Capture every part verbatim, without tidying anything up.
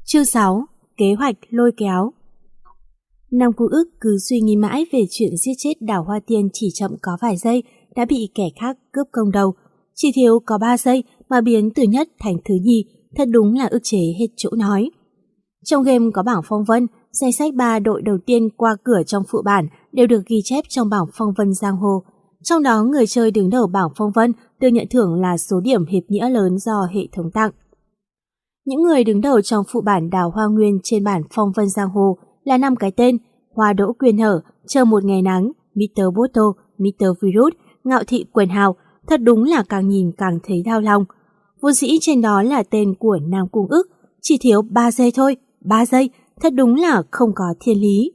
Chương sáu. Kế hoạch lôi kéo. Nam Cung Ức cứ suy nghĩ mãi về chuyện giết chết Đào Hoa Tiên chỉ chậm có vài giây đã bị kẻ khác cướp công đầu. Chỉ thiếu có ba giây mà biến từ nhất thành thứ nhì, thật đúng là ức chế hết chỗ nói. Trong game có bảng phong vân, danh sách ba đội đầu tiên qua cửa trong phụ bản đều được ghi chép trong bảng phong vân giang hồ. Trong đó người chơi đứng đầu bảng phong vân được nhận thưởng là số điểm hiệp nghĩa lớn do hệ thống tặng. Những người đứng đầu trong phụ bản Đào Hoa Nguyên trên bản phong vân giang hồ là năm cái tên: Hoa Đỗ Quyên Hở, Chờ Một Ngày Nắng, mít tơ Boto, mít tơ Virus, Ngạo Thị Quần Hào. Thật đúng là càng nhìn càng thấy đau lòng. Vốn dĩ trên đó là tên của Nam Cung Ức, chỉ thiếu ba giây thôi, ba giây, thật đúng là không có thiên lý.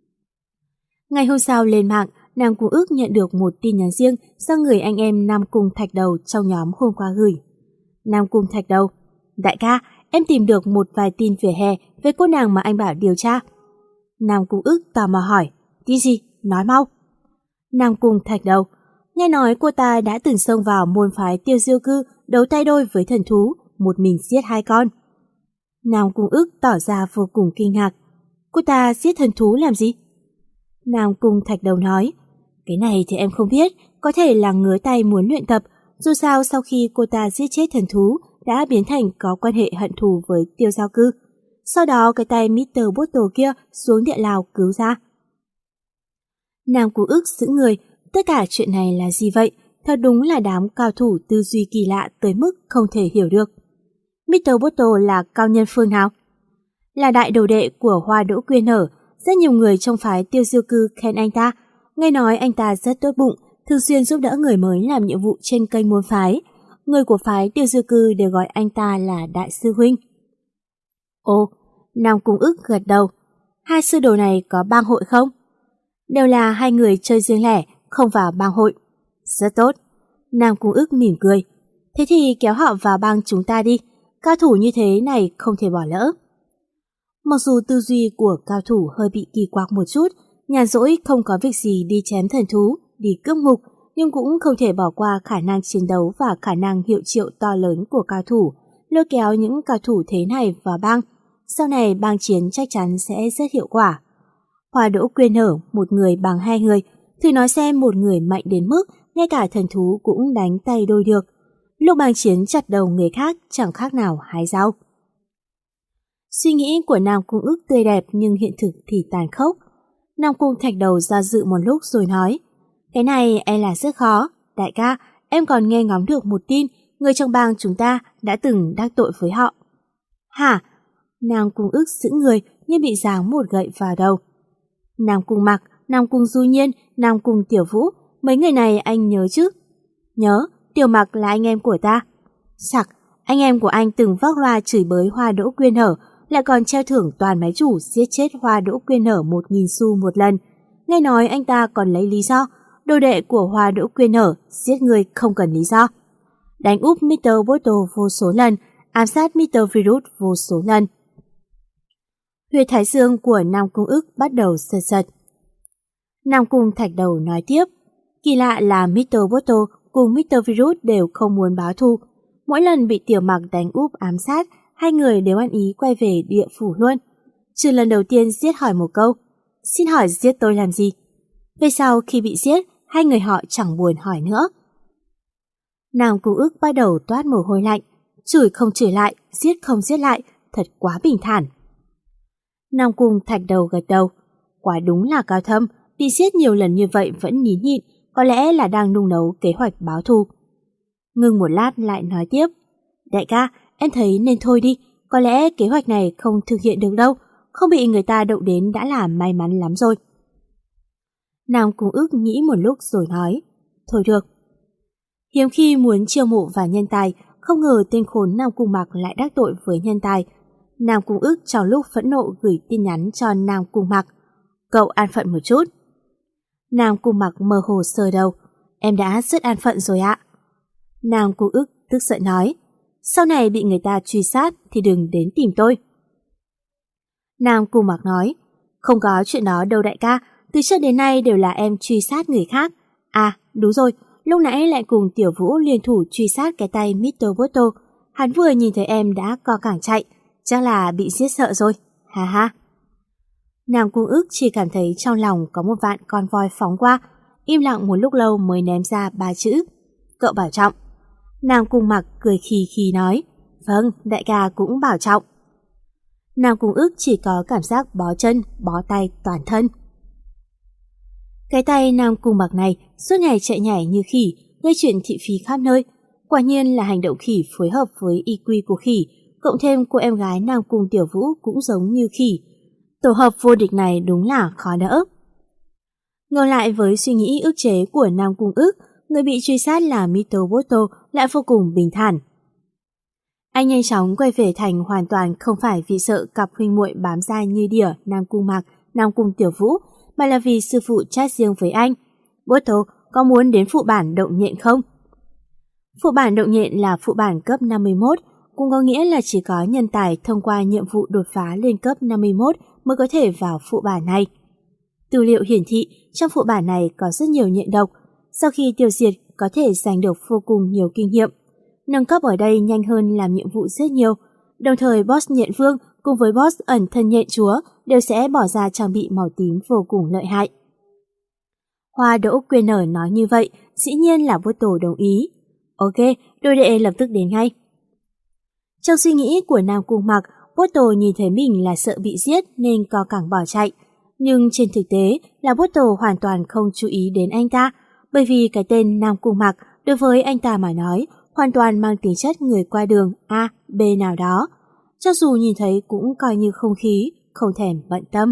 Ngày hôm sau lên mạng, Nam Cung Ức nhận được một tin nhắn riêng do người anh em Nam Cung Thạch Đầu trong nhóm hôm qua gửi. Nam Cung Thạch Đầu: Đại ca, em tìm được một vài tin vỉa hè về cô nàng mà anh bảo điều tra. Nam Cung Ức tò mò hỏi: Tin gì? Nói mau. Nam Cung Thạch Đầu: Nghe nói cô ta đã từng xông vào môn phái Tiêu Diêu Cư đấu tay đôi với thần thú, một mình giết hai con. Nam Cung Ức tỏ ra vô cùng kinh ngạc. Cô ta giết thần thú làm gì? Nam Cung Thạch Đầu nói: Cái này thì em không biết, có thể là ngứa tay muốn luyện tập. Dù sao sau khi cô ta giết chết thần thú đã biến thành có quan hệ hận thù với Tiêu Giao Cư. Sau đó cái tay mít tơ Bottle kia xuống địa lao cứu ra. Nam Cung Ức sững người, tất cả chuyện này là gì vậy? Thật đúng là đám cao thủ tư duy kỳ lạ tới mức không thể hiểu được. mít tơ Bottle là cao nhân phương nào? Là đại đồ đệ của Hoa Đỗ Quyên Hở, rất nhiều người trong phái Tiêu Diêu Cư khen anh ta. Nghe nói anh ta rất tốt bụng, thường xuyên giúp đỡ người mới làm nhiệm vụ trên kênh môn phái. Người của phái Tiêu Diêu Cư đều gọi anh ta là đại sư huynh. Ồ, Nam Cung Ức gật đầu. Hai sư đồ này có bang hội không? Đều là hai người chơi riêng lẻ, không vào bang hội. Rất tốt. Nam Cung Ức mỉm cười. Thế thì kéo họ vào bang chúng ta đi. Cao thủ như thế này không thể bỏ lỡ. Mặc dù tư duy của cao thủ hơi bị kỳ quặc một chút, nhàn rỗi không có việc gì đi chém thần thú, đi cướp ngục, nhưng cũng không thể bỏ qua khả năng chiến đấu và khả năng hiệu triệu to lớn của cao thủ, lôi kéo những cao thủ thế này vào bang. Sau này bang chiến chắc chắn sẽ rất hiệu quả. Hoa Đỗ Quyên Hở một người bằng hai người, thử nói xem một người mạnh đến mức ngay cả thần thú cũng đánh tay đôi được. Lúc bang chiến chặt đầu người khác chẳng khác nào hái rau. Suy nghĩ của Nam Cung Ức tươi đẹp nhưng hiện thực thì tàn khốc. Nam Cung Thạch Đầu do dự một lúc rồi nói: Cái này e là rất khó. Đại ca, em còn nghe ngóng được một tin, người trong bang chúng ta đã từng đắc tội với họ. Hả? Nam Cung Ức sững người như bị giáng một gậy vào đầu. Nam Cung Mặc, Nam Cung Du Nhiên, Nam Cung Tiểu Vũ, mấy người này anh nhớ chứ? Nhớ, Tiểu Mặc là anh em của ta. Sặc, anh em của anh từng vác loa chửi bới Hoa Đỗ Quyên Hở, lại còn treo thưởng toàn máy chủ giết chết Hoa Đỗ Quyên Hở một nghìn xu một lần. Nghe nói anh ta còn lấy lý do đồ đệ của Hoa Đỗ Quyên Hở giết người không cần lý do. Đánh úp mít tơ Bottle vô số lần, ám sát mít tơ Virus vô số lần. Huyệt thái dương của Nam Cung Ức bắt đầu sật sật. Nam Cung Thạch Đầu nói tiếp: Kỳ lạ là mít tơ Bottle cùng mít tơ Virus đều không muốn báo thù. Mỗi lần bị Tiểu Mặc đánh úp ám sát, hai người đều ăn ý quay về địa phủ luôn. Trừ lần đầu tiên giết hỏi một câu: Xin hỏi giết tôi làm gì? Về sau khi bị giết, hai người họ chẳng buồn hỏi nữa. Nam Cung Ức bắt đầu toát mồ hôi lạnh, chửi không chửi lại, giết không giết lại, thật quá bình thản. Nam Cung Thạch Đầu gật đầu. Quá đúng là cao thâm, bị giết nhiều lần như vậy vẫn nín nhịn, có lẽ là đang nung nấu kế hoạch báo thù. Ngưng một lát lại nói tiếp: Đại ca, em thấy nên thôi đi, có lẽ kế hoạch này không thực hiện được đâu, không bị người ta động đến đã là may mắn lắm rồi. Nam Cung Ức nghĩ một lúc rồi nói: Thôi được. Hiếm khi muốn chiêu mộ và nhân tài, không ngờ tên khốn Nam Cung Mặc lại đắc tội với nhân tài. Nam Cung Ức trong lúc phẫn nộ gửi tin nhắn cho Nam Cung Mặc: Cậu an phận một chút. Nam Cung Mặc mơ hồ sờ đầu: Em đã rất an phận rồi ạ. Nam Cung Ức tức giận nói: Sau này bị người ta truy sát thì đừng đến tìm tôi. Nam Cung Mặc nói: Không có chuyện đó đâu đại ca, từ trước đến nay đều là em truy sát người khác. À đúng rồi, lúc nãy lại cùng Tiểu Vũ liên thủ truy sát cái tay mít tơ Bottle. Hắn vừa nhìn thấy em đã co cẳng chạy. chắc là bị giết sợ rồi, ha ha. Nam Cung Ức chỉ cảm thấy trong lòng có một vạn con voi phóng qua, im lặng một lúc lâu mới ném ra ba chữ: cậu bảo trọng. Nam Cung Mặc cười khì khì nói: vâng, đại ca cũng bảo trọng. Nam Cung Ức chỉ có cảm giác bó chân, bó tay toàn thân. Cái tay Nam Cung Mặc này suốt ngày chạy nhảy như khỉ, gây chuyện thị phi khắp nơi. Quả nhiên là hành động khỉ phối hợp với i kiu của khỉ, cộng thêm cô em gái Nam Cung Tiểu Vũ cũng giống như khỉ. Tổ hợp vô địch này đúng là khó đỡ. Ngược lại với suy nghĩ ức chế của Nam Cung Ức, người bị truy sát là Mito Boto lại vô cùng bình thản. Anh nhanh chóng quay về thành hoàn toàn không phải vì sợ cặp huynh muội bám dai như đỉa Nam Cung Mặc, Nam Cung Tiểu Vũ, mà là vì sư phụ chat riêng với anh. Boto, có muốn đến phụ bản động nhện không? Phụ bản động nhện là phụ bản cấp năm mươi mốt, cũng có nghĩa là chỉ có nhân tài thông qua nhiệm vụ đột phá lên cấp năm mươi mốt mới có thể vào phụ bản này. Tư liệu hiển thị trong phụ bản này có rất nhiều nhện độc, sau khi tiêu diệt có thể giành được vô cùng nhiều kinh nghiệm. Nâng cấp ở đây nhanh hơn làm nhiệm vụ rất nhiều, đồng thời boss nhện vương cùng với boss ẩn thân nhện chúa đều sẽ bỏ ra trang bị màu tím vô cùng lợi hại. Hoa Đỗ Quyên Nở nói như vậy, dĩ nhiên là vô tổ đồng ý. Ok, đôi đệ lập tức đến ngay. Trong suy nghĩ của Nam Cung Mặc, Boto nhìn thấy mình là sợ bị giết nên co cẳng bỏ chạy. Nhưng trên thực tế là Boto hoàn toàn không chú ý đến anh ta, bởi vì cái tên Nam Cung Mặc đối với anh ta mà nói hoàn toàn mang tính chất người qua đường A, B nào đó. Cho dù nhìn thấy cũng coi như không khí, không thèm bận tâm.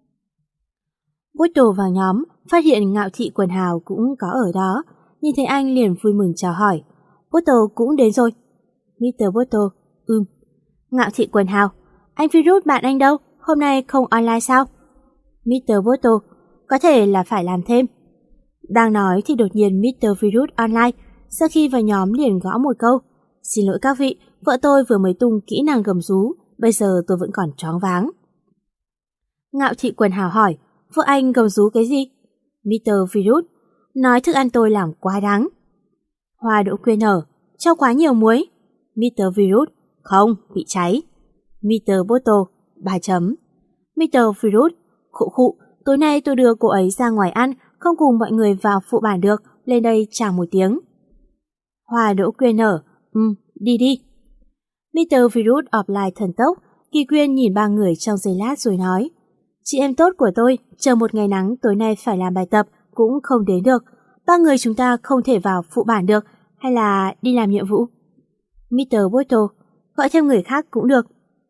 Boto vào nhóm, phát hiện Ngạo Thị Quần Hào cũng có ở đó. Nhìn thấy anh liền vui mừng chào hỏi. Boto cũng đến rồi. mít tơ Boto, ừm. Ngạo Thị Quần Hào, anh Virus bạn anh đâu? Hôm nay không online sao? mít tơ Boto, có thể là phải làm thêm. Đang nói thì đột nhiên mít tơ Virus online, sau khi vào nhóm liền gõ một câu. Xin lỗi các vị, vợ tôi vừa mới tung kỹ năng gầm rú, bây giờ tôi vẫn còn choáng váng. Ngạo Thị Quần Hào hỏi, vợ anh gầm rú cái gì? mít tơ Virus, nói thức ăn tôi làm quá đáng. Hoa Đỗ Quyên Nở, cho quá nhiều muối. mít tơ Virus, không, bị cháy. mít tơ Boto, ba chấm. mít tơ Virus, khụ khụ, tối nay tôi đưa cô ấy ra ngoài ăn, không cùng mọi người vào phụ bản được, lên đây chào một tiếng. Hoa Đỗ Quyên Nở, ừ, đi đi. mít tơ Virus offline thần tốc, Kỳ Quyên nhìn ba người trong giây lát rồi nói, chị em tốt của tôi, chờ một ngày nắng tối nay phải làm bài tập, cũng không đến được. Ba người chúng ta không thể vào phụ bản được, hay là đi làm nhiệm vụ? mít tơ Boto, gọi thêm người khác cũng được.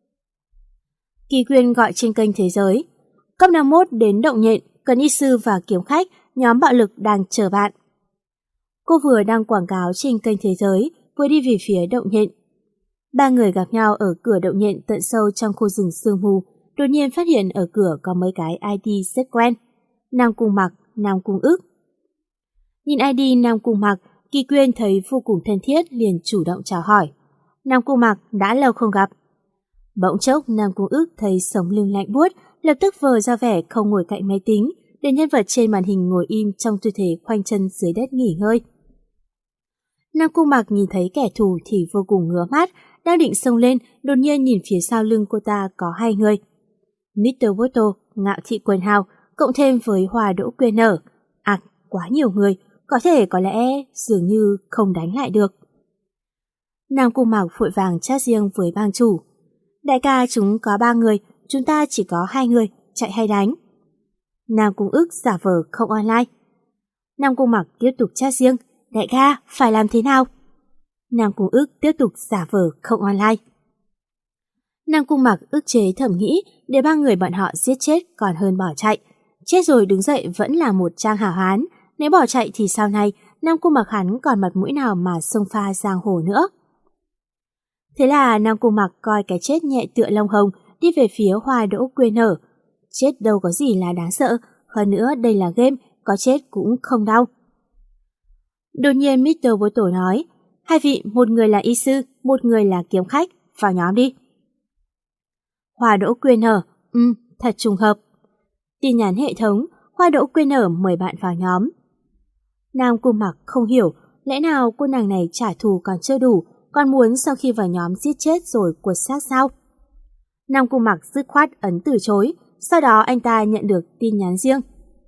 Kỳ Quyên gọi trên kênh Thế Giới. Cấp năm mươi mốt đến động nhện, cần y sư và kiếm khách, nhóm bạo lực đang chờ bạn. Cô vừa đăng quảng cáo trên kênh Thế Giới, vừa đi về phía động nhện. Ba người gặp nhau ở cửa động nhện tận sâu trong khu rừng sương mù, đột nhiên phát hiện ở cửa có mấy cái i đê rất quen. Nam Cung Mặc, Nam Cung Ức. Nhìn i đê Nam Cung Mặc, Kỳ Quyên thấy vô cùng thân thiết liền chủ động chào hỏi. Nam Cung Mặc, đã lâu không gặp. Bỗng chốc Nam Cung Ức thấy sống lưng lạnh buốt, lập tức vờ ra vẻ không ngồi cạnh máy tính, để nhân vật trên màn hình ngồi im trong tư thế khoanh chân dưới đất nghỉ ngơi. Nam Cung Mặc nhìn thấy kẻ thù thì vô cùng ngứa mắt, đang định xông lên, đột nhiên nhìn phía sau lưng cô ta có hai người. mít tơ Boto, Ngạo Thị Quần Hào, cộng thêm với Hoa Đỗ Quyên Nở. À, quá nhiều người, có thể có lẽ dường như không đánh lại được. Nam Cung Mặc vội vàng chat riêng với bang chủ. Đại ca, chúng có ba người, chúng ta chỉ có hai người, chạy hay đánh? Nam Cung Ức giả vờ không online. Nam Cung Mặc tiếp tục chat riêng. Đại ca, phải làm thế nào? Nam Cung Ức tiếp tục giả vờ không online. Nam Cung Mặc ức chế thầm nghĩ để ba người bọn họ giết chết còn hơn bỏ chạy. Chết rồi đứng dậy vẫn là một trang hảo hán. Nếu bỏ chạy thì sau này Nam Cung Mặc hắn còn mặt mũi nào mà xông pha giang hồ nữa. Thế là Nam Cung Mặc coi cái chết nhẹ tựa lông hồng, đi về phía Hoa Đỗ Quyên Nở. Chết đâu có gì là đáng sợ, hơn nữa đây là game, có chết cũng không đau. Đột nhiên mít tơ Boto nói, hai vị, một người là y sư, một người là kiếm khách, vào nhóm đi. Hoa Đỗ Quyên Nở, ừ, thật trùng hợp. Tin nhắn hệ thống, Hoa Đỗ Quyên Nở mời bạn vào nhóm. Nam Cung Mặc không hiểu, lẽ nào cô nàng này trả thù còn chưa đủ, còn muốn sau khi vào nhóm giết chết rồi quật xác sao? Nam Cung Mặc dứt khoát ấn từ chối, sau đó anh ta nhận được tin nhắn riêng.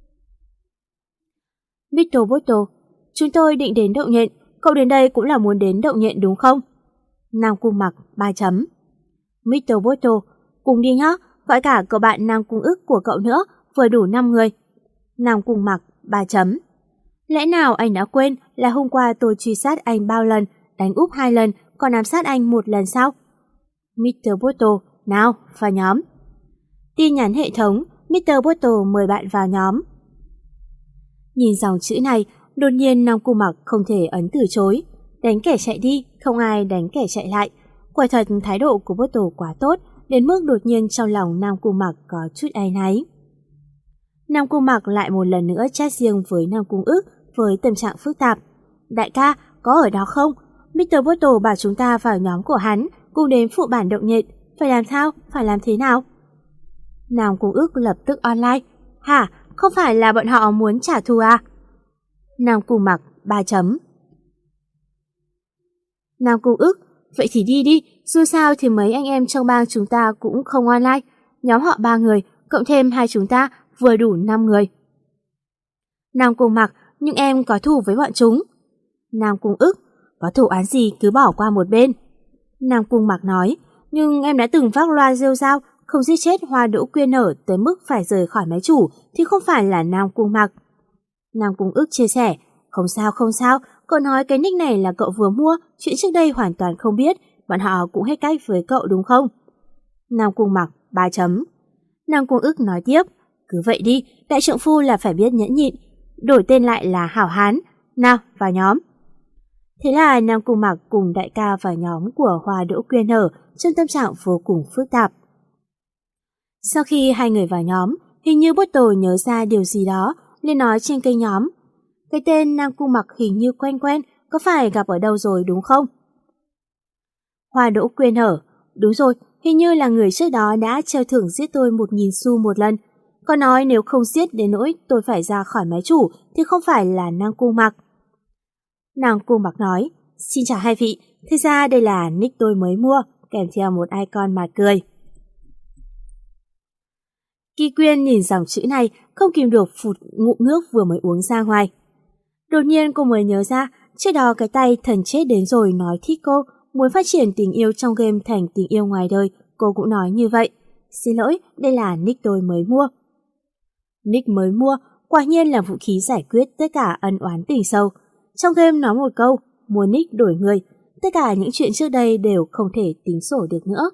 mít tơ Bottle, chúng tôi định đến Đậu Nhện, cậu đến đây cũng là muốn đến Đậu Nhện đúng không? Nam Cung Mặc ba chấm. mít tơ Bottle, cùng đi nhá, gọi cả cậu bạn Nam Cung Ức của cậu nữa, vừa đủ năm người. Nam Cung Mặc ba chấm. Lẽ nào anh đã quên là hôm qua tôi truy sát anh bao lần, đánh úp hai lần, còn ám sát anh một lần sao? mít tơ Bottle, nào, vào nhóm. Tin nhắn hệ thống, mít tơ Bottle mời bạn vào nhóm. Nhìn dòng chữ này, đột nhiên Nam Cung Mặc không thể ấn từ chối. Đánh kẻ chạy đi, không ai đánh kẻ chạy lại. Quả thật thái độ của Bottle quá tốt, đến mức đột nhiên trong lòng Nam Cung Mặc có chút áy náy. Nam Cung Mặc lại một lần nữa chat riêng với Nam Cung Ức với tâm trạng phức tạp. Đại ca, có ở đó không? mít tơ Bottle bảo chúng ta vào nhóm của hắn, cùng đến phụ bản Đậu Nhện. Phải làm sao? Phải làm thế nào? Nam Cung Ức lập tức online. Hả? Không phải là bọn họ muốn trả thù à? Nam Cung Mặc ba chấm. Nam Cung Ức, vậy thì đi đi, dù sao thì mấy anh em trong bang chúng ta cũng không online. Nhóm họ ba người, cộng thêm hai chúng ta, vừa đủ năm người. Nam Cung Mặc, nhưng em có thù với bọn chúng. Nam Cung Ức, có thù án gì cứ bỏ qua một bên. Nam Cung Mặc nói, nhưng em đã từng vác loa rêu rao, không giết chết Hoa Đỗ Quyên Nở tới mức phải rời khỏi máy chủ thì không phải là Nam Cung Mặc. Nam Cung Ức chia sẻ, không sao không sao, cậu nói cái nick này là cậu vừa mua, chuyện trước đây hoàn toàn không biết, bọn họ cũng hết cách với cậu đúng không? Nam Cung Mặc ba chấm. Nam Cung Ức nói tiếp, cứ vậy đi, đại trượng phu là phải biết nhẫn nhịn, đổi tên lại là Hảo Hán, nào vào nhóm. Thế là Nam Cung Mặc cùng đại ca vào nhóm của Hoa Đỗ Quyên Nở trong tâm trạng vô cùng phức tạp. Sau khi hai người vào nhóm, hình như Bottle nhớ ra điều gì đó, nên nói trên kênh nhóm. Cái tên Nam Cung Mặc hình như quen quen, có phải gặp ở đâu rồi đúng không? Hoa Đỗ Quyên Nở, đúng rồi, hình như là người trước đó đã treo thưởng giết tôi một nghìn xu một lần. Có nói nếu không giết đến nỗi tôi phải ra khỏi máy chủ thì không phải là Nam Cung Mặc. Nam Cung Mặc nói, xin chào hai vị, thực ra đây là nick tôi mới mua, kèm theo một icon mặt cười. Kỳ Quyên nhìn dòng chữ này, không kìm được phụt ngụm nước vừa mới uống ra ngoài. Đột nhiên cô mới nhớ ra, trước đó cái tay thần chết đến rồi nói thích cô, muốn phát triển tình yêu trong game thành tình yêu ngoài đời, cô cũng nói như vậy. Xin lỗi, đây là nick tôi mới mua. Nick mới mua, quả nhiên là vũ khí giải quyết tất cả ân oán tình sâu. Trong game nói một câu, mua nick đổi người, tất cả những chuyện trước đây đều không thể tính sổ được nữa.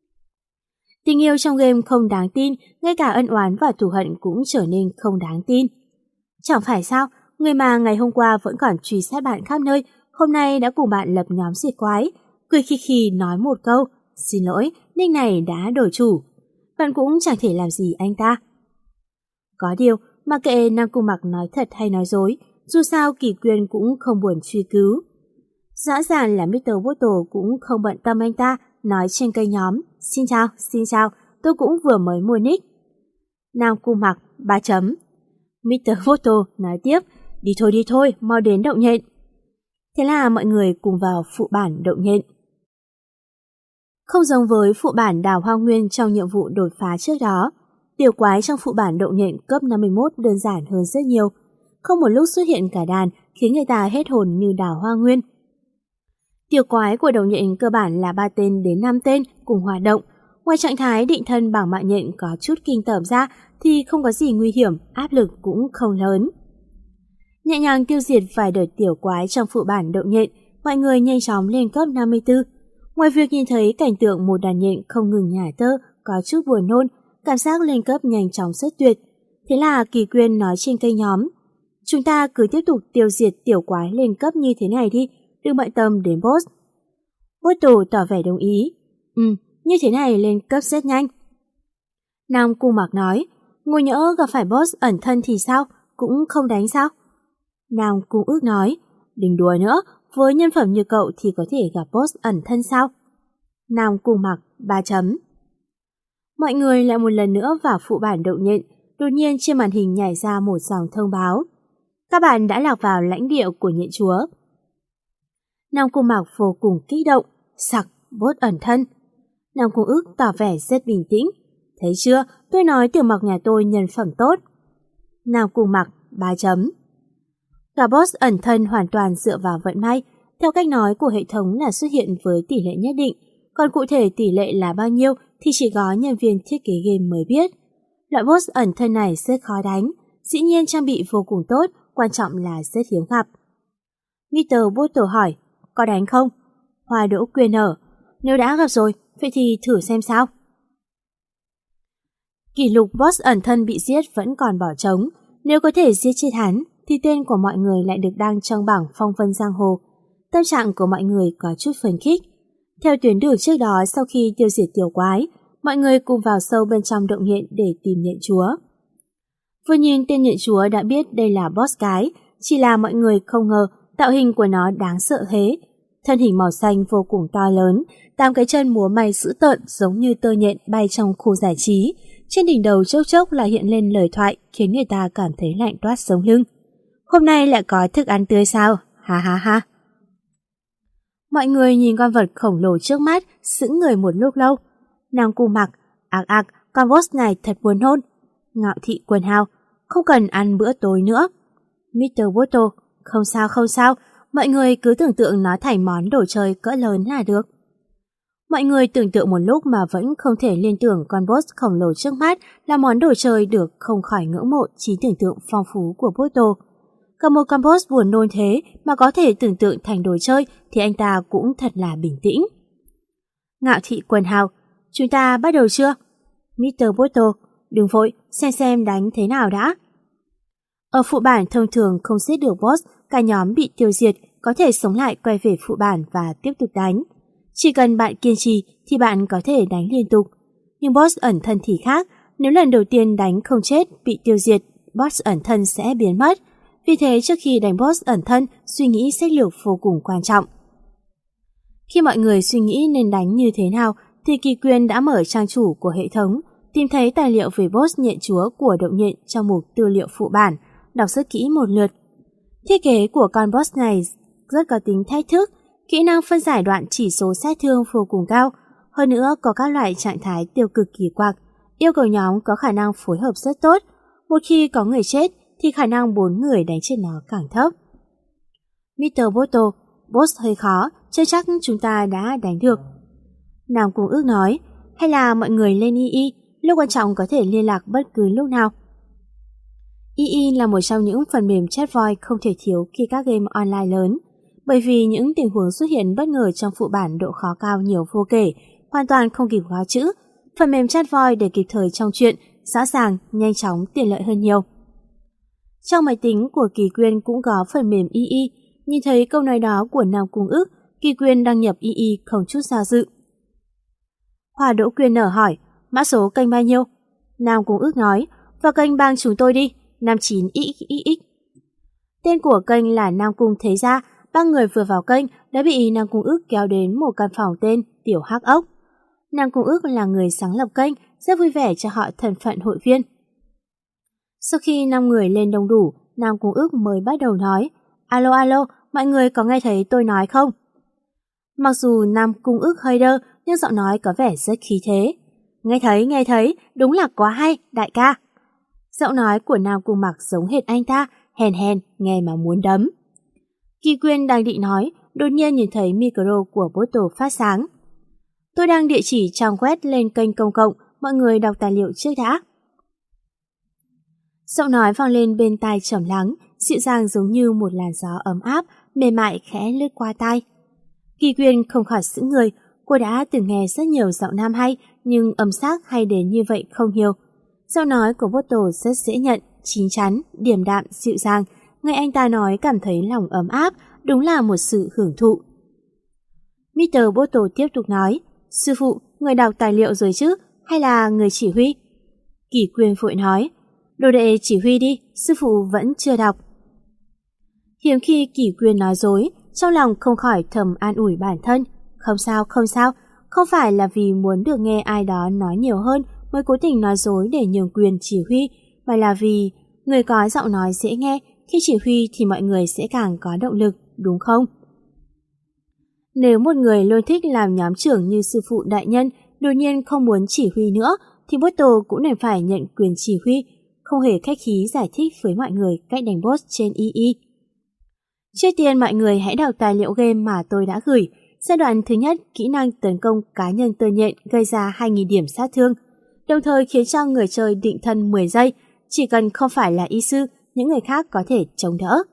Tình yêu trong game không đáng tin, ngay cả ân oán và thù hận cũng trở nên không đáng tin. Chẳng phải sao, người mà ngày hôm qua vẫn còn truy sát bạn khắp nơi, hôm nay đã cùng bạn lập nhóm diệt quái, cười khi khi nói một câu, xin lỗi, nick này đã đổi chủ. Bạn cũng chẳng thể làm gì anh ta. Có điều, mà kệ Nam Cung Mặc nói thật hay nói dối, dù sao Kỳ Quyên cũng không buồn truy cứu. Rõ ràng là mít tơ Bottle cũng không bận tâm anh ta, nói trên kênh nhóm, xin chào, xin chào, tôi cũng vừa mới mua nick. Nam Cung Mặc ba chấm. mít tơ Bottle nói tiếp, đi thôi đi thôi, mau đến Đậu Nhện. Thế là mọi người cùng vào phụ bản Đậu Nhện. Không giống với phụ bản Đào Hoa Nguyên trong nhiệm vụ đột phá trước đó, tiểu quái trong phụ bản Đậu Nhện cấp năm mươi mốt đơn giản hơn rất nhiều. Không một lúc xuất hiện cả đàn khiến người ta hết hồn như Đào Hoa Nguyên. Tiểu quái của Đậu Nhện cơ bản là ba tên đến năm tên cùng hoạt động. Ngoài trạng thái định thân bằng mạng nhện có chút kinh tởm ra thì không có gì nguy hiểm, áp lực cũng không lớn. Nhẹ nhàng tiêu diệt vài đợt tiểu quái trong phụ bản Đậu Nhện, mọi người nhanh chóng lên cấp năm mươi tư. Ngoài việc nhìn thấy cảnh tượng một đàn nhện không ngừng nhả tơ, có chút buồn nôn, cảm giác lên cấp nhanh chóng rất tuyệt. Thế là Kỳ Quyên nói trên kênh nhóm, chúng ta cứ tiếp tục tiêu diệt tiểu quái lên cấp như thế này đi, đừng bận tâm đến boss. Bottle tỏ vẻ đồng ý. Ừ, như thế này lên cấp rất nhanh. Nam Cung Mặc nói, ngồi nhỡ gặp phải boss ẩn thân thì sao, cũng không đánh sao? Nam Cung Ức nói, đừng đùa nữa, với nhân phẩm như cậu thì có thể gặp boss ẩn thân sao? Nam Cung Mặc ba chấm. Mọi người lại một lần nữa vào phụ bản Đậu Nhện, đột nhiên trên màn hình nhảy ra một dòng thông báo. Các bạn đã lạc vào lãnh địa của nhện chúa. Nam Cung Mặc vô cùng kích động, sặc, boss ẩn thân. Nam Cung Ước tỏ vẻ rất bình tĩnh. Thấy chưa, tôi nói Tiểu Mặc nhà tôi nhân phẩm tốt. Nam Cung Mặc, ba chấm. Gà boss ẩn thân hoàn toàn dựa vào vận may. Theo cách nói của hệ thống là xuất hiện với tỷ lệ nhất định, còn cụ thể tỷ lệ là bao nhiêu thì chỉ có nhân viên thiết kế game mới biết. Loại boss ẩn thân này rất khó đánh, dĩ nhiên trang bị vô cùng tốt, quan trọng là rất hiếm gặp. mít tơ Bottle hỏi, có đánh không? Hoa Đỗ Quyên ở, nếu đã gặp rồi, vậy thì thử xem sao. Kỷ lục boss ẩn thân bị giết vẫn còn bỏ trống, nếu có thể giết chết hắn, thì tên của mọi người lại được đăng trong bảng phong vân giang hồ. Tâm trạng của mọi người có chút phấn khích. Theo tuyến đường trước đó, sau khi tiêu diệt tiểu quái, mọi người cùng vào sâu bên trong động nhện để tìm nhện chúa. Vừa nhìn tên nhện chúa đã biết đây là boss cái, chỉ là mọi người không ngờ tạo hình của nó đáng sợ thế. Thân hình màu xanh vô cùng to lớn, tám cái chân múa may dữ tợn giống như tơ nhện bay trong khu giải trí. Trên đỉnh đầu chốc chốc là hiện lên lời thoại khiến người ta cảm thấy lạnh toát sống lưng. Hôm nay lại có thức ăn tươi sao? Ha ha ha. Mọi người nhìn con vật khổng lồ trước mắt, sững người một lúc lâu. Nam Cung Mặc, ạc ạc, con boss này thật buồn nôn. Ngạo Thị quần hào, không cần ăn bữa tối nữa. mít tơ Bottle, không sao không sao, mọi người cứ tưởng tượng nó thành món đồ chơi cỡ lớn là được. Mọi người tưởng tượng một lúc mà vẫn không thể liên tưởng con boss khổng lồ trước mắt là món đồ chơi được không khỏi ngưỡng mộ trí tưởng tượng phong phú của Bottle. Cả một con boss buồn nôn thế mà có thể tưởng tượng thành đồ chơi thì anh ta cũng thật là bình tĩnh. Ngạo Thị quần hào, chúng ta bắt đầu chưa? mít tơ Bottle, đừng vội, xem xem đánh thế nào đã. Ở phụ bản thông thường không giết được boss, cả nhóm bị tiêu diệt, có thể sống lại quay về phụ bản và tiếp tục đánh. Chỉ cần bạn kiên trì thì bạn có thể đánh liên tục. Nhưng boss ẩn thân thì khác, nếu lần đầu tiên đánh không chết, bị tiêu diệt, boss ẩn thân sẽ biến mất. Vì thế trước khi đánh boss ẩn thân, suy nghĩ sách lược vô cùng quan trọng. Khi mọi người suy nghĩ nên đánh như thế nào, thì Kỳ Quyên đã mở trang chủ của hệ thống, tìm thấy tài liệu về boss nhện chúa của động nhện trong mục tư liệu phụ bản, đọc rất kỹ một lượt. Thiết kế của con boss này rất có tính thách thức, kỹ năng phân giải đoạn chỉ số sát thương vô cùng cao, hơn nữa có các loại trạng thái tiêu cực kỳ quặc, yêu cầu nhóm có khả năng phối hợp rất tốt. Một khi có người chết thì khả năng bốn người đánh chết nó càng thấp. mít tơ Bottle, boss hơi khó, chưa chắc chúng ta đã đánh được. Nam Cung Ước nói, hay là mọi người lên i i, lúc quan trọng có thể liên lạc bất cứ lúc nào. i i là một trong những phần mềm chat voice không thể thiếu khi các game online lớn, bởi vì những tình huống xuất hiện bất ngờ trong phụ bản độ khó cao nhiều vô kể, hoàn toàn không kịp gói chữ. Phần mềm chat voice để kịp thời trong chuyện, rõ ràng, nhanh chóng, tiện lợi hơn nhiều. Trong máy tính của Kỳ Quyên cũng có phần mềm i i, nhìn thấy câu nói đó của Nam Cung Ước, Kỳ Quyên đăng nhập i i không chút do dự. Hoa Đỗ Quyên nở hỏi, mã số kênh bao nhiêu? Nam Cung Ước nói, vào kênh bang chúng tôi đi, năm chín x x x. Tên của kênh là Nam Cung Thế Gia, ba người vừa vào kênh đã bị Nam Cung Ước kéo đến một căn phòng tên Tiểu Hắc Ốc. Nam Cung Ước là người sáng lập kênh, rất vui vẻ cho họ thân phận hội viên. Sau khi năm người lên đông đủ, Nam Cung Ước mới bắt đầu nói, alo alo, mọi người có nghe thấy tôi nói không? Mặc dù Nam Cung Ước hơi đơ, nhưng giọng nói có vẻ rất khí thế. Nghe thấy, nghe thấy, đúng là quá hay, đại ca. Giọng nói của Nam Cung Mặc giống hệt anh ta, hèn hèn, nghe mà muốn đấm. Kỳ Quyên đang định nói, đột nhiên nhìn thấy micro của Bottle phát sáng. Tôi đăng địa chỉ trang web lên kênh công cộng, mọi người đọc tài liệu trước đã. Giọng nói vang lên bên tai trầm lắng, dịu dàng giống như một làn gió ấm áp, mềm mại khẽ lướt qua tai. Kỳ Quyên không khỏi sững người, cô đã từng nghe rất nhiều giọng nam hay, nhưng âm sắc hay đến như vậy không nhiều. Giọng nói của Bottle rất dễ nhận, chín chắn, điềm đạm, dịu dàng, nghe anh ta nói cảm thấy lòng ấm áp, đúng là một sự hưởng thụ. mít tơ Bottle tiếp tục nói, sư phụ, người đọc tài liệu rồi chứ, hay là người chỉ huy? Kỳ Quyên vội nói, đồ đệ chỉ huy đi, sư phụ vẫn chưa đọc. Hiếm khi Kỳ Quyên nói dối, trong lòng không khỏi thầm an ủi bản thân. Không sao, không sao, không phải là vì muốn được nghe ai đó nói nhiều hơn mới cố tình nói dối để nhường quyền chỉ huy, mà là vì người có giọng nói dễ nghe, khi chỉ huy thì mọi người sẽ càng có động lực, đúng không? Nếu một người luôn thích làm nhóm trưởng như sư phụ đại nhân đột nhiên không muốn chỉ huy nữa thì Bottle cũng nên phải nhận quyền chỉ huy, không hề khách khí giải thích với mọi người cách đánh boss trên i i. Trước tiên mọi người hãy đọc tài liệu game mà tôi đã gửi. Giai đoạn thứ nhất, kỹ năng tấn công cá nhân tơ nhện gây ra hai nghìn điểm sát thương, đồng thời khiến cho người chơi định thân mười giây, chỉ cần không phải là y sư, những người khác có thể chống đỡ.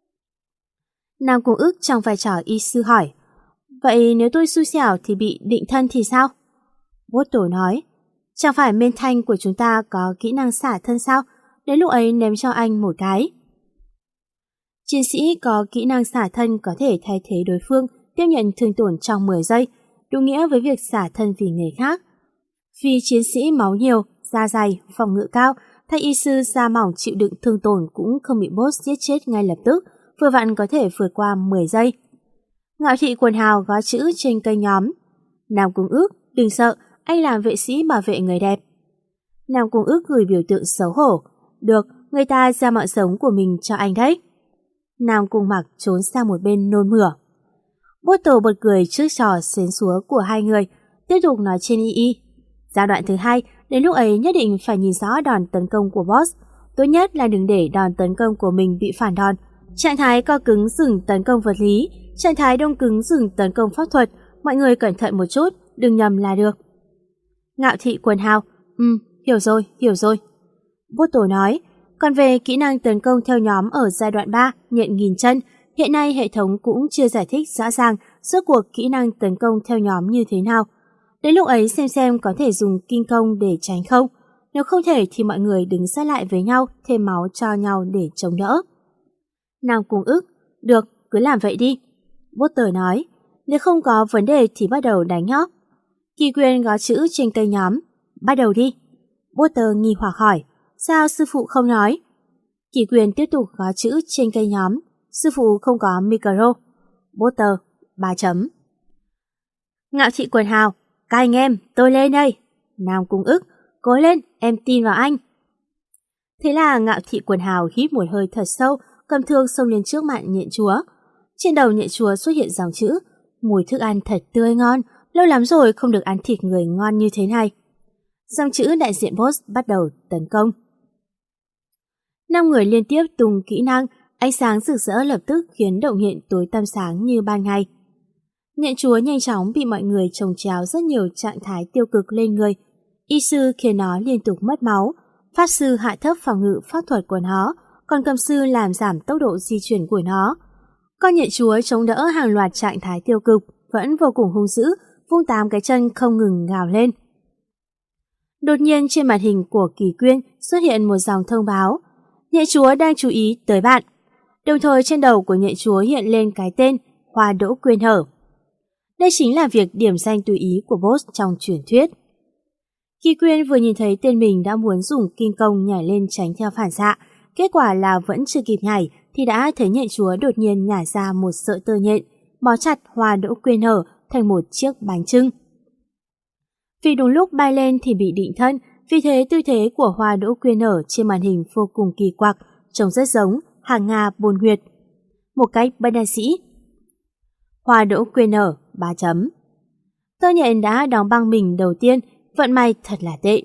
Nam Cung Ức trong vai trò y sư hỏi, vậy nếu tôi xui xẻo thì bị định thân thì sao? Bottle nói, chẳng phải main thanh của chúng ta có kỹ năng xả thân sao? Đến lúc ấy ném cho anh một cái. Chiến sĩ có kỹ năng xả thân có thể thay thế đối phương tiếp nhận thương tổn trong mười giây, đúng nghĩa với việc xả thân vì người khác. Vì chiến sĩ máu nhiều, da dày, phòng ngự cao, thay y sư da mỏng chịu đựng thương tổn cũng không bị boss giết chết ngay lập tức, vừa vặn có thể vượt qua mười giây. Ngạo Thị Quần Hào gõ chữ trên kênh nhóm. Nam Cung Ức, đừng sợ, anh làm vệ sĩ bảo vệ người đẹp. Nam Cung Ức gửi biểu tượng xấu hổ. Được, người ta ra mạng sống của mình cho anh đấy. Nam Cung Mặc trốn sang một bên nôn mửa. Bottle bật cười trước trò xến xúa của hai người, tiếp tục nói trên i i. Giai đoạn thứ hai, đến lúc ấy nhất định phải nhìn rõ đòn tấn công của boss. Tốt nhất là đừng để đòn tấn công của mình bị phản đòn. Trạng thái co cứng dừng tấn công vật lý, trạng thái đông cứng dừng tấn công pháp thuật. Mọi người cẩn thận một chút, đừng nhầm là được. Ngạo Thị Quần Hào, Ừ, hiểu rồi, hiểu rồi. Bottle nói, còn về kỹ năng tấn công theo nhóm ở giai đoạn ba, nhận nghìn chân, hiện nay hệ thống cũng chưa giải thích rõ ràng rốt cuộc kỹ năng tấn công theo nhóm như thế nào. Đến lúc ấy xem xem có thể dùng kinh công để tránh không. Nếu không thể thì mọi người đứng sát lại với nhau, thêm máu cho nhau để chống đỡ. Nam Cung Ức, được, cứ làm vậy đi. Bottle nói, nếu không có vấn đề thì bắt đầu đánh nhóc. Kỳ Quyên gõ chữ trên kênh nhóm, bắt đầu đi. Bottle nghi hoặc hỏi, sao sư phụ không nói? Kỳ Quyên tiếp tục gõ chữ trên kênh nhóm, sư phụ không có micro. Bottle, ba chấm. Ngạo Thị Quần Hào, các anh em, tôi lên đây. Nam Cung Ức, cố lên, em tin vào anh. Thế là Ngạo Thị Quần Hào hít một hơi thật sâu, cầm thương xông lên trước mặt nhện chúa. Trên đầu nhện chúa xuất hiện dòng chữ, mùi thức ăn thật tươi ngon, lâu lắm rồi không được ăn thịt người ngon như thế này. Dòng chữ đại diện boss bắt đầu tấn công. Năm người liên tiếp tung kỹ năng, ánh sáng rực rỡ lập tức khiến động nhện tối tăm sáng như ban ngày. Nhện chúa nhanh chóng bị mọi người chồng chéo rất nhiều trạng thái tiêu cực lên người. Y sư khiến nó liên tục mất máu, pháp sư hạ thấp phòng ngự pháp thuật của nó, còn cầm sư làm giảm tốc độ di chuyển của nó. Con nhện chúa chống đỡ hàng loạt trạng thái tiêu cực, vẫn vô cùng hung dữ, vung tám cái chân không ngừng gào lên. Đột nhiên trên màn hình của Kỳ Quyên xuất hiện một dòng thông báo, nhện chúa đang chú ý tới bạn. Đồng thời trên đầu của nhện chúa hiện lên cái tên Hoa Đỗ Quyên Hở. Đây chính là việc điểm danh tùy ý của boss trong truyền thuyết. Kỳ Quyên vừa nhìn thấy tên mình đã muốn dùng kinh công nhảy lên tránh theo phản xạ, kết quả là vẫn chưa kịp nhảy thì đã thấy nhện chúa đột nhiên nhả ra một sợi tơ nhện, bó chặt Hoa Đỗ Quyên Hở thành một chiếc bánh chưng. Vì đúng lúc bay lên thì bị định thân, vì thế tư thế của Hoa Đỗ Quyên Hở trên màn hình vô cùng kỳ quặc, trông rất giống hàng Nga bồn huyệt. Một cách bất đắc sĩ. Hoa Đỗ Quyên Hở, ba chấm. Tơ nhện đã đóng băng mình đầu tiên, vận may thật là tệ.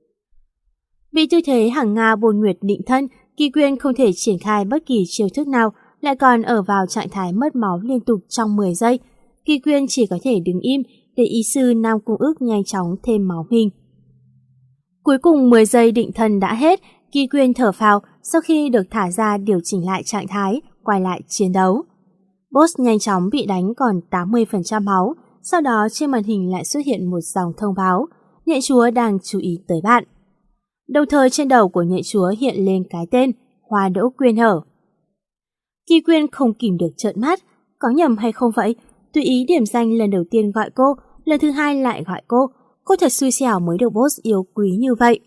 Bị tư thế hàng Nga bồn huyệt định thân, Kỳ Quyên không thể triển khai bất kỳ chiêu thức nào, lại còn ở vào trạng thái mất máu liên tục trong mười giây. Kỳ Quyên chỉ có thể đứng im để y sư Nam Cung Ức nhanh chóng thêm máu mình. Cuối cùng mười giây định thân đã hết, Kỳ Quyên thở phào sau khi được thả ra điều chỉnh lại trạng thái, quay lại chiến đấu. Boss nhanh chóng bị đánh còn tám mươi phần trăm máu, sau đó trên màn hình lại xuất hiện một dòng thông báo, nhện chúa đang chú ý tới bạn. Đồng thời trên đầu của nhện chúa hiện lên cái tên Hoa Đỗ Quyên Hở. Kỳ Quyên không kìm được trợn mắt, có nhầm hay không vậy? Tùy ý điểm danh lần đầu tiên gọi cô, lần thứ hai lại gọi cô, cô thật xui xẻo mới được boss yêu quý như vậy.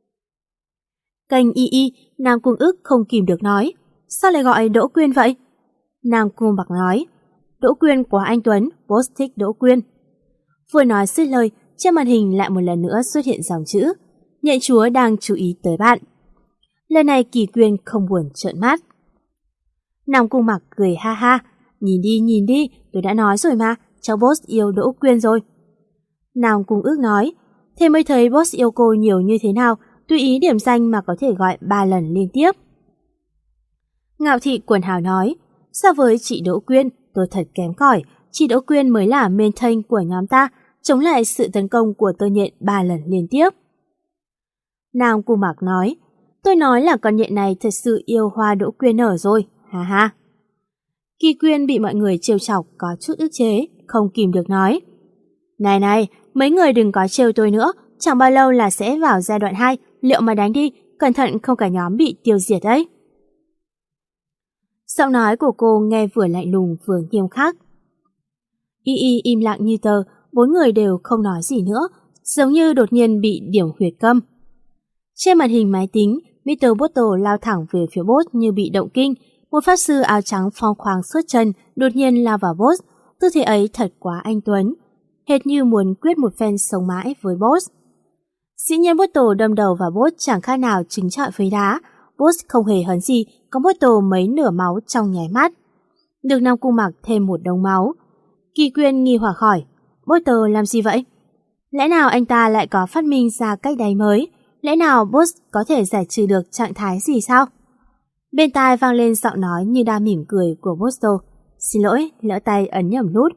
Kênh i i, Nam Cung Ức không kìm được nói, sao lại gọi Đỗ Quyên vậy? Nam Cung Bạc nói, Đỗ Quyên của anh Tuấn, boss thích Đỗ Quyên. Vừa nói dứt lời, trên màn hình lại một lần nữa xuất hiện dòng chữ, nhện chúa đang chú ý tới bạn. Lần này Kỳ Quyên không buồn trợn mắt. Nam Cung Mặc cười ha ha, nhìn đi nhìn đi, tôi đã nói rồi mà, cháu boss yêu Đỗ Quyên rồi. Nam Cung Ước nói, thế mới thấy boss yêu cô nhiều như thế nào, tùy ý điểm danh mà có thể gọi ba lần liên tiếp. Ngạo Thị Quần Hào nói, so với chị Đỗ Quyên, tôi thật kém cỏi, chị Đỗ Quyên mới là main tank của nhóm ta, chống lại sự tấn công của Tơ Nhện ba lần liên tiếp. Nam Cung Mặc nói, tôi nói là con nhện này thật sự yêu hoa Đỗ Quyên nở rồi, ha ha. Kỳ Quyên bị mọi người trêu chọc có chút ức chế, không kìm được nói, này này, mấy người đừng có trêu tôi nữa, chẳng bao lâu là sẽ vào giai đoạn hai, liệu mà đánh đi, cẩn thận không cả nhóm bị tiêu diệt đấy. Giọng nói của cô nghe vừa lạnh lùng vừa nghiêm khắc. Y Y im lặng như tờ, bốn người đều không nói gì nữa, giống như đột nhiên bị điểm huyệt câm. Trên màn hình máy tính, mít tơ Bottle lao thẳng về phía boss như bị động kinh, một pháp sư áo trắng phong khoáng xuất chân đột nhiên lao vào boss, tư thế ấy thật quá anh tuấn, hệt như muốn quyết một phen sống mãi với boss. Dĩ nhiên Bottle đâm đầu vào boss chẳng khác nào trứng trọi với đá, boss không hề hấn gì, có Bottle mấy nửa máu trong nháy mắt. Được Nam Cung Mặc thêm một đống máu. Kỳ Quyên nghi hoặc hỏi, Bottle làm gì vậy? Lẽ nào anh ta lại có phát minh ra cách đánh mới? Lẽ nào boss có thể giải trừ được trạng thái gì sao? Bên tai vang lên giọng nói như đang mỉm cười của Bottle. Xin lỗi, lỡ tay ấn nhầm nút.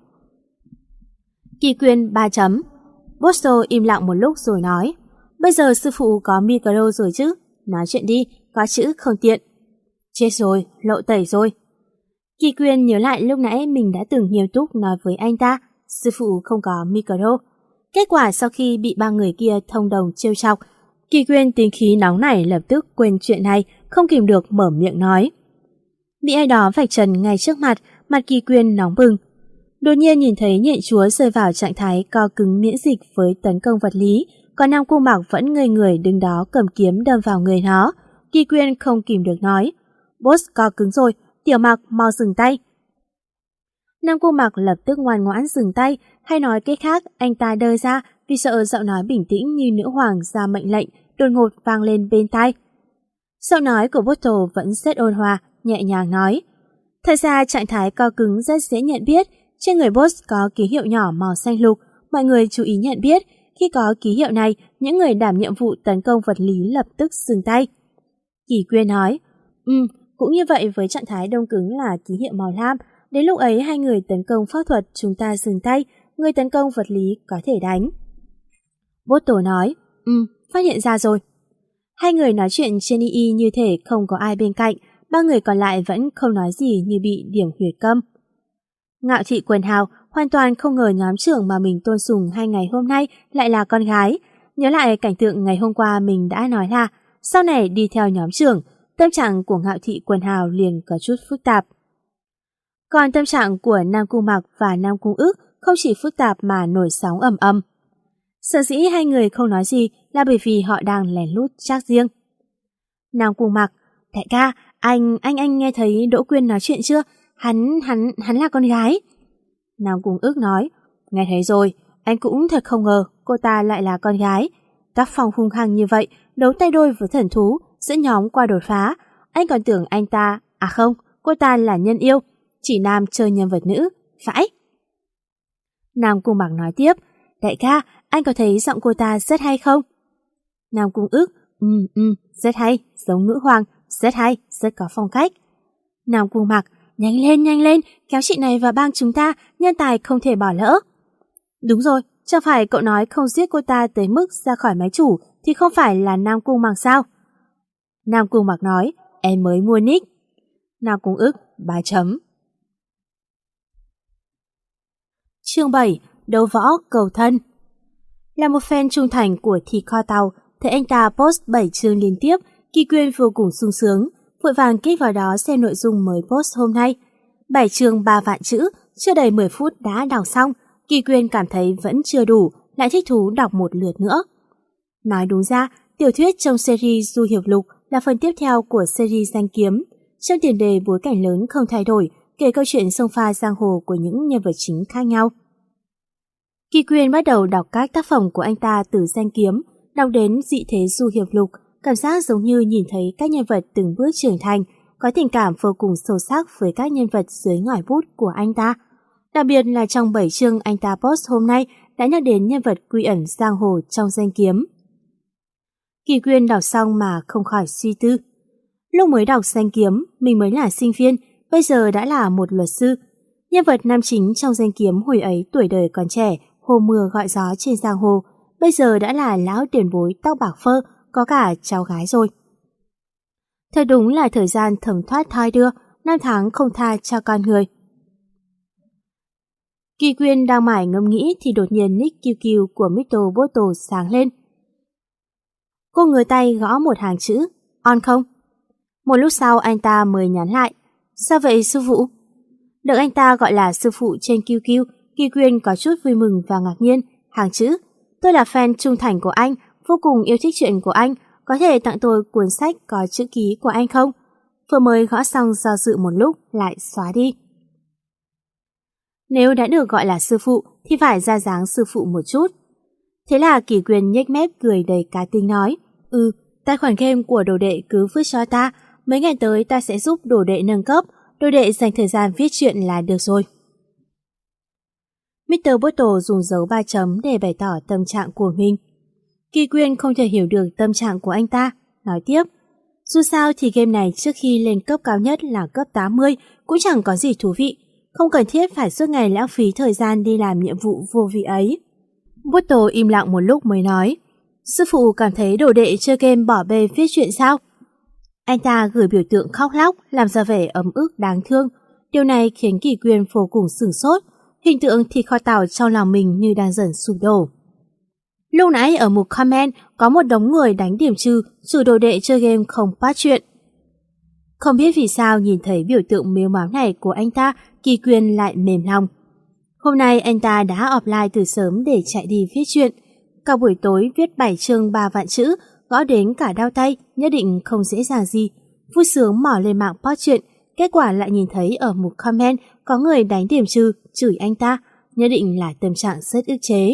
Kỳ Quyên ba chấm. Bottle im lặng một lúc rồi nói, bây giờ sư phụ có micro rồi chứ? Nói chuyện đi, có chữ không tiện. Chết rồi, lộ tẩy rồi. Kỳ Quyên nhớ lại lúc nãy mình đã từng nghiêm túc nói với anh ta, sư phụ không có micro. Kết quả sau khi bị ba người kia thông đồng trêu chọc, Kỳ Quyên tính khí nóng nảy lập tức quên chuyện này, không kìm được mở miệng nói. Bị ai đó vạch trần ngay trước mặt, mặt Kỳ Quyên nóng bừng. Đột nhiên nhìn thấy nhện chúa rơi vào trạng thái co cứng miễn dịch với tấn công vật lý, còn Nam Cung Mặc vẫn ngây người đứng đó cầm kiếm đâm vào người nó. Kỳ Quyên không kìm được nói, boss co cứng rồi, Tiểu Mặc mau dừng tay. Nam Cung Mặc lập tức ngoan ngoãn dừng tay, hay nói cách khác, anh ta đơ ra vì sợ giọng nói bình tĩnh như nữ hoàng ra mệnh lệnh đột ngột vang lên bên tai. Giọng nói của Bottle vẫn rất ôn hòa, nhẹ nhàng nói, thật ra trạng thái co cứng rất dễ nhận biết, trên người boss có ký hiệu nhỏ màu xanh lục, mọi người chú ý nhận biết, khi có ký hiệu này, những người đảm nhiệm vụ tấn công vật lý lập tức dừng tay. Kỳ Quyên nói, ừ, cũng như vậy với trạng thái đông cứng là ký hiệu màu lam, đến lúc ấy hai người tấn công pháp thuật chúng ta dừng tay, người tấn công vật lý có thể đánh. Bottle nói, ừ, phát hiện ra rồi. Hai người nói chuyện trên y y như thể không có ai bên cạnh, ba người còn lại vẫn không nói gì như bị điểm huyệt câm. Ngạo Thị Quần Hào hoàn toàn không ngờ nhóm trưởng mà mình tôn sùng hai ngày hôm nay lại là con gái. Nhớ lại cảnh tượng ngày hôm qua mình đã nói là sau này đi theo nhóm trưởng, tâm trạng của Ngạo Thị Quần Hào liền có chút phức tạp. Còn tâm trạng của Nam Cung Mặc và Nam Cung Ước không chỉ phức tạp mà nổi sóng ầm ầm. Sở dĩ hai người không nói gì là bởi vì họ đang lén lút trác riêng. Nam Cung Mặc, đại ca, anh, anh anh nghe thấy Đỗ Quyên nói chuyện chưa? Hắn, hắn, hắn là con gái. Nam Cung Ước nói, nghe thấy rồi, anh cũng thật không ngờ cô ta lại là con gái. Tác phong hung hăng như vậy, đấu tay đôi với thần thú, dẫn nhóm qua đột phá. Anh còn tưởng anh ta, à không, cô ta là nhân yêu, chỉ nam chơi nhân vật nữ, phải. Nam Cung Mặc nói tiếp, đại ca, anh có thấy giọng cô ta rất hay không? Nam Cung Ước, ừ, ừ, rất hay, giống nữ hoàng, rất hay, rất có phong cách. Nam Cung Mặc, nhanh lên, nhanh lên, kéo chị này vào bang chúng ta, nhân tài không thể bỏ lỡ. Đúng rồi, chẳng phải cậu nói không giết cô ta tới mức ra khỏi máy chủ thì không phải là Nam Cung Mặc sao? Nam Cung Mặc nói, em mới mua nick. Nam Cung Ước, ba chấm. Chương bảy, đấu võ cầu thân. Là một fan trung thành của Thì Kho Tàu, thấy anh ta post bảy chương liên tiếp, Kỳ Quyên vô cùng sung sướng, vội vàng kích vào đó xem nội dung mới post hôm nay. bảy chương ba vạn chữ, chưa đầy mười phút đã đọc xong, Kỳ Quyên cảm thấy vẫn chưa đủ, lại thích thú đọc một lượt nữa. Nói đúng ra, tiểu thuyết trong series Du Hiệp Lục là phần tiếp theo của series Danh Kiếm. Trong tiền đề bối cảnh lớn không thay đổi, kể câu chuyện xông pha giang hồ của những nhân vật chính khác nhau. Kỳ Quyên bắt đầu đọc các tác phẩm của anh ta từ Danh Kiếm, đọc đến Dị Thế Du Hiệp Lục, cảm giác giống như nhìn thấy các nhân vật từng bước trưởng thành, có tình cảm vô cùng sâu sắc với các nhân vật dưới ngòi bút của anh ta. Đặc biệt là trong bảy chương anh ta post hôm nay đã nhắc đến nhân vật quy ẩn giang hồ trong danh kiếm. Kỳ Quyên đọc xong mà không khỏi suy tư. Lúc mới đọc danh kiếm, mình mới là sinh viên, bây giờ đã là một luật sư. Nhân vật nam chính trong danh kiếm hồi ấy tuổi đời còn trẻ, hồ mưa gọi gió trên giang hồ, bây giờ đã là lão tiền bối tóc bạc phơ, có cả cháu gái rồi. Thật đúng là thời gian thấm thoát thoi đưa, năm tháng không tha cho con người. Kỳ Quyên đang mải ngẫm nghĩ thì đột nhiên nick Q Q của mít tơ Bottle sáng lên. Cô ngửa tay gõ một hàng chữ, on không? Một lúc sau anh ta mới nhắn lại, sao vậy sư phụ? Được anh ta gọi là sư phụ trên Q Q, Kỳ Quyên có chút vui mừng và ngạc nhiên. Hàng chữ, tôi là fan trung thành của anh, vô cùng yêu thích chuyện của anh, có thể tặng tôi cuốn sách có chữ ký của anh không? Vừa mới gõ xong do dự một lúc lại xóa đi. Nếu đã được gọi là sư phụ thì phải ra dáng sư phụ một chút. Thế là Kỳ Quyên nhếch mép cười đầy cá tính nói, ừ, tài khoản game của đồ đệ cứ vứt cho ta, mấy ngày tới ta sẽ giúp đồ đệ nâng cấp, đồ đệ dành thời gian viết chuyện là được rồi. mít tơ Bottle dùng dấu ba chấm để bày tỏ tâm trạng của mình. Kỳ Quyên không thể hiểu được tâm trạng của anh ta, nói tiếp, dù sao thì game này trước khi lên cấp cao nhất là cấp tám mươi cũng chẳng có gì thú vị, không cần thiết phải suốt ngày lãng phí thời gian đi làm nhiệm vụ vô vị ấy. Bottle im lặng một lúc mới nói, sư phụ cảm thấy đồ đệ chơi game bỏ bê viết chuyện sao? Anh ta gửi biểu tượng khóc lóc, làm ra vẻ ấm ức đáng thương. Điều này khiến Kỳ Quyên vô cùng sửng sốt, hình tượng thịt kho tàu trong lòng mình như đang dần sụp đổ. Lúc nãy ở mục comment có một đống người đánh điểm trừ, trừ đồ đệ chơi game không phát chuyện. Không biết vì sao nhìn thấy biểu tượng mếu máo này của anh ta, Kỳ Quyên lại mềm lòng. Hôm nay anh ta đã offline từ sớm để chạy đi viết chuyện. Cả buổi tối viết bảy chương ba vạn chữ, gõ đến cả đau tay, nhất định không dễ dàng gì. Vui sướng mò lên mạng post chuyện, kết quả lại nhìn thấy ở mục comment có người đánh điểm trừ, chửi anh ta, nhất định là tâm trạng rất ức chế.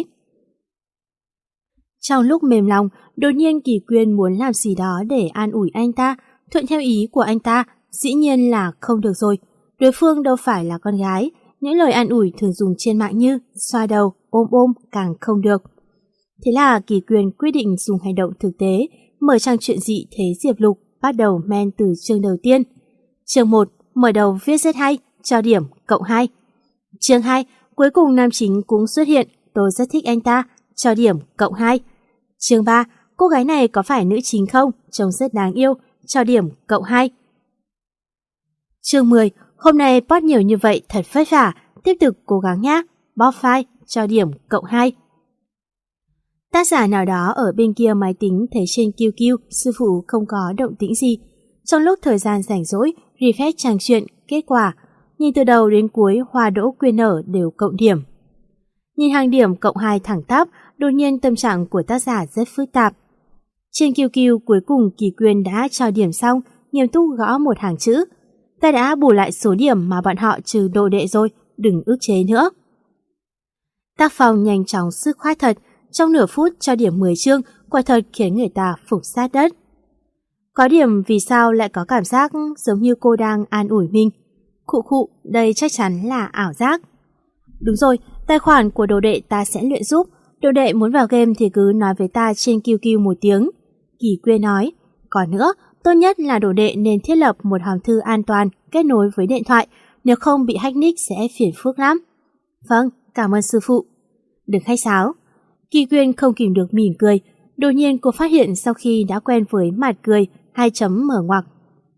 Trong lúc mềm lòng, đột nhiên Kỳ Quyên muốn làm gì đó để an ủi anh ta, thuận theo ý của anh ta, dĩ nhiên là không được rồi. Đối phương đâu phải là con gái, những lời an ủi thường dùng trên mạng như xoa đầu, ôm ôm càng không được. Thế là Kỳ Quyên quyết định dùng hành động thực tế, mở trang truyện dị Thế Diệp Lục, bắt đầu men từ chương đầu tiên. Chương một, mở đầu viết rất hay, cho điểm cộng hai. Chương hai, cuối cùng nam chính cũng xuất hiện, tôi rất thích anh ta, cho điểm cộng hai. Chương ba, cô gái này có phải nữ chính không? Trông rất đáng yêu, cho điểm cộng hai. Chương mười, hôm nay post nhiều như vậy thật vất vả, tiếp tục cố gắng nhé, bóp file, cho điểm cộng hai. Tác giả nào đó ở bên kia máy tính thấy trên Q Q sư phụ không có động tĩnh gì. Trong lúc thời gian rảnh rỗi, refresh trang truyện, kết quả, nhìn từ đầu đến cuối hoa đỗ quyên nở đều cộng điểm. Nhìn hàng điểm cộng hai thẳng tắp, đột nhiên tâm trạng của tác giả rất phức tạp. Trên Q Q cuối cùng Kỳ Quyên đã cho điểm xong, nghiêm túc gõ một hàng chữ. Ta đã bù lại số điểm mà bọn họ trừ đồ đệ rồi, đừng ức chế nữa. Tác phong nhanh chóng sức khoát thật, trong nửa phút cho điểm mười chương, quả thật khiến người ta phục sát đất. Có điểm vì sao lại có cảm giác giống như cô đang an ủi mình. Khụ khụ, đây chắc chắn là ảo giác. Đúng rồi, tài khoản của đồ đệ ta sẽ luyện giúp. Đồ đệ muốn vào game thì cứ nói với ta trên Q Q một tiếng. Kỳ Quyên nói, còn nữa, tốt nhất là đồ đệ nên thiết lập một hòm thư an toàn kết nối với điện thoại, nếu không bị hack nick sẽ phiền phức lắm. Vâng, cảm ơn sư phụ. Đừng khách sáo. Kỳ Quyên không kìm được mỉm cười, đột nhiên cô phát hiện sau khi đã quen với mặt cười, hai chấm mở ngoặc.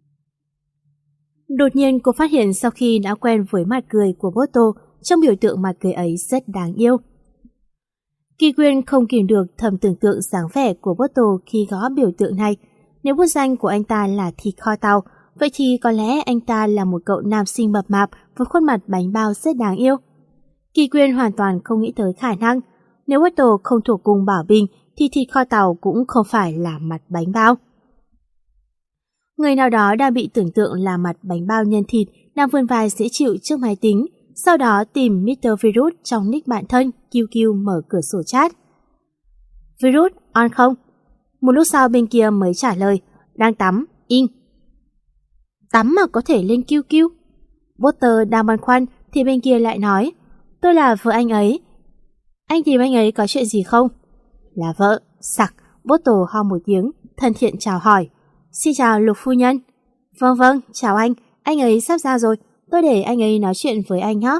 Đột nhiên cô phát hiện sau khi đã quen với mặt cười của Bottle, trong biểu tượng mặt cười ấy rất đáng yêu. Kỳ Quyên không kìm được thầm tưởng tượng dáng vẻ của Bottle khi gõ biểu tượng này. Nếu bút danh của anh ta là thịt kho tàu, vậy thì có lẽ anh ta là một cậu nam sinh mập mạp với khuôn mặt bánh bao rất đáng yêu. Kỳ Quyên hoàn toàn không nghĩ tới khả năng, nếu Bottle không thuộc cùng Bảo Bình thì thịt kho tàu cũng không phải là mặt bánh bao. Người nào đó đang bị tưởng tượng là mặt bánh bao nhân thịt đang vươn vai dễ chịu trước máy tính, sau đó tìm mít tơ Virus trong nick bạn thân Q Q mở cửa sổ chat. Virus, on không? Một lúc sau bên kia mới trả lời, đang tắm, in. Tắm mà có thể lên Q Q? Potter đang băn khoăn thì bên kia lại nói, tôi là vợ anh ấy. Anh tìm anh ấy có chuyện gì không? Là vợ, sặc, Bottle ho một tiếng, thân thiện chào hỏi. Xin chào Lục phu nhân. Vâng vâng, chào anh, anh ấy sắp ra rồi, tôi để anh ấy nói chuyện với anh nhé.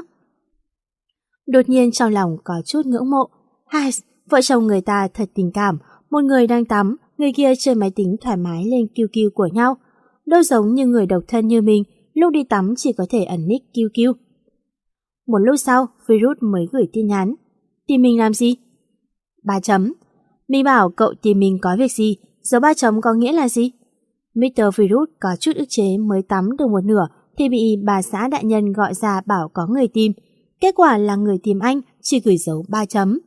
Đột nhiên trong lòng có chút ngưỡng mộ. Hai, vợ chồng người ta thật tình cảm, một người đang tắm, người kia chơi máy tính thoải mái lên kiu kiu của nhau. Đâu giống như người độc thân như mình, lúc đi tắm chỉ có thể ẩn nick kiu kiu. Một lúc sau, Virus mới gửi tin nhắn. Tìm mình làm gì? Ba chấm. Mình bảo cậu tìm mình có việc gì, dấu ba chấm có nghĩa là gì? mít tơ Virus có chút ức chế mới tắm được một nửa thì bị bà xã đại nhân gọi ra bảo có người tìm. Kết quả là người tìm anh chỉ gửi dấu ba chấm.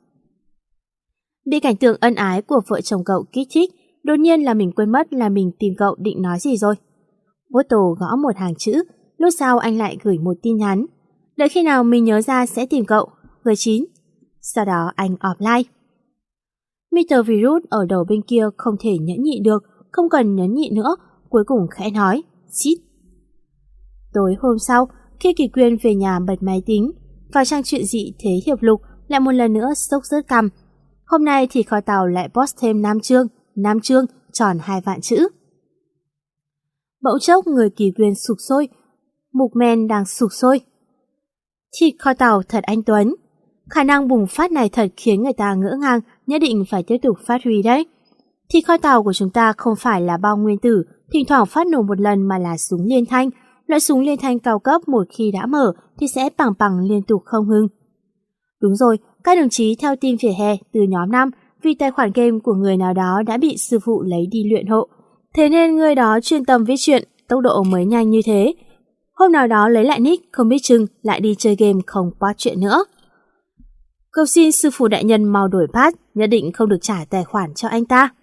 Bị cảnh tượng ân ái của vợ chồng cậu kích thích, đột nhiên là mình quên mất là mình tìm cậu định nói gì rồi. Bottle gõ một hàng chữ, lúc sau anh lại gửi một tin nhắn. Đợi khi nào mình nhớ ra sẽ tìm cậu, gửi chín. Sau đó anh offline. mít tơ Virus ở đầu bên kia không thể nhẫn nhịn được, không cần nhẫn nhịn nữa, cuối cùng khẽ nói, xít. Tối hôm sau, khi Kỳ Quyên về nhà bật máy tính, vào trang truyện dị thế hiệp lục lại một lần nữa sốc rớt cằm. Hôm nay thì kho tàu lại post thêm năm chương, năm chương tròn hai vạn chữ. Bỗng chốc người Kỳ Quyên sụp sôi, mục men đang sụp sôi. Thịt kho tàu thật anh Tuấn. Khả năng bùng phát này thật khiến người ta ngỡ ngàng, nhất định phải tiếp tục phát huy đấy. Thịt kho tàu của chúng ta không phải là bao nguyên tử, thỉnh thoảng phát nổ một lần mà là súng liên thanh. Loại súng liên thanh cao cấp một khi đã mở thì sẽ pằng pằng liên tục không ngừng. Đúng rồi, các đồng chí theo team vỉa hè từ nhóm năm vì tài khoản game của người nào đó đã bị sư phụ lấy đi luyện hộ. Thế nên người đó chuyên tâm viết chuyện, tốc độ mới nhanh như thế. Hôm nào đó lấy lại nick không biết chừng lại đi chơi game không post chuyện nữa. Cầu xin sư phụ đại nhân mau đổi pass, nhất định không được trả tài khoản cho anh ta.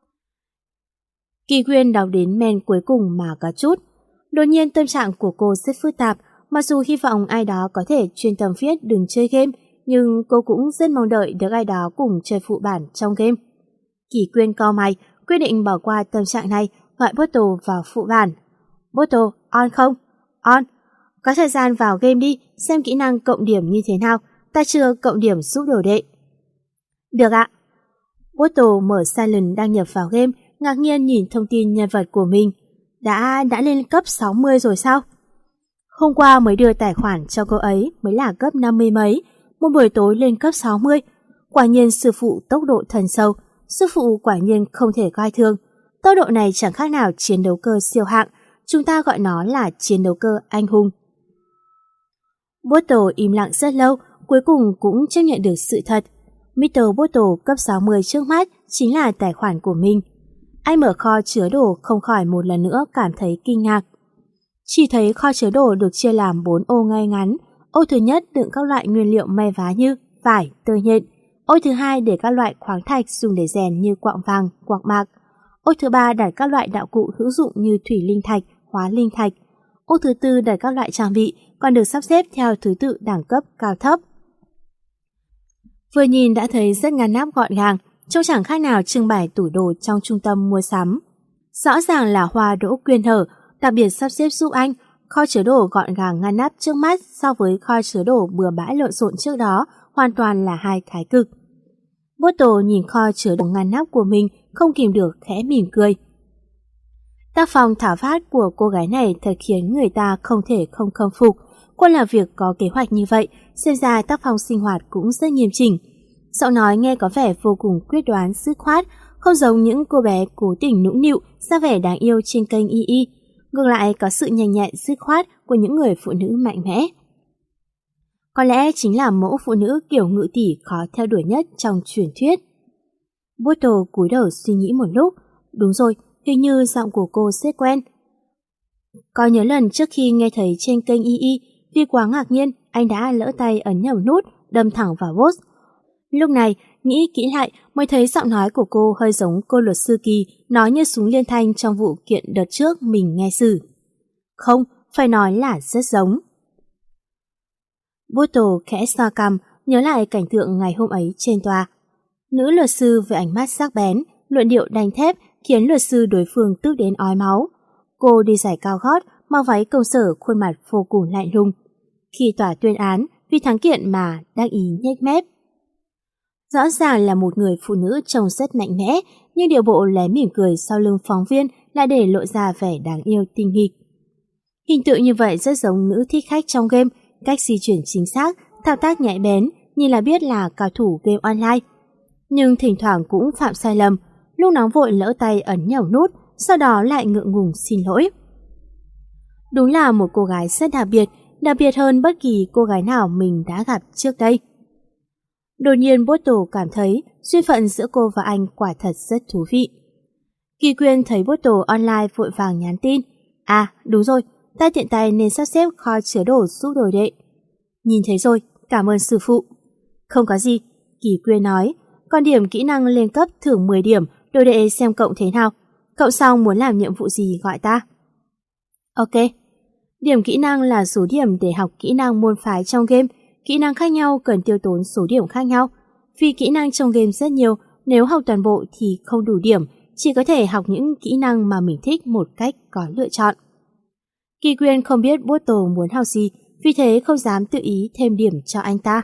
Kỳ Quyên đọc đến men cuối cùng mà có chút. Đột nhiên tâm trạng của cô rất phức tạp, mặc dù hy vọng ai đó có thể chuyên tâm viết đừng chơi game, nhưng cô cũng rất mong đợi được ai đó cùng chơi phụ bản trong game. Kỳ Quyên cau mày, quyết định bỏ qua tâm trạng này, gọi Bottle vào phụ bản. Bottle, on không? On. Có thời gian vào game đi, xem kỹ năng cộng điểm như thế nào, ta chưa cộng điểm giúp đồ đệ. Được ạ. Bottle mở Silent đăng nhập vào game, ngạc nhiên nhìn thông tin nhân vật của mình. Đã đã lên cấp sáu mươi rồi sao? Hôm qua mới đưa tài khoản cho cô ấy mới là cấp năm mươi mấy, một buổi tối lên cấp sáu mươi. Quả nhiên sư phụ tốc độ thần sâu, sư phụ quả nhiên không thể coi thường. Tốc độ này chẳng khác nào chiến đấu cơ siêu hạng, chúng ta gọi nó là chiến đấu cơ anh hùng. Bottle im lặng rất lâu, cuối cùng cũng chấp nhận được sự thật. mít tơ Bottle cấp sáu mươi trước mắt chính là tài khoản của mình. Anh mở kho chứa đồ không khỏi một lần nữa cảm thấy kinh ngạc. Chỉ thấy kho chứa đồ được chia làm bốn ô ngay ngắn. Ô thứ nhất đựng các loại nguyên liệu may vá như vải, tơ nhện. Ô thứ hai để các loại khoáng thạch dùng để rèn như quặng vàng, quặng bạc. Ô thứ ba đặt các loại đạo cụ hữu dụng như thủy linh thạch, hóa linh thạch. Ô thứ tư đặt các loại trang bị, còn được sắp xếp theo thứ tự đẳng cấp cao thấp. Vừa nhìn đã thấy rất ngăn nắp gọn gàng, trông chẳng khác nào trưng bày tủ đồ trong trung tâm mua sắm. Rõ ràng là Hoa Đỗ Quyên hở, đặc biệt sắp xếp giúp anh, kho chứa đồ gọn gàng ngăn nắp trước mắt so với kho chứa đồ bừa bãi lộn xộn trước đó, hoàn toàn là hai thái cực. Bottle nhìn kho chứa đồ ngăn nắp của mình, không kìm được khẽ mỉm cười. Tác phong tháo vát của cô gái này thật khiến người ta không thể không khâm phục. Cô làm việc có kế hoạch như vậy, xem ra tác phong sinh hoạt cũng rất nghiêm chỉnh. Giọng nói nghe có vẻ vô cùng quyết đoán, dứt khoát, không giống những cô bé cố tình nũng nịu, ra vẻ đáng yêu trên kênh y y. Ngược lại có sự nhanh nhẹn dứt khoát của những người phụ nữ mạnh mẽ. Có lẽ chính là mẫu phụ nữ kiểu ngự tỷ khó theo đuổi nhất trong truyền thuyết. Bottle cúi đầu suy nghĩ một lúc. Đúng rồi, hình như giọng của cô rất quen. Có nhớ lần trước khi nghe thấy trên kênh y y, vì quá ngạc nhiên, anh đã lỡ tay ấn nhầm nút, đâm thẳng vào boss. Lúc này, nghĩ kỹ lại mới thấy giọng nói của cô hơi giống cô luật sư Kỳ nói như súng liên thanh trong vụ kiện đợt trước mình nghe xử. Không, phải nói là rất giống. Bottle khẽ xoa cằm, nhớ lại cảnh tượng ngày hôm ấy trên tòa. Nữ luật sư với ánh mắt sắc bén, luận điệu đanh thép khiến luật sư đối phương tức đến ói máu. Cô đi giày cao gót, mặc váy công sở, khuôn mặt vô cùng lạnh lùng. Khi tòa tuyên án, vì thắng kiện mà đắc ý nhếch mép. Rõ ràng là một người phụ nữ trông rất mạnh mẽ, nhưng điệu bộ lé mỉm cười sau lưng phóng viên lại để lộ ra vẻ đáng yêu tinh nghịch. Hình tượng như vậy rất giống nữ thích khách trong game, cách di chuyển chính xác, thao tác nhạy bén, nhìn là biết là cao thủ game online. Nhưng thỉnh thoảng cũng phạm sai lầm, lúc nóng vội lỡ tay ấn nhầm nút, sau đó lại ngượng ngùng xin lỗi. Đúng là một cô gái rất đặc biệt, đặc biệt hơn bất kỳ cô gái nào mình đã gặp trước đây. Đột nhiên Bottle cảm thấy duyên phận giữa cô và anh quả thật rất thú vị. Kỳ Quyên thấy Bottle online vội vàng nhắn tin. À đúng rồi, ta tiện tay nên sắp xếp kho chứa đồ giúp đồ đệ. Nhìn thấy rồi, cảm ơn sư phụ. Không có gì, Kỳ Quyên nói, còn điểm kỹ năng lên cấp thưởng mười điểm, đồ đệ xem cộng thế nào. Cậu sau muốn làm nhiệm vụ gì gọi ta. Ok. Điểm kỹ năng là số điểm để học kỹ năng môn phái trong game. Kỹ năng khác nhau cần tiêu tốn số điểm khác nhau. Vì kỹ năng trong game rất nhiều, nếu học toàn bộ thì không đủ điểm, chỉ có thể học những kỹ năng mà mình thích một cách có lựa chọn. Kỳ Quyên không biết Bottle muốn học gì, vì thế không dám tự ý thêm điểm cho anh ta.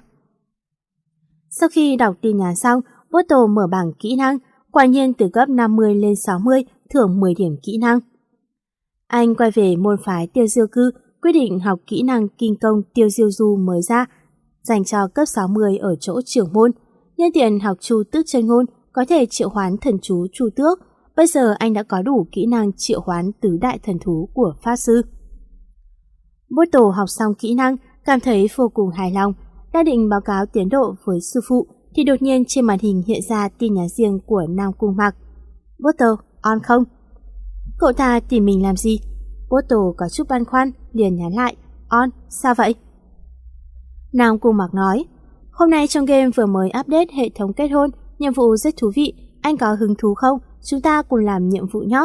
Sau khi đọc tin nhắn xong, Bottle mở bảng kỹ năng, quả nhiên từ cấp năm mươi lên sáu mươi thưởng mười điểm kỹ năng. Anh quay về môn phái Tiêu Diêu Cư, quyết định học kỹ năng kinh công Tiêu Diêu Du mới ra, dành cho cấp sáu mươi ở chỗ trưởng môn. Nhân tiện học Chu Tước Chân Ngôn, có thể triệu hoán thần chú Chu Tước. Bây giờ anh đã có đủ kỹ năng triệu hoán tứ đại thần thú của Pháp Sư. Bottle học xong kỹ năng, cảm thấy vô cùng hài lòng, đang định báo cáo tiến độ với sư phụ thì đột nhiên trên màn hình hiện ra tin nhắn riêng của Nam Cung Mặc. Bottle, on không? Cậu ta tìm mình làm gì? Bottle có chút băn khoăn, liền nhắn lại. On, sao vậy? Nam Cung Mặc nói, hôm nay trong game vừa mới update hệ thống kết hôn, nhiệm vụ rất thú vị, anh có hứng thú không? Chúng ta cùng làm nhiệm vụ nhé.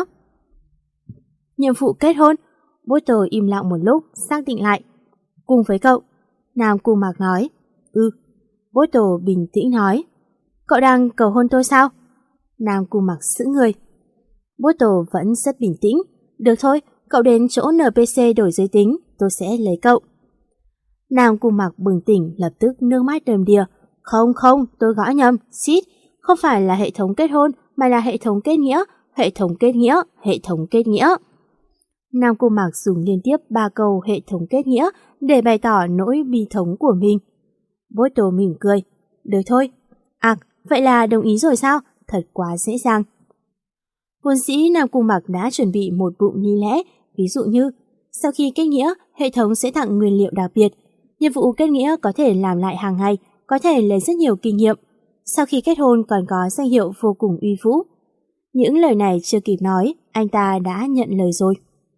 Nhiệm vụ kết hôn? Bottle im lặng một lúc, xác định lại. Cùng với cậu. Nam Cung Mặc nói. Ừ. Bottle bình tĩnh nói. Cậu đang cầu hôn tôi sao? Nam Cung Mặc sững người. Bottle vẫn rất bình tĩnh. Được thôi, cậu đến chỗ en pê xê đổi giới tính, tôi sẽ lấy cậu. Nam Cung Mặc bừng tỉnh, lập tức nước mắt đầm đìa. Không không, tôi gõ nhầm, xít. Không phải là hệ thống kết hôn, mà là hệ thống kết nghĩa, hệ thống kết nghĩa, hệ thống kết nghĩa. Nam Cung Mặc dùng liên tiếp ba câu hệ thống kết nghĩa để bày tỏ nỗi bi thống của mình. Bottle mỉm cười. Được thôi. À, vậy là đồng ý rồi sao? Thật quá dễ dàng. Vốn dĩ Nam Cung Mặc đã chuẩn bị một bụng nghi lẽ, ví dụ như sau khi kết nghĩa, hệ thống sẽ tặng nguyên liệu đặc biệt. Nhiệm vụ kết nghĩa có thể làm lại hàng ngày, có thể lấy rất nhiều kinh nghiệm. Sau khi kết hôn còn có danh hiệu vô cùng uy vũ. Những lời này chưa kịp nói, anh ta đã nhận lời rồi.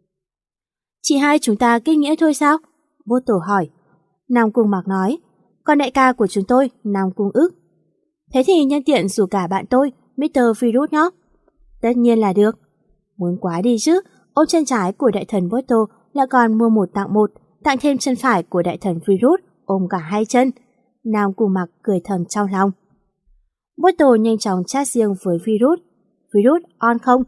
Chị hai chúng ta kết nghĩa thôi sao? Bottle hỏi. Nam Cung Mặc nói, còn đại ca của chúng tôi, Nam Cung Ức. Thế thì nhân tiện rủ cả bạn tôi, mít tơ Virus nhé. Tất nhiên là được. Muốn quá đi chứ, ôm chân trái của đại thần Bottle là còn mua một tặng một, tặng thêm chân phải của đại thần Virus, ôm cả hai chân. Nam Cung Mặc cười thầm trong lòng. Bottle nhanh chóng chat riêng với Virus. Virus on không?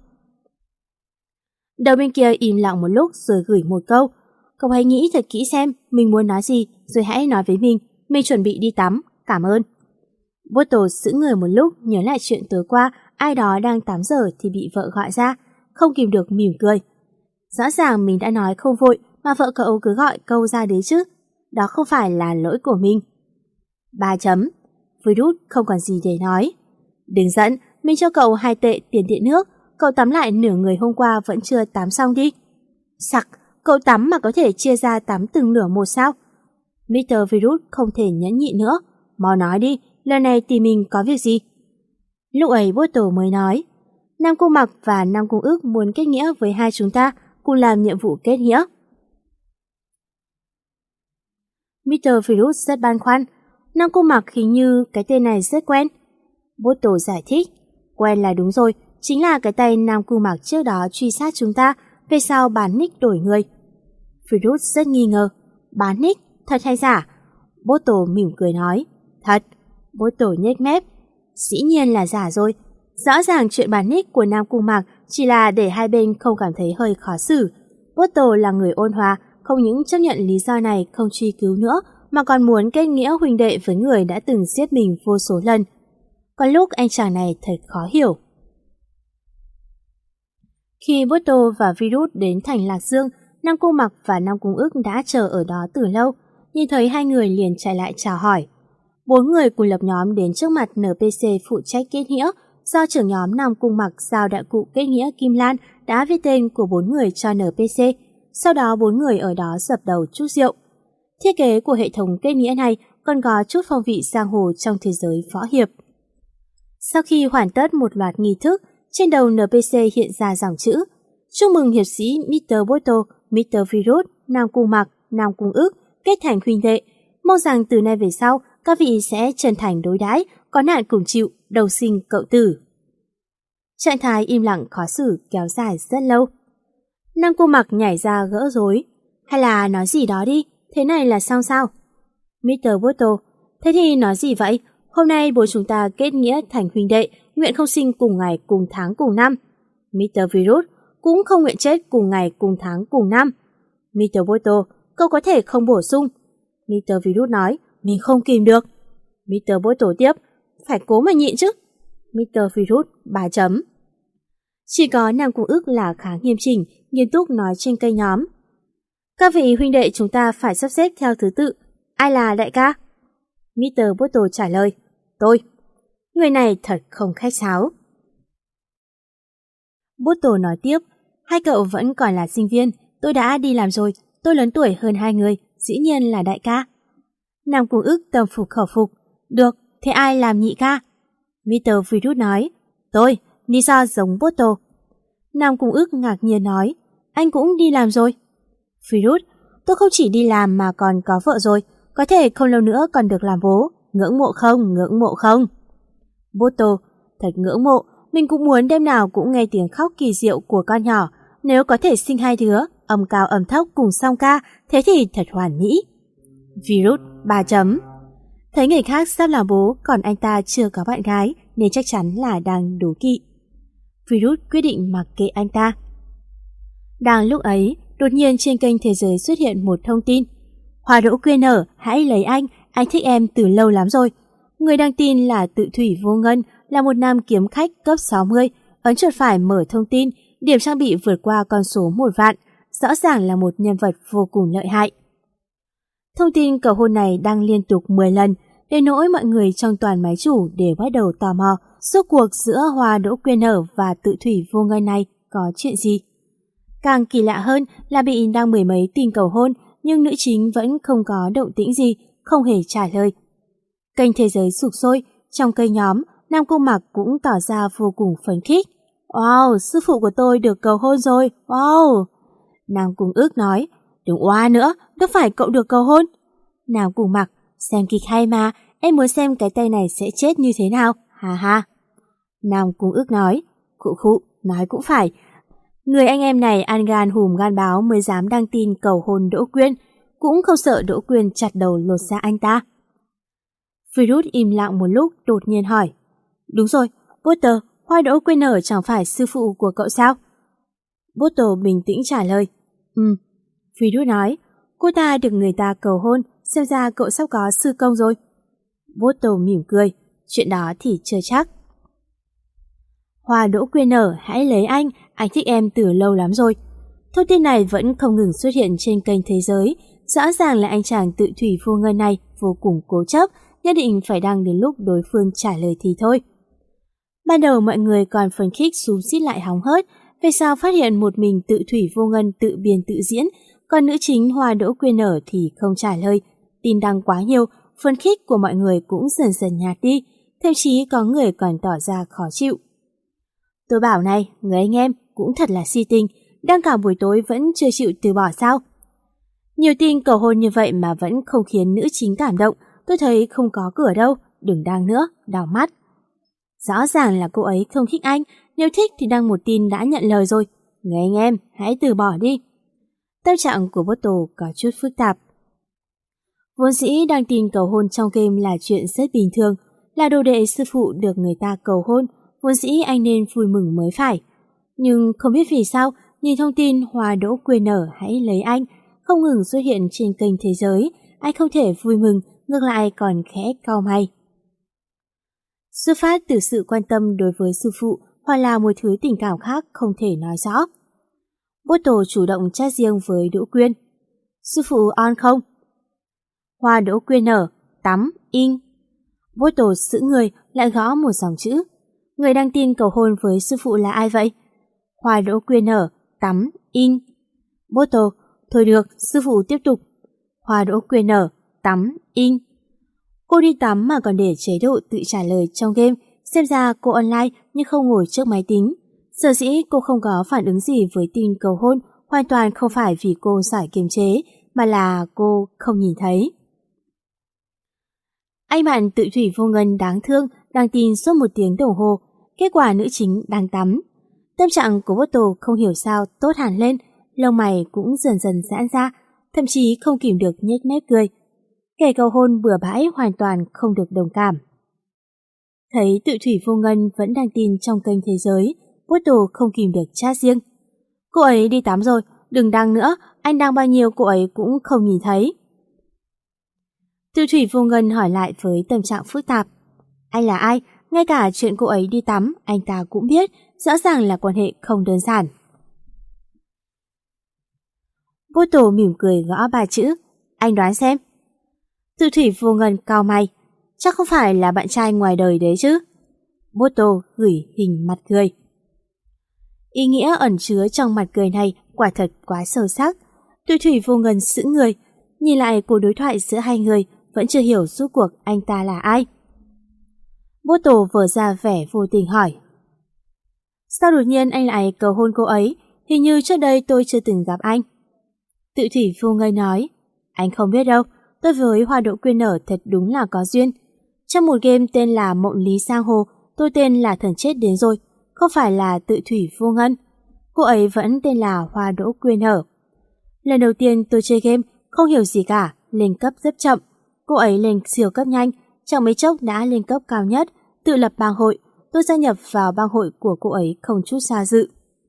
Đầu bên kia im lặng một lúc rồi gửi một câu. Cậu hãy nghĩ thật kỹ xem mình muốn nói gì, rồi hãy nói với mình. Mình chuẩn bị đi tắm, cảm ơn. Bottle sững người một lúc, nhớ lại chuyện tối qua ai đó đang tắm giờ thì bị vợ gọi ra, không kìm được mỉm cười. Rõ ràng mình đã nói không vội mà vợ cậu cứ gọi câu ra đấy chứ. Đó không phải là lỗi của mình. Ba chấm. Virus không còn gì để nói. Đừng giận, mình cho cậu hai tệ tiền điện nước. Cậu tắm lại nửa người hôm qua vẫn chưa tắm xong đi. Sặc, cậu tắm mà có thể chia ra tắm từng nửa một sao? mít tơ Virus không thể nhẫn nhịn nữa. Mau nói đi, lần này tìm mình có việc gì? Lúc ấy Bottle mới nói, Nam Cung Mặc và Nam Cung Ức muốn kết nghĩa với hai chúng ta, cùng làm nhiệm vụ kết nghĩa. mít tơ Virus rất băn khoăn. Nam Cung Mặc hình như cái tên này rất quen. Bottle giải thích, quen là đúng rồi, chính là cái tay Nam Cung Mặc trước đó truy sát chúng ta, về sau bán nick đổi người. Virus rất nghi ngờ, bán nick, thật hay giả? Bottle mỉm cười nói, thật. Bottle nhếch mép, dĩ nhiên là giả rồi. Rõ ràng chuyện bán nick của Nam Cung Mặc chỉ là để hai bên không cảm thấy hơi khó xử. Bottle là người ôn hòa, không những chấp nhận lý do này không truy cứu nữa, mà còn muốn kết nghĩa huynh đệ với người đã từng giết mình vô số lần. Có lúc anh chàng này thật khó hiểu. Khi Botto và Virus đến thành Lạc Dương, Nam Cung Mặc và Nam Cung Ức đã chờ ở đó từ lâu. Nhìn thấy hai người liền chạy lại chào hỏi. Bốn người cùng lập nhóm đến trước mặt en pê xê phụ trách kết nghĩa, do trưởng nhóm Nam Cung Mặc giao đạo cụ kết nghĩa Kim Lan đã viết tên của bốn người cho en pê xê. Sau đó bốn người ở đó dập đầu chúc rượu. Thiết kế của hệ thống kết nghĩa này còn có chút phong vị giang hồ trong thế giới võ hiệp. Sau khi hoàn tất một loạt nghi thức, trên đầu en pê xê hiện ra dòng chữ: chúc mừng hiệp sĩ mít tơ Botto, mít tơ Virus, Nam Cung Mặc, Nam Cung Ức kết thành huynh đệ. Mong rằng từ nay về sau, các vị sẽ chân thành đối đãi, có nạn cùng chịu, đầu sinh cậu tử. Trạng thái im lặng khó xử kéo dài rất lâu. Nam Cung Mặc nhảy ra gỡ rối. Hay là nói gì đó đi, thế này là xong sao? mít tơ Botto: thế thì nói gì vậy? Hôm nay bố chúng ta kết nghĩa thành huynh đệ, nguyện không sinh cùng ngày cùng tháng cùng năm. mít tơ Virus: cũng không nguyện chết cùng ngày cùng tháng cùng năm. mít tơ Botto: cậu có thể không bổ sung. mít tơ Virus nói: mình không kìm được. mít tơ Botto tiếp: phải cố mà nhịn chứ. mít tơ Virus: ba chấm. Chỉ có Nam Cung Ức là khá nghiêm chỉnh, nghiêm túc nói trên cây nhóm. Các vị huynh đệ chúng ta phải sắp xếp theo thứ tự. Ai là đại ca? mít tơ Botto trả lời: tôi. Người này thật không khách sáo. Botto nói tiếp: hai cậu vẫn còn là sinh viên, tôi đã đi làm rồi, tôi lớn tuổi hơn hai người, dĩ nhiên là đại ca. Nam Cung Ức tâm phục khẩu phục: được, thế ai làm nhị ca? mít tơ Virus nói: tôi, lý do giống Botto. Nam Cung Ức ngạc nhiên nói: anh cũng đi làm rồi. Virus: tôi không chỉ đi làm mà còn có vợ rồi, có thể không lâu nữa còn được làm bố, ngưỡng mộ không, ngưỡng mộ không? Botto: thật ngưỡng mộ, mình cũng muốn đêm nào cũng nghe tiếng khóc kỳ diệu của con nhỏ, nếu có thể sinh hai đứa, âm cao âm thấp cùng song ca, thế thì thật hoàn mỹ. Virus: ba chấm. Thấy người khác sắp làm bố, còn anh ta chưa có bạn gái, nên chắc chắn là đang đố kỵ. Virus quyết định mặc kệ anh ta. Đang lúc ấy, đột nhiên trên kênh Thế Giới xuất hiện một thông tin: Hoa đỗ quyên nở, hãy lấy anh, anh thích em từ lâu lắm rồi. Người đăng tin là Tự Thủy Vô Ngân, là một nam kiếm khách cấp sáu mươi. Ấn chuột phải mở thông tin, điểm trang bị vượt qua con số một vạn, rõ ràng là một nhân vật vô cùng lợi hại. Thông tin cầu hôn này đăng liên tục mười lần, đến nỗi mọi người trong toàn máy chủ đều bắt đầu tò mò rốt cuộc giữa Hoa Đỗ Quyên Nở và Tự Thủy Vô Ngân này có chuyện gì. Càng kỳ lạ hơn là bị đăng mười mấy tin cầu hôn, nhưng nữ chính vẫn không có động tĩnh gì, không hề trả lời. Kênh Thế Giới sục sôi, trong kênh nhóm, Nam Cung Mặc cũng tỏ ra vô cùng phấn khích. Wow, sư phụ của tôi được cầu hôn rồi, wow. Nam Cung Ức nói: đừng oa nữa, đâu phải cậu được cầu hôn. Nam Cung Mặc: xem kịch hay mà, em muốn xem cái tay này sẽ chết như thế nào, ha ha. Nam Cung Ức nói: khụ khụ, nói cũng phải. Người anh em này ăn gan hùm gan báo mới dám đăng tin cầu hôn Đỗ Quyên, cũng không sợ Đỗ Quyên chặt đầu lột da anh ta. Virus im lặng một lúc đột nhiên hỏi: đúng rồi, Potter, Hoa Đỗ Quyên Nở chẳng phải sư phụ của cậu sao? Potter bình tĩnh trả lời: Ừ. Virus nói: cô ta được người ta cầu hôn, xem ra cậu sắp có sư công rồi. Potter mỉm cười: chuyện đó thì chưa chắc. Hoa Đỗ Quyên Nở, hãy lấy anh, anh thích em từ lâu lắm rồi. Thông tin này vẫn không ngừng xuất hiện trên kênh Thế Giới, rõ ràng là anh chàng Tự Thủy Vô Ngân này vô cùng cố chấp, nhất định phải đăng đến lúc đối phương trả lời thì thôi. Ban đầu mọi người còn phấn khích xúm xít lại hóng hớt, về sau phát hiện một mình Tự Thủy Vô Ngân tự biên tự diễn, còn nữ chính Hoa Đỗ Quyên Nở thì không trả lời. Tin đăng quá nhiều, phấn khích của mọi người cũng dần dần nhạt đi, thậm chí có người còn tỏ ra khó chịu. Tôi bảo này, người anh em cũng thật là si tình, đang cả buổi tối vẫn chưa chịu từ bỏ sao? Nhiều tin cầu hôn như vậy mà vẫn không khiến nữ chính cảm động, tôi thấy không có cửa đâu, đừng đăng nữa, đau mắt. Rõ ràng là cô ấy không thích anh, nếu thích thì đăng một tin đã nhận lời rồi. Người anh em, hãy từ bỏ đi. Tâm trạng của Bottle có chút phức tạp. Vốn dĩ đăng tin cầu hôn trong game là chuyện rất bình thường, là đồ đệ sư phụ được người ta cầu hôn, vốn dĩ anh nên vui mừng mới phải. Nhưng không biết vì sao, nhìn thông tin Hoa Đỗ Quyên Nở hãy lấy anh không ngừng xuất hiện trên kênh Thế Giới, anh không thể vui mừng, ngược lại còn khẽ cau mày. Xuất phát từ sự quan tâm đối với sư phụ hoặc là một thứ tình cảm khác không thể nói rõ. Bottle chủ động chat riêng với Đỗ Quyên. Sư phụ on không? Hoa Đỗ Quyên nở, tắm, in. Bottle sững người lại gõ một dòng chữ. Người đăng tin cầu hôn với sư phụ là ai vậy? Hoa Đỗ Quyên nở, tắm, in. Bottle, thôi được, sư phụ tiếp tục. Hoa Đỗ Quyên nở, tắm, in. Cô đi tắm mà còn để chế độ tự trả lời trong game, xem ra cô online nhưng không ngồi trước máy tính. Sở dĩ cô không có phản ứng gì với tin cầu hôn hoàn toàn không phải vì cô giỏi kiềm chế, mà là cô không nhìn thấy. Anh bạn tự thủy vô ngân đáng thương đăng tin suốt một tiếng đồng hồ, kết quả nữ chính đang tắm. Tâm trạng của Bottle không hiểu sao tốt hẳn lên, lông mày cũng dần dần giãn ra, thậm chí không kìm được nhếch mép cười. Kẻ cầu hôn bừa bãi hoàn toàn không được đồng cảm. Thấy tự thủy vô ngân vẫn đăng tin trong kênh Thế Giới, Bottle không kìm được chat riêng. Cô ấy đi tắm rồi, đừng đăng nữa, anh đăng bao nhiêu cô ấy cũng không nhìn thấy. Tự thủy vô ngân hỏi lại với tâm trạng phức tạp. Anh là ai? Ngay cả chuyện cô ấy đi tắm anh ta cũng biết, rõ ràng là quan hệ không đơn giản. Bottle mỉm cười gõ ba chữ. Anh đoán xem. Tự thủy vô ngân cau mày. Chắc không phải là bạn trai ngoài đời đấy chứ? Bottle gửi hình mặt cười. Ý nghĩa ẩn chứa trong mặt cười này quả thật quá sâu sắc. Tự thủy vô ngân sững người, nhìn lại cuộc đối thoại giữa hai người, vẫn chưa hiểu rốt cuộc anh ta là ai. Bottle vờ ra vẻ vô tình hỏi. Sao đột nhiên anh lại cầu hôn cô ấy? Hình như trước đây tôi chưa từng gặp anh. Tự thủy vô ngân nói. Anh không biết đâu, tôi với Hoa Đỗ Quyên nở thật đúng là có duyên. Trong một game tên là Mộng Lý Sang Hồ, tôi tên là Thần Chết Đến Rồi, không phải là Tự thủy vô ngân. Cô ấy vẫn tên là Hoa Đỗ Quyên nở. Lần đầu tiên tôi chơi game, không hiểu gì cả, lên cấp rất chậm. Cô ấy lên siêu cấp nhanh, chẳng mấy chốc đã lên cấp cao nhất, tự lập bang hội. Tôi gia nhập vào bang hội của cô ấy không chút do dự.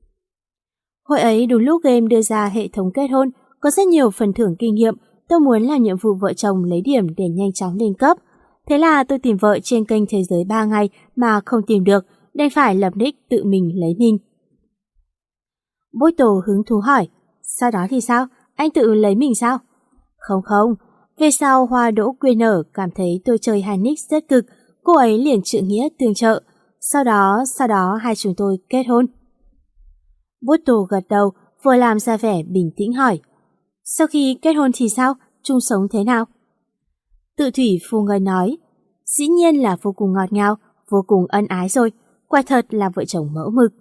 Hội ấy đúng lúc game đưa ra hệ thống kết hôn, có rất nhiều phần thưởng kinh nghiệm. Tôi muốn làm nhiệm vụ vợ chồng lấy điểm để nhanh chóng lên cấp. Thế là tôi tìm vợ trên kênh Thế Giới ba ngày mà không tìm được, đành phải lập nick tự mình lấy mình. Bottle hứng thú hỏi, sau đó thì sao? Anh tự lấy mình sao? Không không, về sau Hoa Đỗ Quyên nở cảm thấy tôi chơi hai nick rất cực, cô ấy liền trượng nghĩa tương trợ. Sau đó, sau đó hai chúng tôi kết hôn. Bottle gật đầu, vừa làm ra vẻ bình tĩnh hỏi. Sau khi kết hôn thì sao? Chung sống thế nào? Tự thủy vô ngân nói. Dĩ nhiên là vô cùng ngọt ngào, vô cùng ân ái rồi. Quả thật là vợ chồng mẫu mực.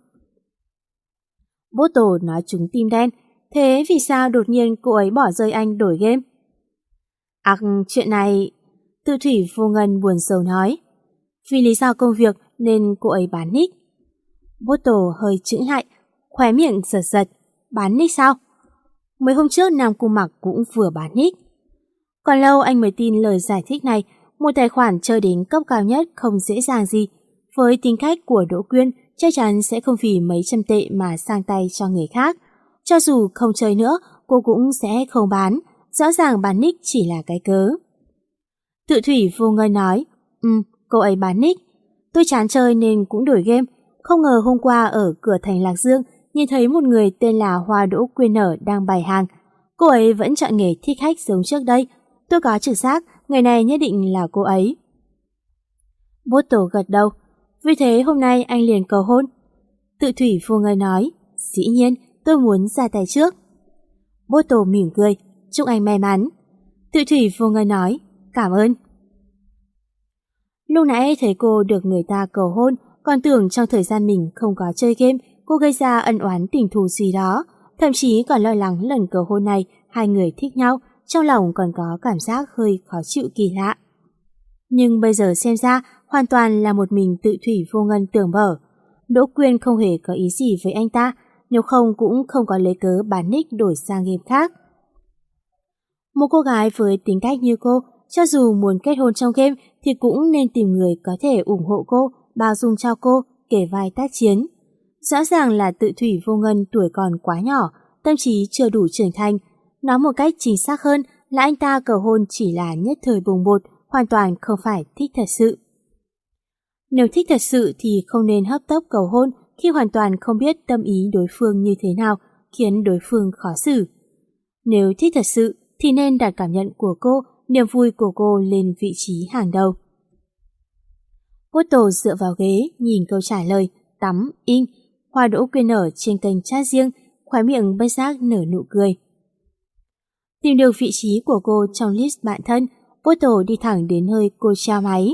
Bottle nói trúng tim đen. Thế vì sao đột nhiên cô ấy bỏ rơi anh đổi game? Ặc, chuyện này... Tự thủy vô ngân buồn sầu nói. Vì lý do công việc nên cô ấy bán nick. Bottle hơi chững lại, khóe miệng giật giật. Bán nick sao? Mấy hôm trước Nam Cung Mặc cũng vừa bán nick. Còn lâu anh mới tin lời giải thích này. Một tài khoản chơi đến cấp cao nhất không dễ dàng gì. Với tính cách của Đỗ Quyên, chắc chắn sẽ không vì mấy trăm tệ mà sang tay cho người khác. Cho dù không chơi nữa, cô cũng sẽ không bán. Rõ ràng bán nick chỉ là cái cớ. Tự thủy vô ngân nói. Ừ, cô ấy bán nick. Tôi chán chơi nên cũng đổi game. Không ngờ hôm qua ở cửa thành Lạc Dương nhìn thấy một người tên là Hoa Đỗ Quyên nở đang bày hàng. Cô ấy vẫn chọn nghề thích khách giống trước đây. Tôi có trực giác người này nhất định là cô ấy. Bottle gật đầu. Vì thế hôm nay anh liền cầu hôn. Tự thủy vô ngân nói. Dĩ nhiên tôi muốn ra tay trước. Bottle mỉm cười. Chúc anh may mắn. Tự thủy vô ngân nói. Cảm ơn. Lúc nãy thấy cô được người ta cầu hôn, còn tưởng trong thời gian mình không có chơi game, cô gây ra ân oán tình thù gì đó, thậm chí còn lo lắng lần cầu hôn này hai người thích nhau, trong lòng còn có cảm giác hơi khó chịu kỳ lạ. Nhưng bây giờ xem ra, hoàn toàn là một mình tự thủy vô ngân tưởng bở. Đỗ Quyên không hề có ý gì với anh ta, nếu không cũng không có lấy cớ bán nick đổi sang game khác. Một cô gái với tính cách như cô, cho dù muốn kết hôn trong game thì cũng nên tìm người có thể ủng hộ cô, bao dung cho cô, kể vai tác chiến. Rõ ràng là tự thủy vô ngân tuổi còn quá nhỏ, tâm trí chưa đủ trưởng thành. Nói một cách chính xác hơn là anh ta cầu hôn chỉ là nhất thời bồng bột, hoàn toàn không phải thích thật sự. Nếu thích thật sự thì không nên hấp tấp cầu hôn khi hoàn toàn không biết tâm ý đối phương như thế nào, khiến đối phương khó xử. Nếu thích thật sự thì nên đặt cảm nhận của cô, niềm vui của cô lên vị trí hàng đầu. Bottle dựa vào ghế, nhìn câu trả lời, tắm, in, hoa đỗ quyên nở trên kênh chat riêng, khóe miệng bất giác nở nụ cười. Tìm được vị trí của cô trong list bạn thân, Bottle đi thẳng đến nơi cô treo máy.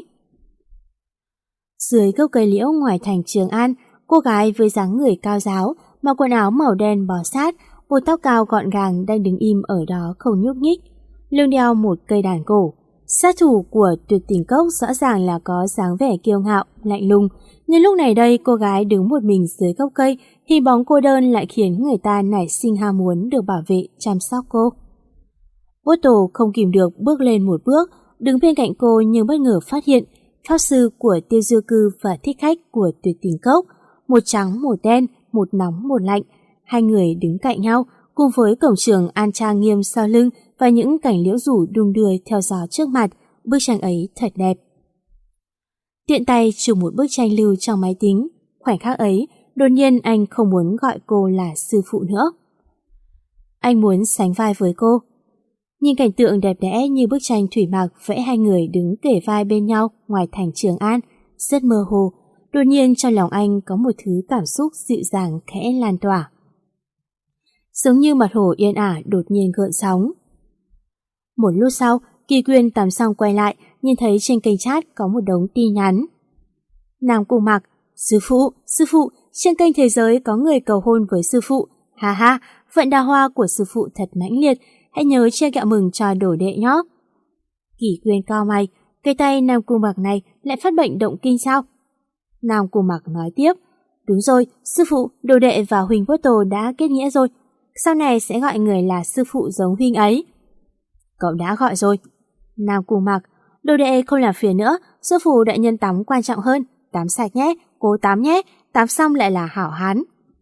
Dưới gốc cây liễu ngoài thành Trường An, cô gái với dáng người cao ráo, mặc quần áo màu đen bó sát, buộc tóc cao gọn gàng đang đứng im ở đó không nhúc nhích, lưng đeo một cây đàn cổ. Sát thủ của Tuyệt Tình Cốc rõ ràng là có dáng vẻ kiêu ngạo, lạnh lùng, nhưng lúc này đây cô gái đứng một mình dưới gốc cây, hình bóng cô đơn lại khiến người ta nảy sinh ham muốn được bảo vệ, chăm sóc cô. Bottle không kìm được bước lên một bước, đứng bên cạnh cô nhưng bất ngờ phát hiện pháp sư của Tiêu Diêu Cư và thích khách của Tuyệt Tình Cốc, một trắng một đen, một nóng một lạnh, hai người đứng cạnh nhau cùng với cổng trường an trang nghiêm sau lưng và những cành liễu rủ đung đưa theo gió trước mặt. Bức tranh ấy thật đẹp. Tiện tay chụp một bức tranh lưu trong máy tính, khoảnh khắc ấy đột nhiên anh không muốn gọi cô là sư phụ nữa. Anh muốn sánh vai với cô. Nhìn cảnh tượng đẹp đẽ như bức tranh thủy mặc vẽ hai người đứng kề vai bên nhau ngoài thành Trường An, rất mơ hồ. Đột nhiên trong lòng anh có một thứ cảm xúc dịu dàng khẽ lan tỏa. Giống như mặt hồ yên ả đột nhiên gợn sóng. Một lúc sau, Kỳ Quyên tắm xong quay lại, nhìn thấy trên kênh chat có một đống tin nhắn. Nam Cung Mặc, sư phụ, sư phụ, trên kênh Thế Giới có người cầu hôn với sư phụ. Ha ha, vận đào hoa của sư phụ thật mãnh liệt, hãy nhớ chia kẹo mừng cho đồ đệ nhé. Kỳ Quyên cau mày, cái tay Nam Cung Mặc này lại phát bệnh động kinh sao? Nam Cung Mặc nói tiếp, đúng rồi, sư phụ, đồ đệ và huynh Bottle đã kết nghĩa rồi, sau này sẽ gọi người là sư phụ giống huynh ấy. Cậu đã gọi rồi. Nam Cung Mặc, đồ đệ không làm phiền nữa, sư phụ đại nhân tắm quan trọng hơn, tắm sạch nhé, cố tắm nhé, tắm xong lại là hảo hán.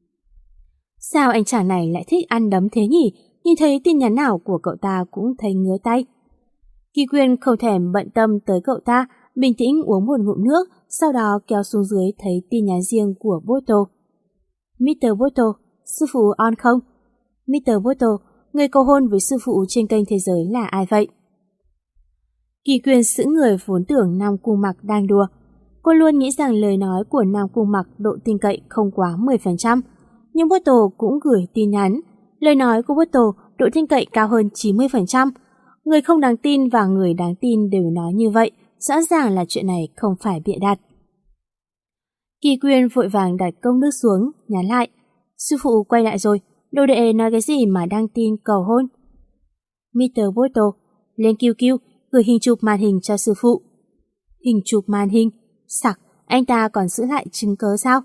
Sao anh chàng này lại thích ăn đấm thế nhỉ? Nhìn thấy tin nhắn nào của cậu ta cũng thấy ngứa tay. Kỳ Quyên không thèm bận tâm tới cậu ta, bình tĩnh uống một ngụm nước, sau đó kéo xuống dưới thấy tin nhắn riêng của Bottle. mít tơ Bottle, sư phụ on không? mít tơ Bottle, người cầu hôn với sư phụ trên kênh Thế Giới là ai vậy? Kỳ Quyên sững người vốn tưởng Nam Cung Mặc đang đùa. Cô luôn nghĩ rằng lời nói của Nam Cung Mặc độ tin cậy không quá mười phần trăm. Nhưng Bottle cũng gửi tin nhắn. Lời nói của Bottle độ tin cậy cao hơn chín mươi phần trăm. Người không đáng tin và người đáng tin đều nói như vậy. Rõ ràng là chuyện này không phải bịa đặt. Kỳ Quyên vội vàng đặt cốc nước xuống, nhắn lại. Sư phụ quay lại rồi, đồ đệ nói cái gì mà đăng tin cầu hôn? mít tơ Bottle, lên Q Q, gửi hình chụp màn hình cho sư phụ. Hình chụp màn hình? Sặc, anh ta còn giữ lại chứng cớ sao?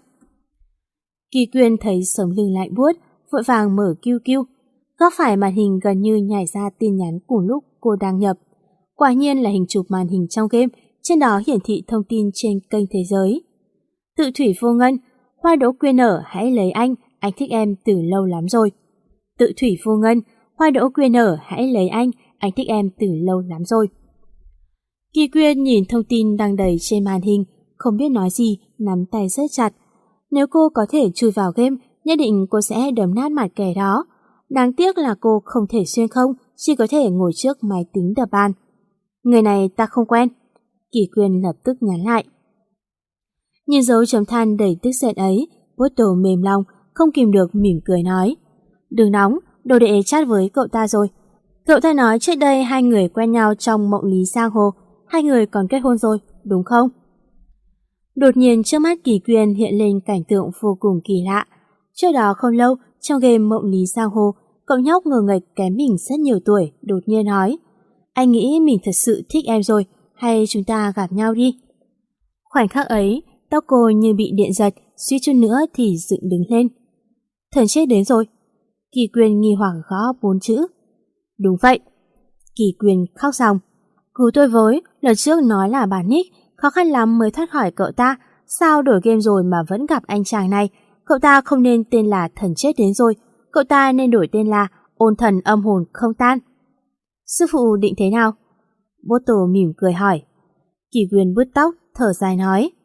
Kỳ Quyên thấy sống lưng lạnh buốt, vội vàng mở Q Q. Góc phải màn hình gần như nhảy ra tin nhắn cùng lúc cô đang nhập. Quả nhiên là hình chụp màn hình trong game, trên đó hiển thị thông tin trên kênh Thế Giới. Tự thủy vô ngân, hoa đỗ quyên nở hãy lấy anh, anh thích em từ lâu lắm rồi. Tự thủy vô ngân, hoa đỗ quyên nở hãy lấy anh, anh thích em từ lâu lắm rồi. Kỳ Quyên nhìn thông tin đăng đầy trên màn hình, không biết nói gì, nắm tay rất chặt. Nếu cô có thể chui vào game, nhất định cô sẽ đấm nát mặt kẻ đó. Đáng tiếc là cô không thể xuyên không, chỉ có thể ngồi trước máy tính đập bàn. Người này ta không quen. Kỳ Quyên lập tức nhắn lại. Nhìn dấu chấm than đầy tức giận ấy, Bottle mềm lòng, không kìm được mỉm cười nói. Đừng nóng, đồ đệ chat với cậu ta rồi. Cậu ta nói trước đây hai người quen nhau trong mộng lý giang hồ, hai người còn kết hôn rồi, đúng không? Đột nhiên trước mắt Kỳ Quyên hiện lên cảnh tượng vô cùng kỳ lạ. Trước đó không lâu, trong game mộng lý giang hồ, cậu nhóc ngờ nghệch kém mình rất nhiều tuổi, đột nhiên nói. Anh nghĩ mình thật sự thích em rồi, hay chúng ta gặp nhau đi? Khoảnh khắc ấy, tóc cô như bị điện giật, suýt chút nữa thì dựng đứng lên. Thần chết đến rồi. Kỳ Quyên nghi hoặc gõ bốn chữ. Đúng vậy. Kỳ Quyên khóc ròng. Cứu tôi với, lần trước nói là bản nick, khó khăn lắm mới thoát khỏi cậu ta, sao đổi game rồi mà vẫn gặp anh chàng này? Cậu ta không nên tên là thần chết đến rồi, cậu ta nên đổi tên là ôn thần âm hồn không tan. Sư phụ định thế nào? Bottle mỉm cười hỏi. Kỳ Quyên bứt tóc, thở dài nói.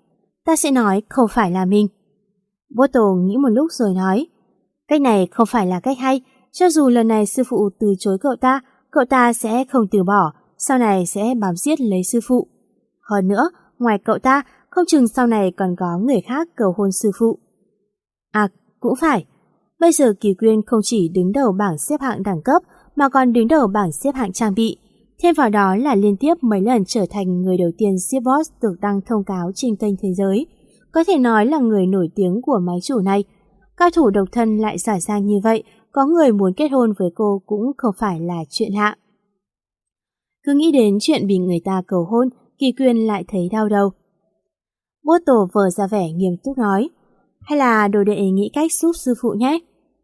ta sẽ nói không phải là mình. Bottle nghĩ một lúc rồi nói, cách này không phải là cách hay, cho dù lần này sư phụ từ chối cậu ta, cậu ta sẽ không từ bỏ, sau này sẽ bám giết lấy sư phụ. Hơn nữa, ngoài cậu ta, không chừng sau này còn có người khác cầu hôn sư phụ. À, cũng phải. Bây giờ Kỳ Quyên không chỉ đứng đầu bảng xếp hạng đẳng cấp mà còn đứng đầu bảng xếp hạng trang bị. Thêm vào đó là liên tiếp mấy lần trở thành người đầu tiên ship boss được đăng thông cáo trên kênh thế giới. Có thể nói là người nổi tiếng của máy chủ này. Cao thủ độc thân lại giỏi giang như vậy, có người muốn kết hôn với cô cũng không phải là chuyện lạ. Cứ nghĩ đến chuyện bị người ta cầu hôn, Kỳ Quyên lại thấy đau đầu. Bottle vờ ra vẻ nghiêm túc nói, hay là đồ đệ nghĩ cách giúp sư phụ nhé.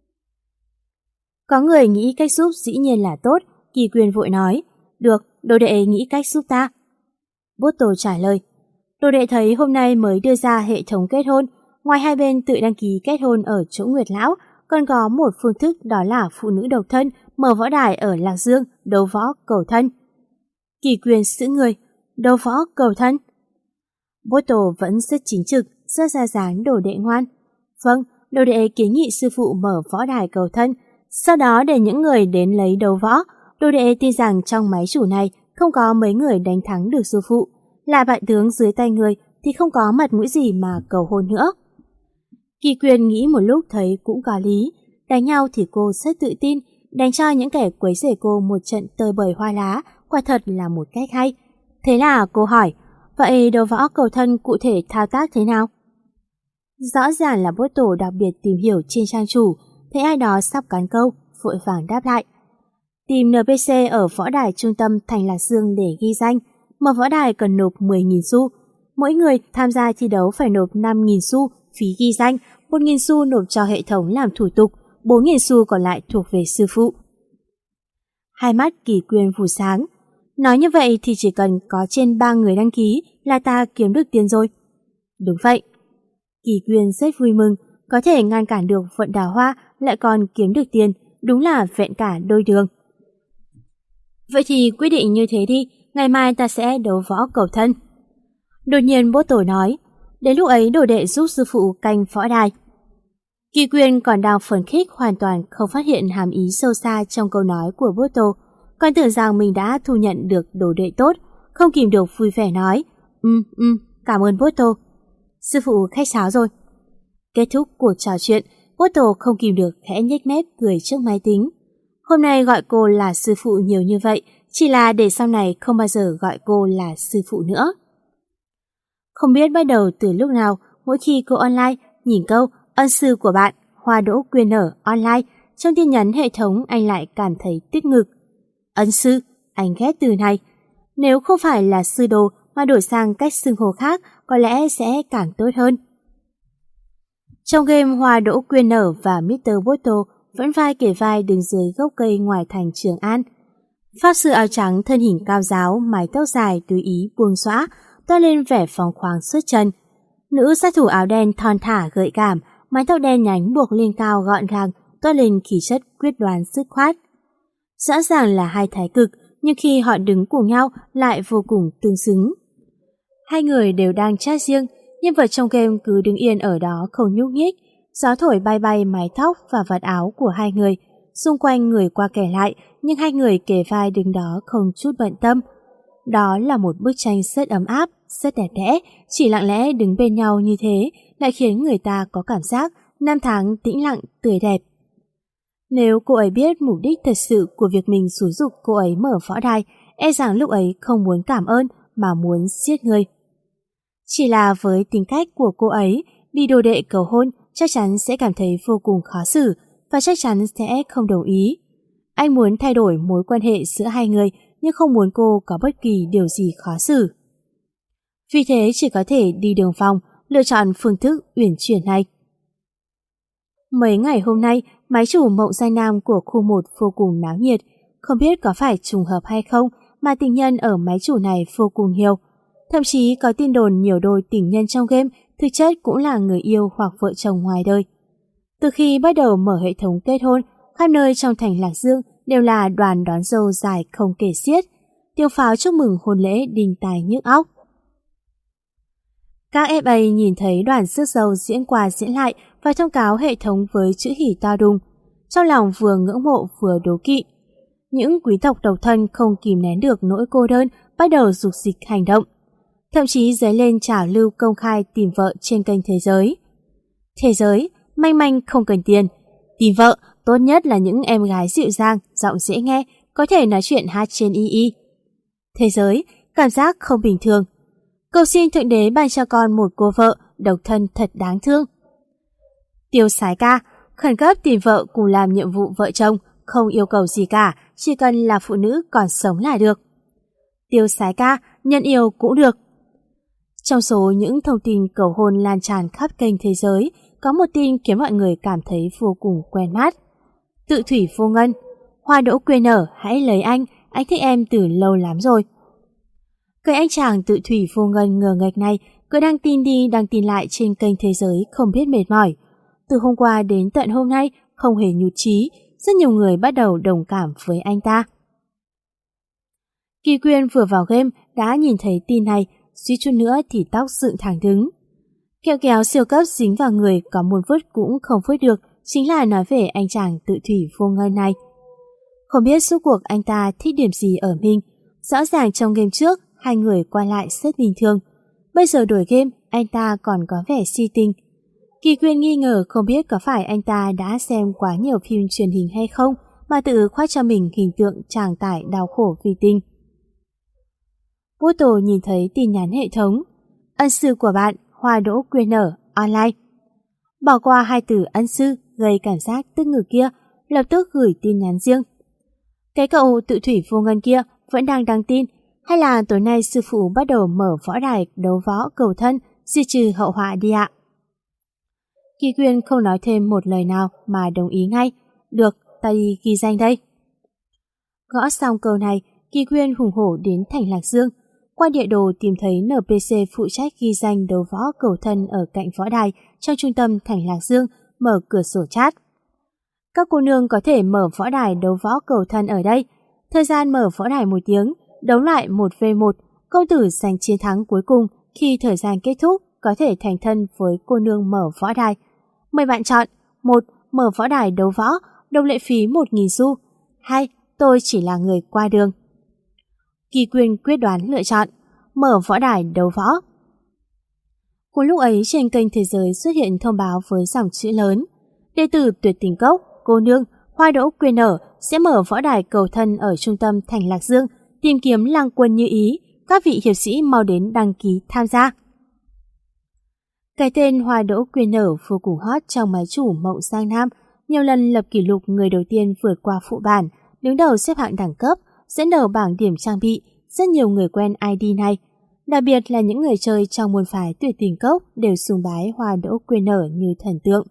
Có người nghĩ cách giúp dĩ nhiên là tốt, Kỳ Quyên vội nói, được, đồ đệ nghĩ cách giúp ta. Bottle trả lời, đồ đệ thấy hôm nay mới đưa ra hệ thống kết hôn, ngoài hai bên tự đăng ký kết hôn ở chỗ Nguyệt Lão, còn có một phương thức đó là phụ nữ độc thân mở võ đài ở Lạc Dương đấu võ cầu thân. Kỳ Quyên sững người, đấu võ cầu thân. Bottle vẫn rất chính trực, rất ra dáng đồ đệ ngoan. Vâng, đồ đệ kiến nghị sư phụ mở võ đài cầu thân, sau đó để những người đến lấy đấu võ. Đồ đệ tin rằng trong máy chủ này không có mấy người đánh thắng được sư phụ, là bại tướng dưới tay người thì không có mặt mũi gì mà cầu hôn nữa. Kỳ Quyên nghĩ một lúc thấy cũng có lý, đánh nhau thì cô rất tự tin, đánh cho những kẻ quấy rầy cô một trận tơi bời hoa lá, quả thật là một cách hay. Thế là cô hỏi, vậy đấu võ cầu thân cụ thể thao tác thế nào? Rõ ràng là Bottle đặc biệt tìm hiểu trên trang chủ, thấy ai đó sắp cắn câu, vội vàng đáp lại. Tìm en pê xê ở võ đài trung tâm thành Lạc Dương để ghi danh, mở võ đài cần nộp mười nghìn xu. Mỗi người tham gia thi đấu phải nộp năm nghìn xu phí ghi danh, một nghìn xu nộp cho hệ thống làm thủ tục, bốn nghìn xu còn lại thuộc về sư phụ. Hai mắt Kỳ Quyên vụ sáng. Nói như vậy thì chỉ cần có trên ba người đăng ký là ta kiếm được tiền rồi. Đúng vậy. Kỳ Quyên rất vui mừng, có thể ngăn cản được vận đào hoa lại còn kiếm được tiền, đúng là vẹn cả đôi đường. Vậy thì quyết định như thế đi, ngày mai ta sẽ đấu võ cầu thân. Đột nhiên Bottle nói, đến lúc ấy đồ đệ giúp sư phụ canh võ đài. Kỳ Quyên còn đang phấn khích hoàn toàn không phát hiện hàm ý sâu xa trong câu nói của Bottle, còn tưởng rằng mình đã thu nhận được đồ đệ tốt, không kìm được vui vẻ nói, ừm, um, ừm, um, cảm ơn Bottle. Sư phụ khách sáo rồi. Kết thúc cuộc trò chuyện, Bottle không kìm được khẽ nhếch mép cười trước máy tính. Hôm nay gọi cô là sư phụ nhiều như vậy, chỉ là để sau này không bao giờ gọi cô là sư phụ nữa. Không biết bắt đầu từ lúc nào, mỗi khi cô online, nhìn câu ân sư của bạn, hoa đỗ quyên nở online, trong tin nhắn hệ thống anh lại cảm thấy tức ngực. Ân sư, anh ghét từ này. Nếu không phải là sư đồ mà đổi sang cách xưng hô khác, có lẽ sẽ càng tốt hơn. Trong game Hoa Đỗ Quyên Nở và mít tơ Bottle vẫn vai kề vai đứng dưới gốc cây ngoài thành Trường An. Pháp sư áo trắng thân hình cao ráo, mái tóc dài tùy ý buông xõa, toát lên vẻ phóng khoáng xuất chân. Nữ sát thủ áo đen thon thả gợi cảm, mái tóc đen nhánh buộc lên cao gọn gàng, toát lên khí chất quyết đoán dứt khoát. Rõ ràng là hai thái cực, nhưng khi họ đứng cùng nhau lại vô cùng tương xứng. Hai người đều đang chat riêng, nhân vật trong game cứ đứng yên ở đó không nhúc nhích, gió thổi bay bay mái tóc và vạt áo của hai người, xung quanh người qua kẻ lại, nhưng hai người kề vai đứng đó không chút bận tâm. Đó là một bức tranh rất ấm áp, rất đẹp đẽ, chỉ lặng lẽ đứng bên nhau như thế lại khiến người ta có cảm giác năm tháng tĩnh lặng, tươi đẹp. Nếu cô ấy biết mục đích thật sự của việc mình xúi giục cô ấy mở võ đài, e rằng lúc ấy không muốn cảm ơn mà muốn giết người. Chỉ là với tính cách của cô ấy, bị đồ đệ cầu hôn chắc chắn sẽ cảm thấy vô cùng khó xử và chắc chắn sẽ không đồng ý. Anh muốn thay đổi mối quan hệ giữa hai người nhưng không muốn cô có bất kỳ điều gì khó xử. Vì thế chỉ có thể đi đường vòng, lựa chọn phương thức uyển chuyển này. Mấy ngày hôm nay, máy chủ Mộng Giang Nam của khu một vô cùng náo nhiệt. Không biết có phải trùng hợp hay không mà tình nhân ở máy chủ này vô cùng nhiều. Thậm chí có tin đồn nhiều đôi tình nhân trong game thực chất cũng là người yêu hoặc vợ chồng ngoài đời. Từ khi bắt đầu mở hệ thống kết hôn, khắp nơi trong thành Lạc Dương đều là đoàn đón dâu dài không kể xiết. Tiếng pháo chúc mừng hôn lễ đinh tai nhức óc. Các ép a nhìn thấy đoàn rước dâu diễn qua diễn lại và thông cáo hệ thống với chữ hỉ to đùng. Trong lòng vừa ngưỡng mộ vừa đố kỵ. Những quý tộc độc thân không kìm nén được nỗi cô đơn, bắt đầu dục dịch hành động. Thậm chí dấy lên trào lưu công khai tìm vợ trên kênh Thế Giới. Thế Giới, manh manh không cần tiền. Tìm vợ, tốt nhất là những em gái dịu dàng, giọng dễ nghe, có thể nói chuyện hát trên y y. Thế Giới, cảm giác không bình thường. Cầu xin Thượng Đế ban cho con một cô vợ, độc thân thật đáng thương. Tiêu Sái Ca, khẩn cấp tìm vợ cùng làm nhiệm vụ vợ chồng, không yêu cầu gì cả, chỉ cần là phụ nữ còn sống là được. Tiêu Sái Ca, nhân yêu cũng được. Trong số những thông tin cầu hôn lan tràn khắp kênh Thế Giới, có một tin khiến mọi người cảm thấy vô cùng quen mắt. Tự thủy vô ngân, hoa đỗ quê nở, hãy lấy anh, anh thích em từ lâu lắm rồi. Cái anh chàng tự thủy vô ngân ngờ nghệch này cứ đăng tin đi đăng tin lại trên kênh Thế Giới không biết mệt mỏi. Từ hôm qua đến tận hôm nay không hề nhụt chí, rất nhiều người bắt đầu đồng cảm với anh ta. Kỳ Quyên vừa vào game đã nhìn thấy tin này, suýt chút nữa thì tóc dựng thẳng đứng. Kẹo kéo siêu cấp dính vào người có muốn vứt cũng không vứt được, chính là nói về anh chàng tự thủy vô ngân này. Không biết suốt cuộc anh ta thích điểm gì ở mình. Rõ ràng trong game trước hai người qua lại rất bình thường. Bây giờ đổi game anh ta còn có vẻ si tình. Kỳ Quyên nghi ngờ không biết có phải anh ta đã xem quá nhiều phim truyền hình hay không mà tự khoác cho mình hình tượng chàng tải đau khổ vì tình. Bố Tổ nhìn thấy tin nhắn hệ thống. Ân sư của bạn hoa đỗ quyên nở online. Bỏ qua hai từ ân sư gây cảm giác tức ngực kia, lập tức gửi tin nhắn riêng. Cái cậu tự thủy vô ngân kia vẫn đang đăng tin, hay là tối nay sư phụ bắt đầu mở võ đài đấu võ cầu thân diệt trừ hậu họa đi ạ? Kỳ Quyên không nói thêm một lời nào mà đồng ý ngay. Được, ta đi ghi danh đây. Gõ xong câu này, Kỳ Quyên hùng hổ đến thành Lạc Dương. Qua địa đồ tìm thấy en pê xê phụ trách ghi danh đấu võ cầu thân ở cạnh võ đài trong trung tâm thành Lạc Dương, mở cửa sổ chat. Các cô nương có thể mở võ đài đấu võ cầu thân ở đây. Thời gian mở võ đài một tiếng, đấu lại một vs một, công tử giành chiến thắng cuối cùng. Khi thời gian kết thúc, có thể thành thân với cô nương mở võ đài. Mời bạn chọn. Một. Mở võ đài đấu võ, đồng lệ phí một nghìn xu. Hai. Tôi chỉ là người qua đường. Kỳ Quyên quyết đoán lựa chọn mở võ đài đấu võ. Cùng lúc ấy trên kênh Thế Giới xuất hiện thông báo với dòng chữ lớn: đệ tử Tuyệt Tình Cốc, cô nương hoa đỗ quyên nở sẽ mở võ đài cầu thân ở trung tâm thành Lạc Dương, tìm kiếm lang quân như ý. Các vị hiệp sĩ mau đến đăng ký tham gia. Cái tên hoa đỗ quyên nở vô cùng hot trong máy chủ Mộng Giang Nam, nhiều lần lập kỷ lục người đầu tiên vượt qua phụ bản, đứng đầu xếp hạng đẳng cấp, dẫn đầu bảng điểm trang bị. Rất nhiều người quen i đê này, đặc biệt là những người chơi trong môn phái Tuyệt Tình Cốc đều sùng bái hoa đỗ quyên nở như thần tượng.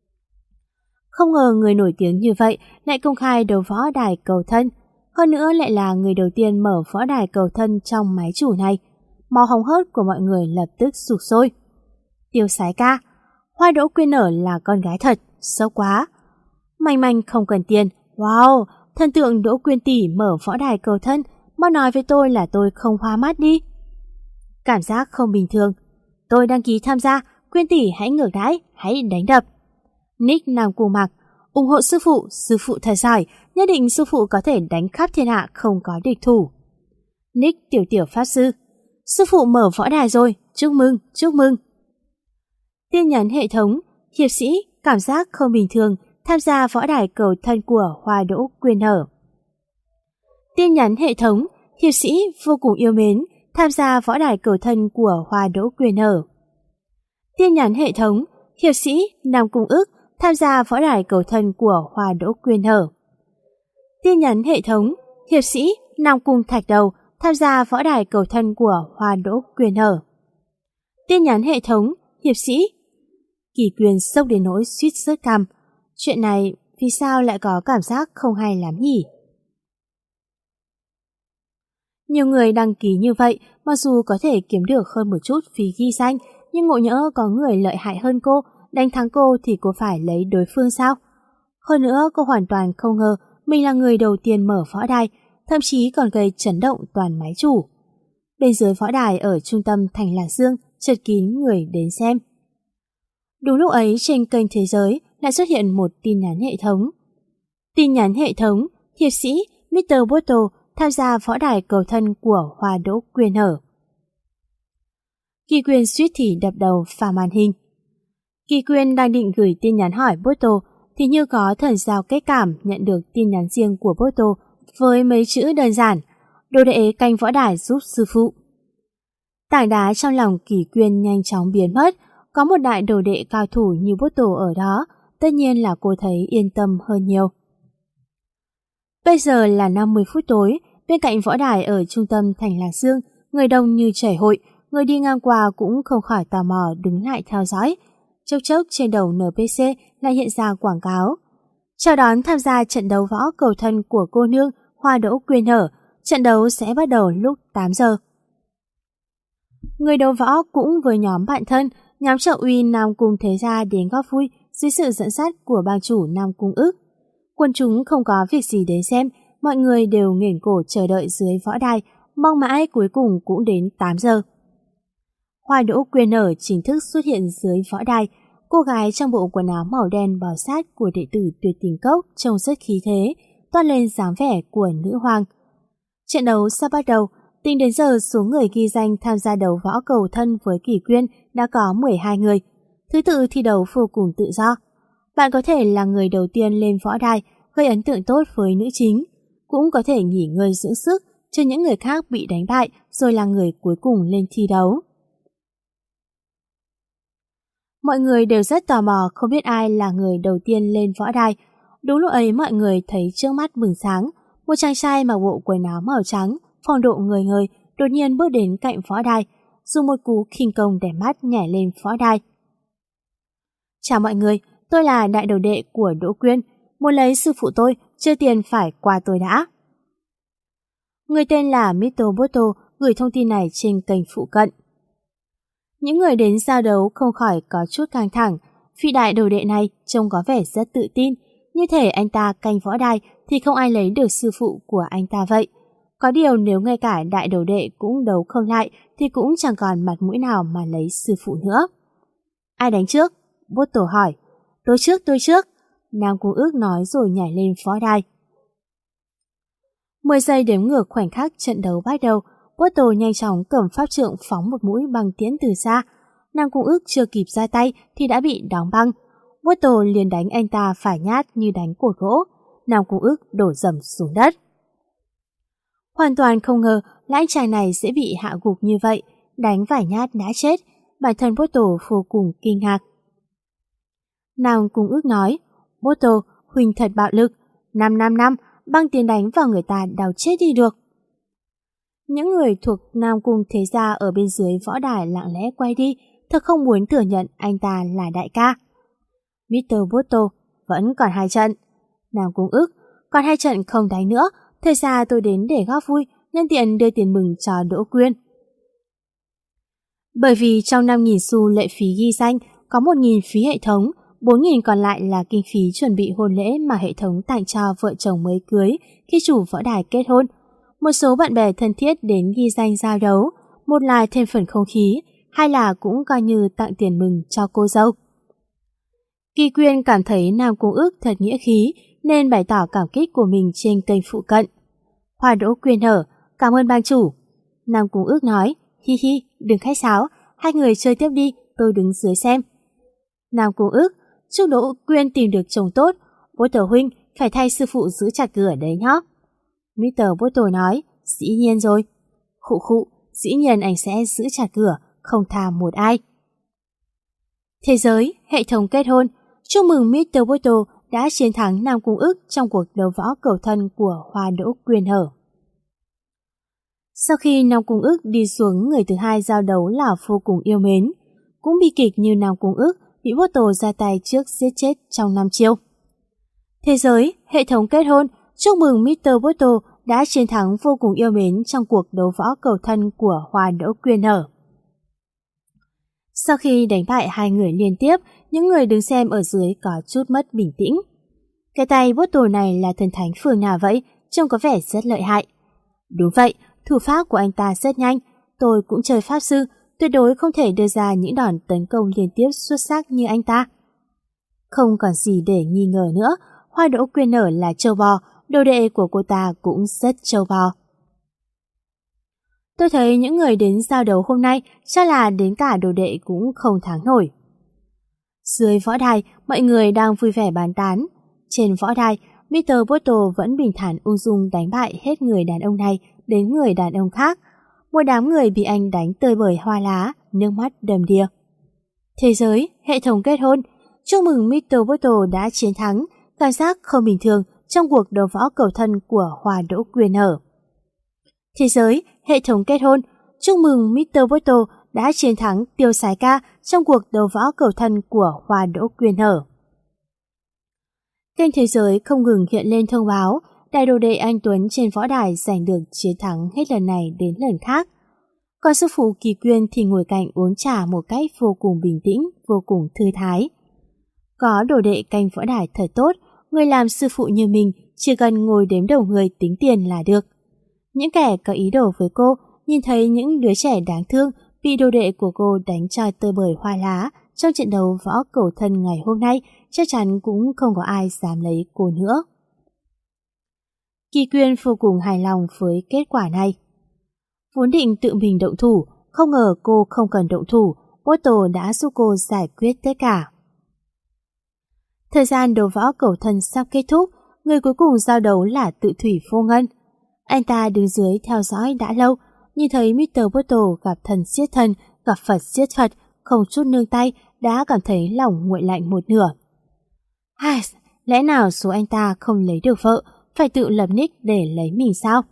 Không ngờ người nổi tiếng như vậy lại công khai đấu võ đài cầu thân, hơn nữa lại là người đầu tiên mở võ đài cầu thân trong máy chủ này. Máu hóng hớt của mọi người lập tức sục sôi. Tiêu Sái Ca, hoa đỗ quyên nở là con gái thật, xấu quá. Manh manh không cần tiền, wow, thần tượng Đỗ Quyên tỷ mở võ đài cầu thân, mau nói với tôi là tôi không hoa mắt đi. Cảm giác không bình thường. Tôi đăng ký tham gia, Quyên tỷ hãy ngược đãi, hãy đánh đập. Nick Nam Cung Mặc, ủng hộ sư phụ, sư phụ thật giỏi, nhất định sư phụ có thể đánh khắp thiên hạ không có địch thủ. Nick Tiểu Tiểu Pháp Sư, sư phụ mở võ đài rồi, chúc mừng, chúc mừng. Tin nhắn hệ thống, hiệp sĩ, cảm giác không bình thường, tham gia võ đài cầu thân của hoa đỗ quyên nở. Tin nhắn hệ thống, hiệp sĩ vô cùng yêu mến, tham gia võ đài cầu thân của hoa đỗ quyên nở. Tin nhắn hệ thống, hiệp sĩ Nam Cung Ức, tham gia võ đài cầu thân của hoa đỗ quyên nở. Tin nhắn hệ thống, hiệp sĩ Nam Cung Thạch Đầu, tham gia võ đài cầu thân của hoa đỗ quyên nở. Tin nhắn hệ thống, hiệp sĩ Kỳ Quyên sốc đến nỗi suýt rớt cằm. Chuyện này vì sao lại có cảm giác không hay lắm nhỉ? Nhiều người đăng ký như vậy, mặc dù có thể kiếm được hơn một chút phí ghi danh, nhưng ngộ nhỡ có người lợi hại hơn cô, đánh thắng cô thì cô phải lấy đối phương sao? Hơn nữa cô hoàn toàn không ngờ mình là người đầu tiên mở võ đài, thậm chí còn gây chấn động toàn máy chủ. Bên dưới võ đài ở trung tâm thành Lạc Dương chật kín người đến xem. Đúng lúc ấy trên kênh Thế Giới lại xuất hiện một tin nhắn hệ thống. Tin nhắn hệ thống, hiệp sĩ mít tơ Bottle tham gia võ đài cầu thân của Hoa Đỗ Quyên Hở. Kỳ Quyên suýt thì đập đầu vào màn hình. Kỳ Quyên đang định gửi tin nhắn hỏi Bottle thì như có thần giao kết cảm nhận được tin nhắn riêng của Bottle với mấy chữ đơn giản: đồ đệ canh võ đài giúp sư phụ. Tảng đá trong lòng Kỳ Quyên nhanh chóng biến mất. Có một đại đồ đệ cao thủ như Bottle ở đó, tất nhiên là cô thấy yên tâm hơn nhiều. Bây giờ là năm mươi phút tối, bên cạnh võ đài ở trung tâm thành Lạc Dương, người đông như chảy hội, người đi ngang qua cũng không khỏi tò mò đứng lại theo dõi. Chốc chốc trên đầu en pê xê lại hiện ra quảng cáo. Chào đón tham gia trận đấu võ cầu thân của cô nương Hoa Đỗ Quyên Hở, trận đấu sẽ bắt đầu lúc tám giờ. Người đấu võ cũng với nhóm bạn thân, nhóm Trọng Uy Nam Cung Thế Gia đến góp vui dưới sự dẫn dắt của bang chủ Nam Cung Ức. Quân chúng không có việc gì đến xem, mọi người đều nghển cổ chờ đợi dưới võ đài, mong mãi cuối cùng cũng đến tám giờ. Hoa Đỗ Quyên Hở chính thức xuất hiện dưới võ đài, cô gái trong bộ quần áo màu đen bó sát của đệ tử Tuyệt Tình Cốc trông rất khí thế, toát lên dáng vẻ của nữ hoàng. Trận đấu sắp bắt đầu, tính đến giờ số người ghi danh tham gia đấu võ cầu thân với Kỳ Quyên đã có mười hai người. Thứ tự thi đấu vô cùng tự do. Bạn có thể là người đầu tiên lên võ đài, gây ấn tượng tốt với nữ chính, cũng có thể nghỉ ngơi dưỡng sức cho những người khác bị đánh bại rồi là người cuối cùng lên thi đấu. Mọi người đều rất tò mò không biết ai là người đầu tiên lên võ đài. Đúng lúc ấy mọi người thấy trước mắt bừng sáng, một chàng trai mặc bộ quần áo màu trắng, phong độ người người, đột nhiên bước đến cạnh võ đài, dùng một cú khinh công đẹp mắt nhảy lên võ đài. Chào mọi người, tôi là đại đầu đệ của Đỗ Quyên, muốn lấy sư phụ tôi, chưa tiền phải qua tôi đã. Người tên là mít tơ Bottle gửi thông tin này trên kênh phụ cận. Những người đến giao đấu không khỏi có chút căng thẳng, vị đại đầu đệ này trông có vẻ rất tự tin, như thể anh ta canh võ đài thì không ai lấy được sư phụ của anh ta vậy. Có điều nếu ngay cả đại đầu đệ cũng đấu không lại thì cũng chẳng còn mặt mũi nào mà lấy sư phụ nữa. Ai đánh trước? Bottle hỏi. Tôi trước, tôi trước. Nam Cung Ước nói rồi nhảy lên võ đài. mười giây đếm ngược khoảnh khắc trận đấu bắt đầu. Bottle nhanh chóng cầm pháp trượng phóng một mũi băng tiễn từ xa. Nam Cung Ước chưa kịp ra tay thì đã bị đóng băng. Bottle liền đánh anh ta phải nhát như đánh cột gỗ. Nam Cung Ước đổ dầm xuống đất. Hoàn toàn không ngờ là anh chàng này sẽ bị hạ gục như vậy, đánh vài nhát đã chết. Bản thân Bottle vô cùng kinh ngạc. Nam Cung Ước nói, Bottle, huynh thật bạo lực, năm năm năm, băng tiền đánh vào người ta đau chết đi được. Những người thuộc Nam Cung Thế Gia ở bên dưới võ đài lặng lẽ quay đi, thật không muốn thừa nhận anh ta là đại ca. mít tơ Bottle, vẫn còn hai trận. Nam Cung Ước, còn hai trận không đánh nữa, thời gian tôi đến để góp vui, nhân tiện đưa tiền mừng cho Đỗ Quyên. Bởi vì trong năm nghìn xu lệ phí ghi danh có một nghìn phí hệ thống, bốn nghìn còn lại là kinh phí chuẩn bị hôn lễ mà hệ thống tặng cho vợ chồng mới cưới khi chủ võ đài kết hôn. Một số bạn bè thân thiết đến ghi danh giao đấu, một là thêm phần không khí, hai là cũng coi như tặng tiền mừng cho cô dâu. Kỳ Quyên cảm thấy Nam Cung Ước thật nghĩa khí nên bày tỏ cảm kích của mình trên kênh phụ cận. Hoa Đỗ Quyên Hở, cảm ơn bang chủ. Nam Cung Ước nói, hi hi, đừng khách sáo, hai người chơi tiếp đi, tôi đứng dưới xem. Nam Cung Ước, chúc Đỗ Quyên tìm được chồng tốt, Bottle huynh phải thay sư phụ giữ chặt cửa đấy nhó. mít tơ Bottle nói, dĩ nhiên rồi. Khụ khụ, dĩ nhiên anh sẽ giữ chặt cửa, không tha một ai. Thế giới, hệ thống kết hôn, chúc mừng mít tơ Bottle đã chiến thắng Nam Cung Ước trong cuộc đấu võ cầu thân của Hoa Đỗ Quyên Hở. Sau khi Nam Cung Ước đi xuống, người thứ hai giao đấu là vô cùng yêu mến. Cũng bi kịch như Nam Cung Ước bị Bottle ra tay trước giết chết trong năm chiêu. Thế giới, hệ thống kết hôn, chúc mừng mít tơ Bottle đã chiến thắng vô cùng yêu mến trong cuộc đấu võ cầu thân của Hoa Đỗ Quyên Hở. Sau khi đánh bại hai người liên tiếp, những người đứng xem ở dưới có chút mất bình tĩnh. Cái tay Bottle này là thần thánh phương nào vậy, trông có vẻ rất lợi hại. Đúng vậy, thủ pháp của anh ta rất nhanh, tôi cũng chơi pháp sư, tuyệt đối không thể đưa ra những đòn tấn công liên tiếp xuất sắc như anh ta. Không còn gì để nghi ngờ nữa, Hoa Đỗ Quyên Nở là trâu bò, đồ đệ của cô ta cũng rất trâu bò. Tôi thấy những người đến giao đấu hôm nay chắc là đến cả đồ đệ cũng không thắng nổi. Dưới võ đài, mọi người đang vui vẻ bàn tán. Trên võ đài, mít tơ Bottle vẫn bình thản ung dung đánh bại hết người đàn ông này đến người đàn ông khác. Một đám người bị anh đánh tơi bời hoa lá, nước mắt đầm đìa. Thế giới, hệ thống kết hôn. Chúc mừng mít tơ Bottle đã chiến thắng, cảm giác không bình thường trong cuộc đấu võ cầu thân của Hoa Đỗ Quyên Nở. Thế giới, hệ thống kết hôn. Chúc mừng mít tơ Bottle đã chiến thắng Tiêu Sái Ca trong cuộc đấu võ cầu thân của Hoa Đỗ Quyên Nở. Kênh Thế giới không ngừng hiện lên thông báo đại đồ đệ anh Tuấn trên võ đài giành được chiến thắng hết lần này đến lần khác. Còn sư phụ Kỳ Quyên thì ngồi cạnh uống trà một cách vô cùng bình tĩnh, vô cùng thư thái. Có đồ đệ canh võ đài thật tốt, người làm sư phụ như mình chỉ cần ngồi đếm đầu người tính tiền là được. Những kẻ có ý đồ với cô nhìn thấy những đứa trẻ đáng thương bị đồ đệ của cô đánh cho tơi bời hoa lá trong trận đấu võ cầu thân ngày hôm nay, chắc chắn cũng không có ai dám lấy cô nữa. Kỳ Quyên vô cùng hài lòng với kết quả này. Vốn định tự mình động thủ, không ngờ cô không cần động thủ, Bottle đã giúp cô giải quyết tất cả. Thời gian đấu võ cầu thân sắp kết thúc, người cuối cùng giao đấu là Tự Thủy Vô Ngân. Anh ta đứng dưới theo dõi đã lâu, nhìn thấy mít tơ Bottle gặp thần giết thần, gặp Phật giết Phật, không chút nương tay, đã cảm thấy lòng nguội lạnh một nửa. Hai, lẽ nào số anh ta không lấy được vợ, phải tự lập nick để lấy mình sao?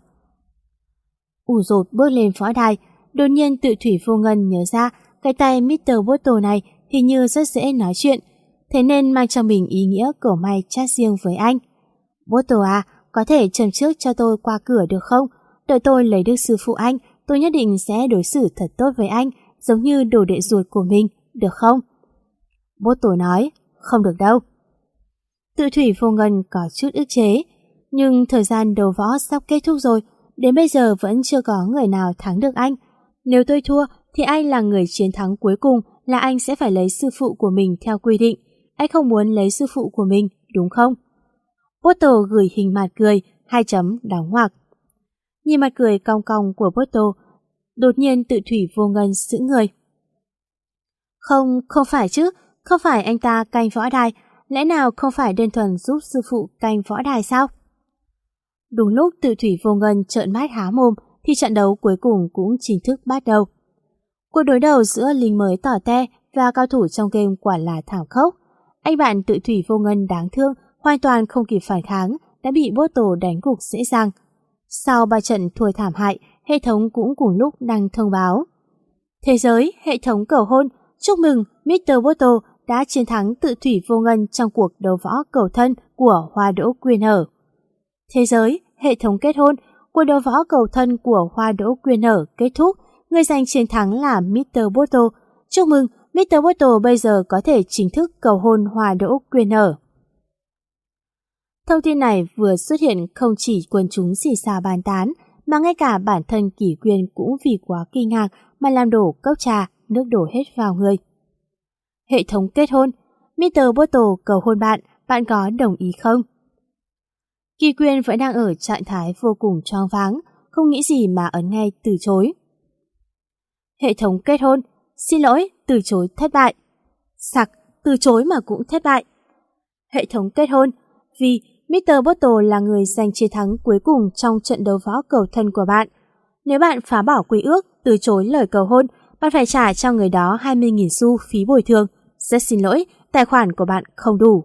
Ủ rột bước lên võ đài, đột nhiên Tự Thủy Vô Ngân nhớ ra cái tay mít tơ Bottle này hình như rất dễ nói chuyện, thế nên mang cho mình ý nghĩa cầu may chat riêng với anh. Bottle à, có thể châm trước cho tôi qua cửa được không? Đợi tôi lấy được sư phụ anh, tôi nhất định sẽ đối xử thật tốt với anh, giống như đồ đệ ruột của mình, được không? Bottle nói, không được đâu. Tự Thủy Vô Ngân có chút ức chế, nhưng thời gian đấu võ sắp kết thúc rồi, đến bây giờ vẫn chưa có người nào thắng được anh. Nếu tôi thua thì anh là người chiến thắng cuối cùng, là anh sẽ phải lấy sư phụ của mình theo quy định. Anh không muốn lấy sư phụ của mình, đúng không? Bottle gửi hình mặt cười, hai chấm đóng ngoặc. Nhìn mặt cười cong cong của Bottle, đột nhiên Tự Thủy Vô Ngân sững người. Không, không phải chứ, không phải anh ta canh võ đài, lẽ nào không phải đơn thuần giúp sư phụ canh võ đài sao? Đúng lúc Tự Thủy Vô Ngân trợn mắt há mồm thì trận đấu cuối cùng cũng chính thức bắt đầu. Cuộc đối đầu giữa lính mới tỏ te và cao thủ trong game quả là thảm khốc. Anh bạn Tự Thủy Vô Ngân đáng thương, hoàn toàn không kịp phản kháng, đã bị Bottle đánh gục dễ dàng. Sau ba trận thua thảm hại, hệ thống cũng cùng lúc đăng thông báo. Thế giới, hệ thống cầu hôn, chúc mừng mít tơ Bottle đã chiến thắng Tự Thủy Vô Ngân trong cuộc đấu võ cầu thân của Hoa Đỗ Quyên Nở. Thế giới, hệ thống kết hôn, cuộc đấu võ cầu thân của Hoa Đỗ Quyên Nở kết thúc, người giành chiến thắng là mít tơ Bottle. Chúc mừng, mít tơ Bottle bây giờ có thể chính thức cầu hôn Hoa Đỗ Quyên Nở. Thông tin này vừa xuất hiện không chỉ quần chúng xì xào bàn tán, mà ngay cả bản thân Kỳ Quyên cũng vì quá kinh ngạc mà làm đổ cốc trà, nước đổ hết vào người. Hệ thống kết hôn, mít tơ Bottle cầu hôn bạn, bạn có đồng ý không? Kỳ Quyên vẫn đang ở trạng thái vô cùng choáng váng, không nghĩ gì mà ấn ngay từ chối. Hệ thống kết hôn, xin lỗi, từ chối thất bại. Sặc, từ chối mà cũng thất bại. Hệ thống kết hôn, vì mít tơ Bottle là người giành chiến thắng cuối cùng trong trận đấu võ cầu thân của bạn. Nếu bạn phá bỏ quy ước, từ chối lời cầu hôn, bạn phải trả cho người đó hai mươi nghìn xu phí bồi thường. Rất xin lỗi, tài khoản của bạn không đủ.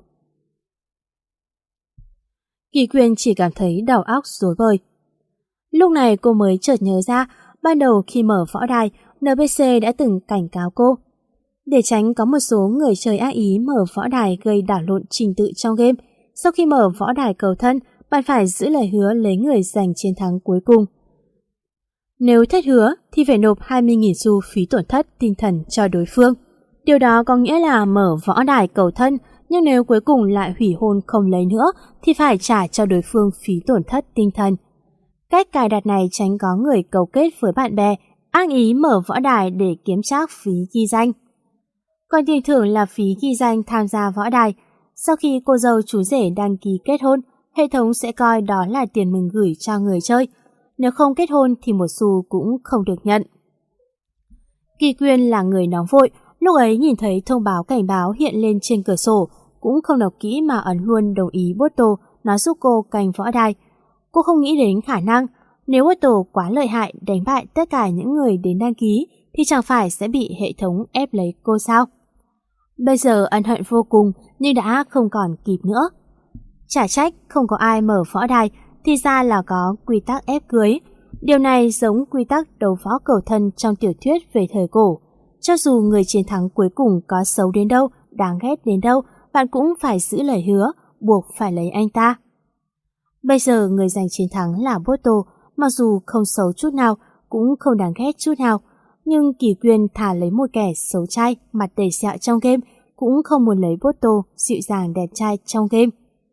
Kỳ Quyên chỉ cảm thấy đầu óc rối bời. Lúc này cô mới chợt nhớ ra, ban đầu khi mở võ đài, en pê xê đã từng cảnh cáo cô. Để tránh có một số người chơi ác ý mở võ đài gây đảo lộn trình tự trong game, sau khi mở võ đài cầu thân, bạn phải giữ lời hứa lấy người giành chiến thắng cuối cùng. Nếu thất hứa thì phải nộp hai mươi nghìn xu phí tổn thất tinh thần cho đối phương. Điều đó có nghĩa là mở võ đài cầu thân, nhưng nếu cuối cùng lại hủy hôn không lấy nữa thì phải trả cho đối phương phí tổn thất tinh thần. Cách cài đặt này tránh có người cấu kết với bạn bè, ác ý mở võ đài để kiếm trác phí ghi danh. Còn tiền thưởng là phí ghi danh tham gia võ đài. Sau khi cô dâu chú rể đăng ký kết hôn, hệ thống sẽ coi đó là tiền mừng gửi cho người chơi. Nếu không kết hôn thì một xu cũng không được nhận. Kỳ Quyên là người nóng vội, lúc ấy nhìn thấy thông báo cảnh báo hiện lên trên cửa sổ, cũng không đọc kỹ mà ấn luôn đồng ý Boto nói giúp cô canh võ đài. Cô không nghĩ đến khả năng, nếu Boto quá lợi hại đánh bại tất cả những người đến đăng ký thì chẳng phải sẽ bị hệ thống ép lấy cô sao? Bây giờ ân hận vô cùng nhưng đã không còn kịp nữa. Chả trách không có ai mở võ đài, thì ra là có quy tắc ép cưới. Điều này giống quy tắc đấu võ cầu thân trong tiểu thuyết về thời cổ. Cho dù người chiến thắng cuối cùng có xấu đến đâu, đáng ghét đến đâu, bạn cũng phải giữ lời hứa, buộc phải lấy anh ta. Bây giờ người giành chiến thắng là Boto, mặc dù không xấu chút nào, cũng không đáng ghét chút nào. Nhưng Kỳ Quyên thà lấy một kẻ xấu trai, mặt đầy sẹo trong game, cũng không muốn lấy Boto dịu dàng đẹp trai trong game.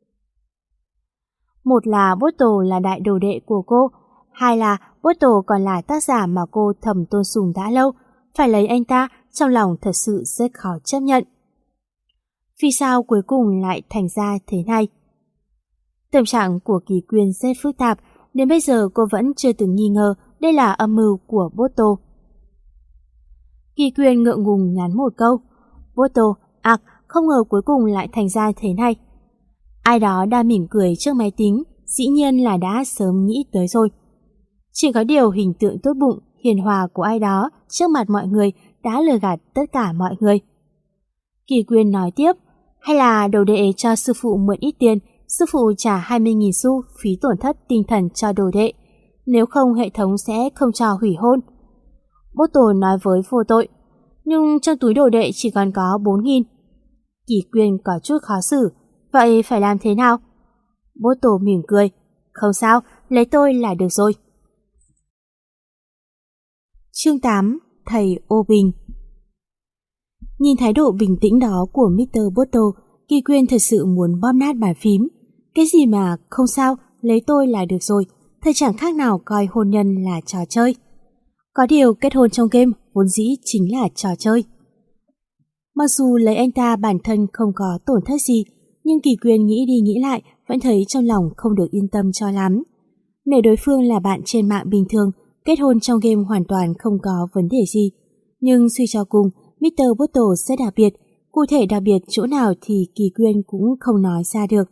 Một là Boto là đại đồ đệ của cô, hai là Boto còn là tác giả mà cô thầm tôn sùng đã lâu, phải lấy anh ta trong lòng thật sự rất khó chấp nhận. Vì sao cuối cùng lại thành ra thế này? Tâm trạng của Kỳ Quyên rất phức tạp, đến bây giờ cô vẫn chưa từng nghi ngờ đây là âm mưu của Boto. Kỳ Quyên ngượng ngùng nhắn một câu, Boto, ạc, không ngờ cuối cùng lại thành ra thế này. Ai đó đang mỉm cười trước máy tính, dĩ nhiên là đã sớm nghĩ tới rồi. Chỉ có điều hình tượng tốt bụng, hiền hòa của ai đó trước mặt mọi người đã lừa gạt tất cả mọi người. Kỳ Quyên nói tiếp, hay là đồ đệ cho sư phụ mượn ít tiền, sư phụ trả hai mươi nghìn xu phí tổn thất tinh thần cho đồ đệ, nếu không hệ thống sẽ không cho hủy hôn. Boto nói với vô tội, nhưng trong túi đồ đệ chỉ còn có bốn nghìn. Kỳ Quyên có chút khó xử, vậy phải làm thế nào? Boto mỉm cười, không sao, lấy tôi là được rồi. Chương tám. Thầy ô bình. Nhìn thái độ bình tĩnh đó của mít tơ Boto, Kỳ Quyên thật sự muốn bóp nát bàn phím. Cái gì mà không sao, lấy tôi là được rồi, thầy chẳng khác nào coi hôn nhân là trò chơi. Có điều kết hôn trong game vốn dĩ chính là trò chơi. Mặc dù lấy anh ta bản thân không có tổn thất gì, nhưng Kỳ Quyên nghĩ đi nghĩ lại vẫn thấy trong lòng không được yên tâm cho lắm. Nếu đối phương là bạn trên mạng bình thường, kết hôn trong game hoàn toàn không có vấn đề gì. Nhưng suy cho cùng, mít tơ Boto rất đặc biệt, cụ thể đặc biệt chỗ nào thì Kỳ Quyên cũng không nói ra được.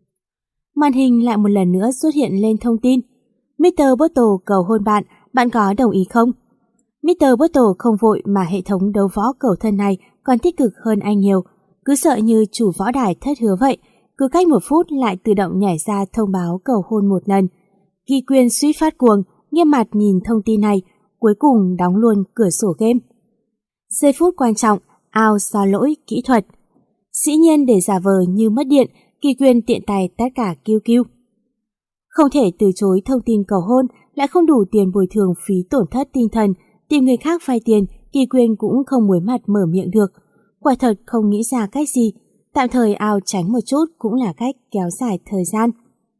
Màn hình lại một lần nữa xuất hiện lên thông tin. mít tơ Boto cầu hôn bạn, bạn có đồng ý không? mít tơ Boto không vội mà hệ thống đấu võ cầu thân này còn tích cực hơn anh nhiều, cứ sợ như chủ võ đài thất hứa vậy, cứ cách một phút lại tự động nhảy ra thông báo cầu hôn một lần. Kỳ Quyên suýt phát cuồng, nghiêm mặt nhìn thông tin này, cuối cùng đóng luôn cửa sổ game. Giây phút quan trọng, ao do lỗi kỹ thuật. Dĩ nhiên để giả vờ như mất điện, Kỳ Quyên tiện tay tất cả kiu kiu. Không thể từ chối thông tin cầu hôn, lại không đủ tiền bồi thường phí tổn thất tinh thần, tìm người khác vay tiền, Kỳ Quyên cũng không muối mặt mở miệng được. Quả thật không nghĩ ra cách gì, tạm thời ao tránh một chút cũng là cách kéo dài thời gian.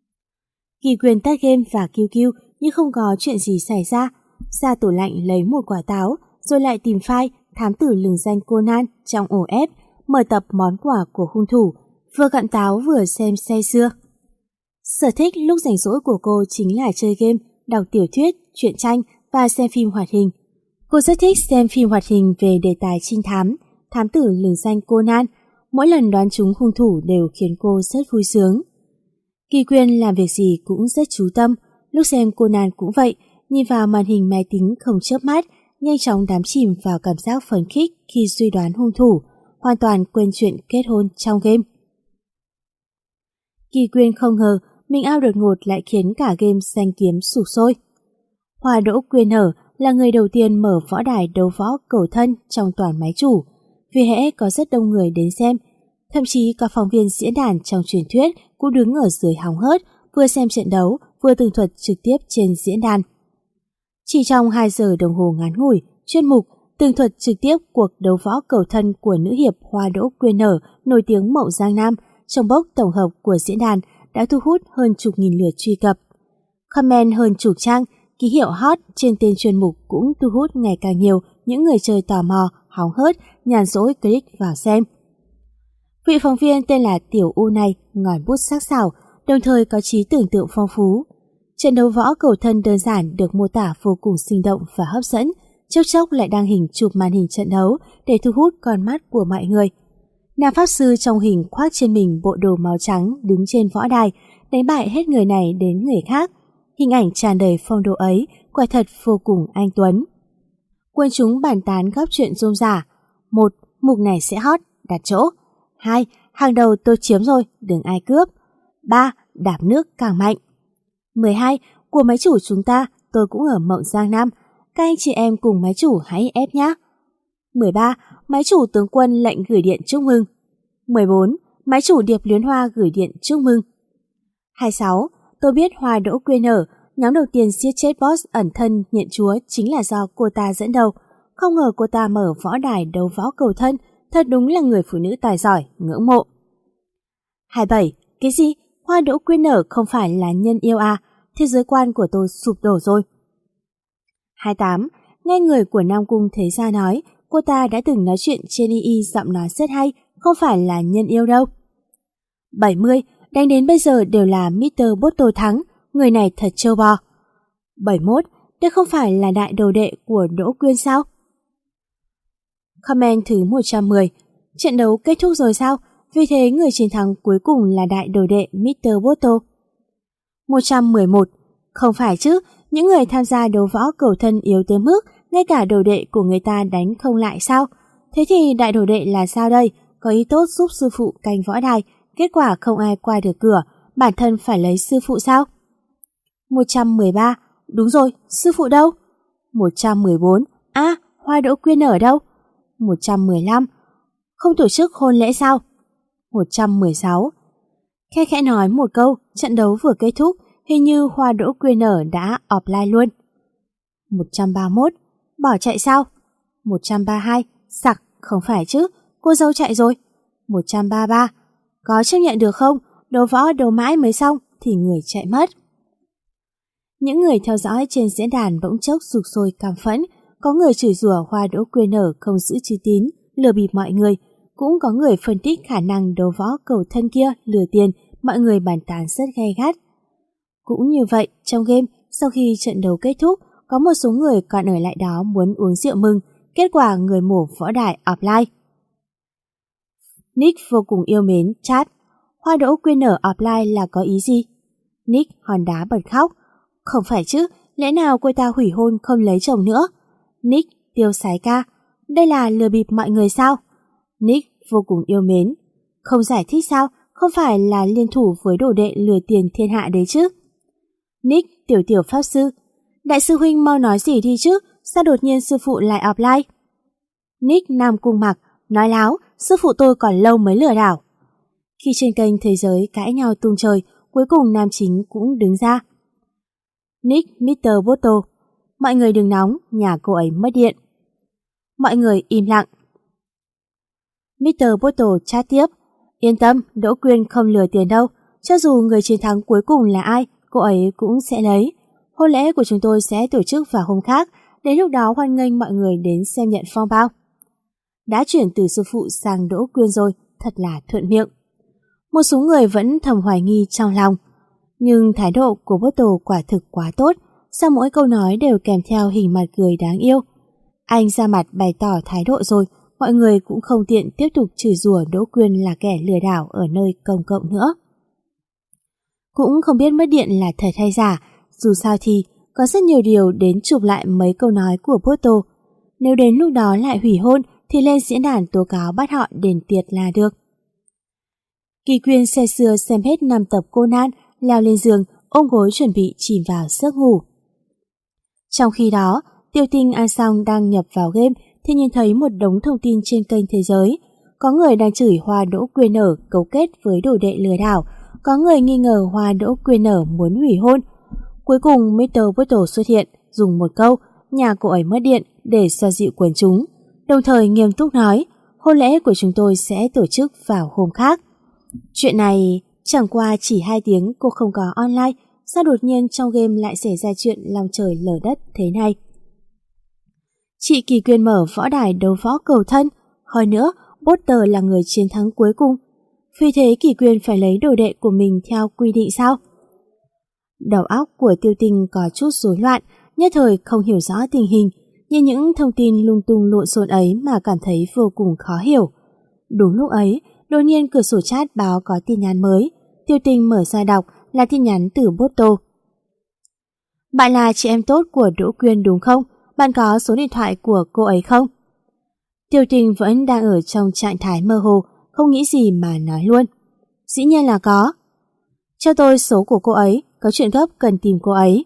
Kỳ Quyên tắt game và kiu kiu nhưng không có chuyện gì xảy ra, ra tủ lạnh lấy một quả táo, rồi lại tìm file thám tử lừng danh Conan trong ổ ép, mở tập món quà của hung thủ, vừa gặm táo vừa xem say sưa. Sở thích lúc rảnh rỗi của cô chính là chơi game, đọc tiểu thuyết, truyện tranh và xem phim hoạt hình. Cô rất thích xem phim hoạt hình về đề tài trinh thám, thám tử lừng danh Conan, mỗi lần đoán trúng hung thủ đều khiến cô rất vui sướng. Kỳ Quyên làm việc gì cũng rất chú tâm, lúc xem Conan cũng vậy, nhìn vào màn hình máy tính không chớp mắt, nhanh chóng đắm chìm vào cảm giác phấn khích khi suy đoán hung thủ, hoàn toàn quên chuyện kết hôn trong game. Kỳ Quyên không ngờ mình ao đột ngột lại khiến cả game danh kiếm sụp sôi. Hoa Đỗ Quyên Hở là người đầu tiên mở võ đài đấu võ cầu thân trong toàn máy chủ, vì hễ có rất đông người đến xem, thậm chí có phóng viên diễn đàn trong truyền thuyết cũng đứng ở dưới hóng hớt, vừa xem trận đấu vừa tường thuật trực tiếp trên diễn đàn. Chỉ trong hai giờ đồng hồ ngắn ngủi, chuyên mục tường thuật trực tiếp cuộc đấu võ cầu thân của nữ hiệp Hoa Đỗ Quyên Hở nổi tiếng Mậu Giang Nam trong bốc tổng hợp của diễn đàn đã thu hút hơn chục nghìn lượt truy cập. Comment hơn chục trang, Ký hiệu hot trên tên chuyên mục cũng thu hút ngày càng nhiều những người chơi tò mò, hóng hớt, nhàn rỗi click vào xem. Vị phóng viên tên là Tiểu U này ngòi bút sắc sảo, đồng thời có trí tưởng tượng phong phú. Trận đấu võ cầu thân đơn giản được mô tả vô cùng sinh động và hấp dẫn, chốc chốc lại đăng hình chụp màn hình trận đấu để thu hút con mắt của mọi người. Nam pháp sư trong hình khoác trên mình bộ đồ màu trắng đứng trên võ đài, đánh bại hết người này đến người khác. Hình ảnh tràn đầy phong độ ấy quả thật vô cùng anh tuấn. Quần chúng bàn tán góp chuyện rôm rả. Một, mục này sẽ hot, đặt chỗ. Hai, hàng đầu tôi chiếm rồi, đừng ai cướp. Ba, đạp nước càng mạnh. mười hai, của máy chủ chúng ta, tôi cũng ở Mộng Giang Nam. Các anh chị em cùng máy chủ hãy ép nhé. mười ba, máy chủ tướng quân lệnh gửi điện chúc mừng. mười bốn, máy chủ Điệp Luyến Hoa gửi điện chúc mừng. hai mươi sáu, tôi biết Hoa Đỗ Quyên ở, nhóm đầu tiên giết chết boss ẩn thân nhận chúa chính là do cô ta dẫn đầu. Không ngờ cô ta mở võ đài đấu võ cầu thân, thật đúng là người phụ nữ tài giỏi, ngưỡng mộ. hai mươi bảy, cái gì? Hoa Đỗ Quyên ở không phải là nhân yêu à? Thế giới quan của tôi sụp đổ rồi. hai mươi tám, nghe người của Nam Cung Thế Gia nói, cô ta đã từng nói chuyện trên y y giọng nói rất hay, không phải là nhân yêu đâu. bảy mươi, đánh đến bây giờ đều là mít tơ Bottle thắng, người này thật trâu bò. bảy mươi mốt, đây không phải là đại đồ đệ của Đỗ Quyên sao? Comment thứ một trăm mười, trận đấu kết thúc rồi sao? Vì thế người chiến thắng cuối cùng là đại đồ đệ mít tơ Bottle. một trăm mười một, không phải chứ, những người tham gia đấu võ cầu thân yếu tới mức ngay cả đồ đệ của người ta đánh không lại sao? Thế thì đại đồ đệ là sao đây? Có ý tốt giúp sư phụ canh võ đài, kết quả không ai qua được cửa, bản thân phải lấy sư phụ sao? một trăm mười ba, đúng rồi, sư phụ đâu? một trăm mười bốn, à, Hoa Đỗ Quyên ở đâu? một trăm mười lăm, không tổ chức hôn lễ sao? một trăm mười sáu, khe khẽ nói một câu, trận đấu vừa kết thúc, hình như Hoa Đỗ Quyên ở đã offline luôn. một trăm ba mươi mốt, bỏ chạy sao? một trăm ba mươi hai, sặc, không phải chứ, cô dâu chạy rồi. một trăm ba mươi ba, có chấp nhận được không? Đấu võ đấu mãi mới xong thì người chạy mất. Những người theo dõi trên diễn đàn bỗng chốc sục sôi căm phẫn, có người chửi rủa Hoa Đỗ Quyên ở không giữ chữ tín, lừa bịp mọi người, cũng có người phân tích khả năng đấu võ cầu thân kia lừa tiền, mọi người bàn tán rất gay gắt. Cũng như vậy, trong game, sau khi trận đấu kết thúc, có một số người còn ở lại đó muốn uống rượu mừng, kết quả người mổ võ đài offline. Nick vô cùng yêu mến chat, Hoa Đỗ Quyên ở offline là có ý gì? Nick hòn đá bật khóc, không phải chứ, lẽ nào cô ta hủy hôn không lấy chồng nữa? Nick tiêu sái ca, đây là lừa bịp mọi người sao? Nick vô cùng yêu mến, không giải thích sao, không phải là liên thủ với đồ đệ lừa tiền thiên hạ đấy chứ? Nick tiểu tiểu pháp sư, đại sư huynh mau nói gì đi chứ, sao đột nhiên sư phụ lại offline? Nick Nam Cung Mặc, nói láo, sư phụ tôi còn lâu mới lừa đảo. Khi trên kênh Thế Giới cãi nhau tung trời, cuối cùng nam chính cũng đứng ra. Nick mít tơ Bottle, mọi người đừng nóng, nhà cô ấy mất điện. Mọi người im lặng. mít tơ Bottle chat tiếp, yên tâm, Đỗ Quyên không lừa tiền đâu, cho dù người chiến thắng cuối cùng là ai, cô ấy cũng sẽ lấy. Hôn lễ của chúng tôi sẽ tổ chức vào hôm khác, đến lúc đó hoan nghênh mọi người đến xem nhận phong bao. Đã chuyển từ sư phụ sang Đỗ Quyên rồi, thật là thuận miệng. Một số người vẫn thầm hoài nghi trong lòng, nhưng thái độ của Bottle quả thực quá tốt, sau mỗi câu nói đều kèm theo hình mặt cười đáng yêu. Anh ra mặt bày tỏ thái độ rồi, mọi người cũng không tiện tiếp tục chửi rủa Đỗ Quyên là kẻ lừa đảo ở nơi công cộng nữa. Cũng không biết mất điện là thật hay giả, dù sao thì có rất nhiều điều đến chụp lại mấy câu nói của Bottle. Nếu đến lúc đó lại hủy hôn thì lên diễn đàn tố cáo bắt họ đền tiệt là được. Kỳ Quyên say sưa xem hết năm tập Conan, leo lên giường, ôm gối chuẩn bị chìm vào giấc ngủ. Trong khi đó, Tiêu Tinh ăn xong đang nhập vào game thì nhìn thấy một đống thông tin trên kênh Thế Giới. Có người đang chửi Hoa Đỗ Quyên ở cấu kết với đồ đệ lừa đảo, có người nghi ngờ Hoa Đỗ Quyên ở muốn hủy hôn. Cuối cùng mít tơ Bottle xuất hiện, dùng một câu nhà cô ấy mất điện để xoa dịu quần chúng, đồng thời nghiêm túc nói hôn lễ của chúng tôi sẽ tổ chức vào hôm khác. Chuyện này chẳng qua chỉ hai tiếng cô không có online, sao đột nhiên trong game lại xảy ra chuyện lòng trời lở đất thế này. Chị Kỳ Quyên mở võ đài đấu võ cầu thân, hơn nữa Potter là người chiến thắng cuối cùng. Vì thế Kỳ Quyên phải lấy đồ đệ của mình theo quy định sao? Đầu óc của Tiêu Tinh có chút rối loạn, nhất thời không hiểu rõ tình hình, nhưng những thông tin lung tung lộn xộn ấy mà cảm thấy vô cùng khó hiểu. Đúng lúc ấy, đột nhiên cửa sổ chat báo có tin nhắn mới. Tiêu Tinh mở ra đọc là tin nhắn từ Boto. Bạn là chị em tốt của Đỗ Quyên đúng không? Bạn có số điện thoại của cô ấy không? Tiêu Tinh vẫn đang ở trong trạng thái mơ hồ, không nghĩ gì mà nói luôn. Dĩ nhiên là có. Cho tôi số của cô ấy, có chuyện gấp cần tìm cô ấy.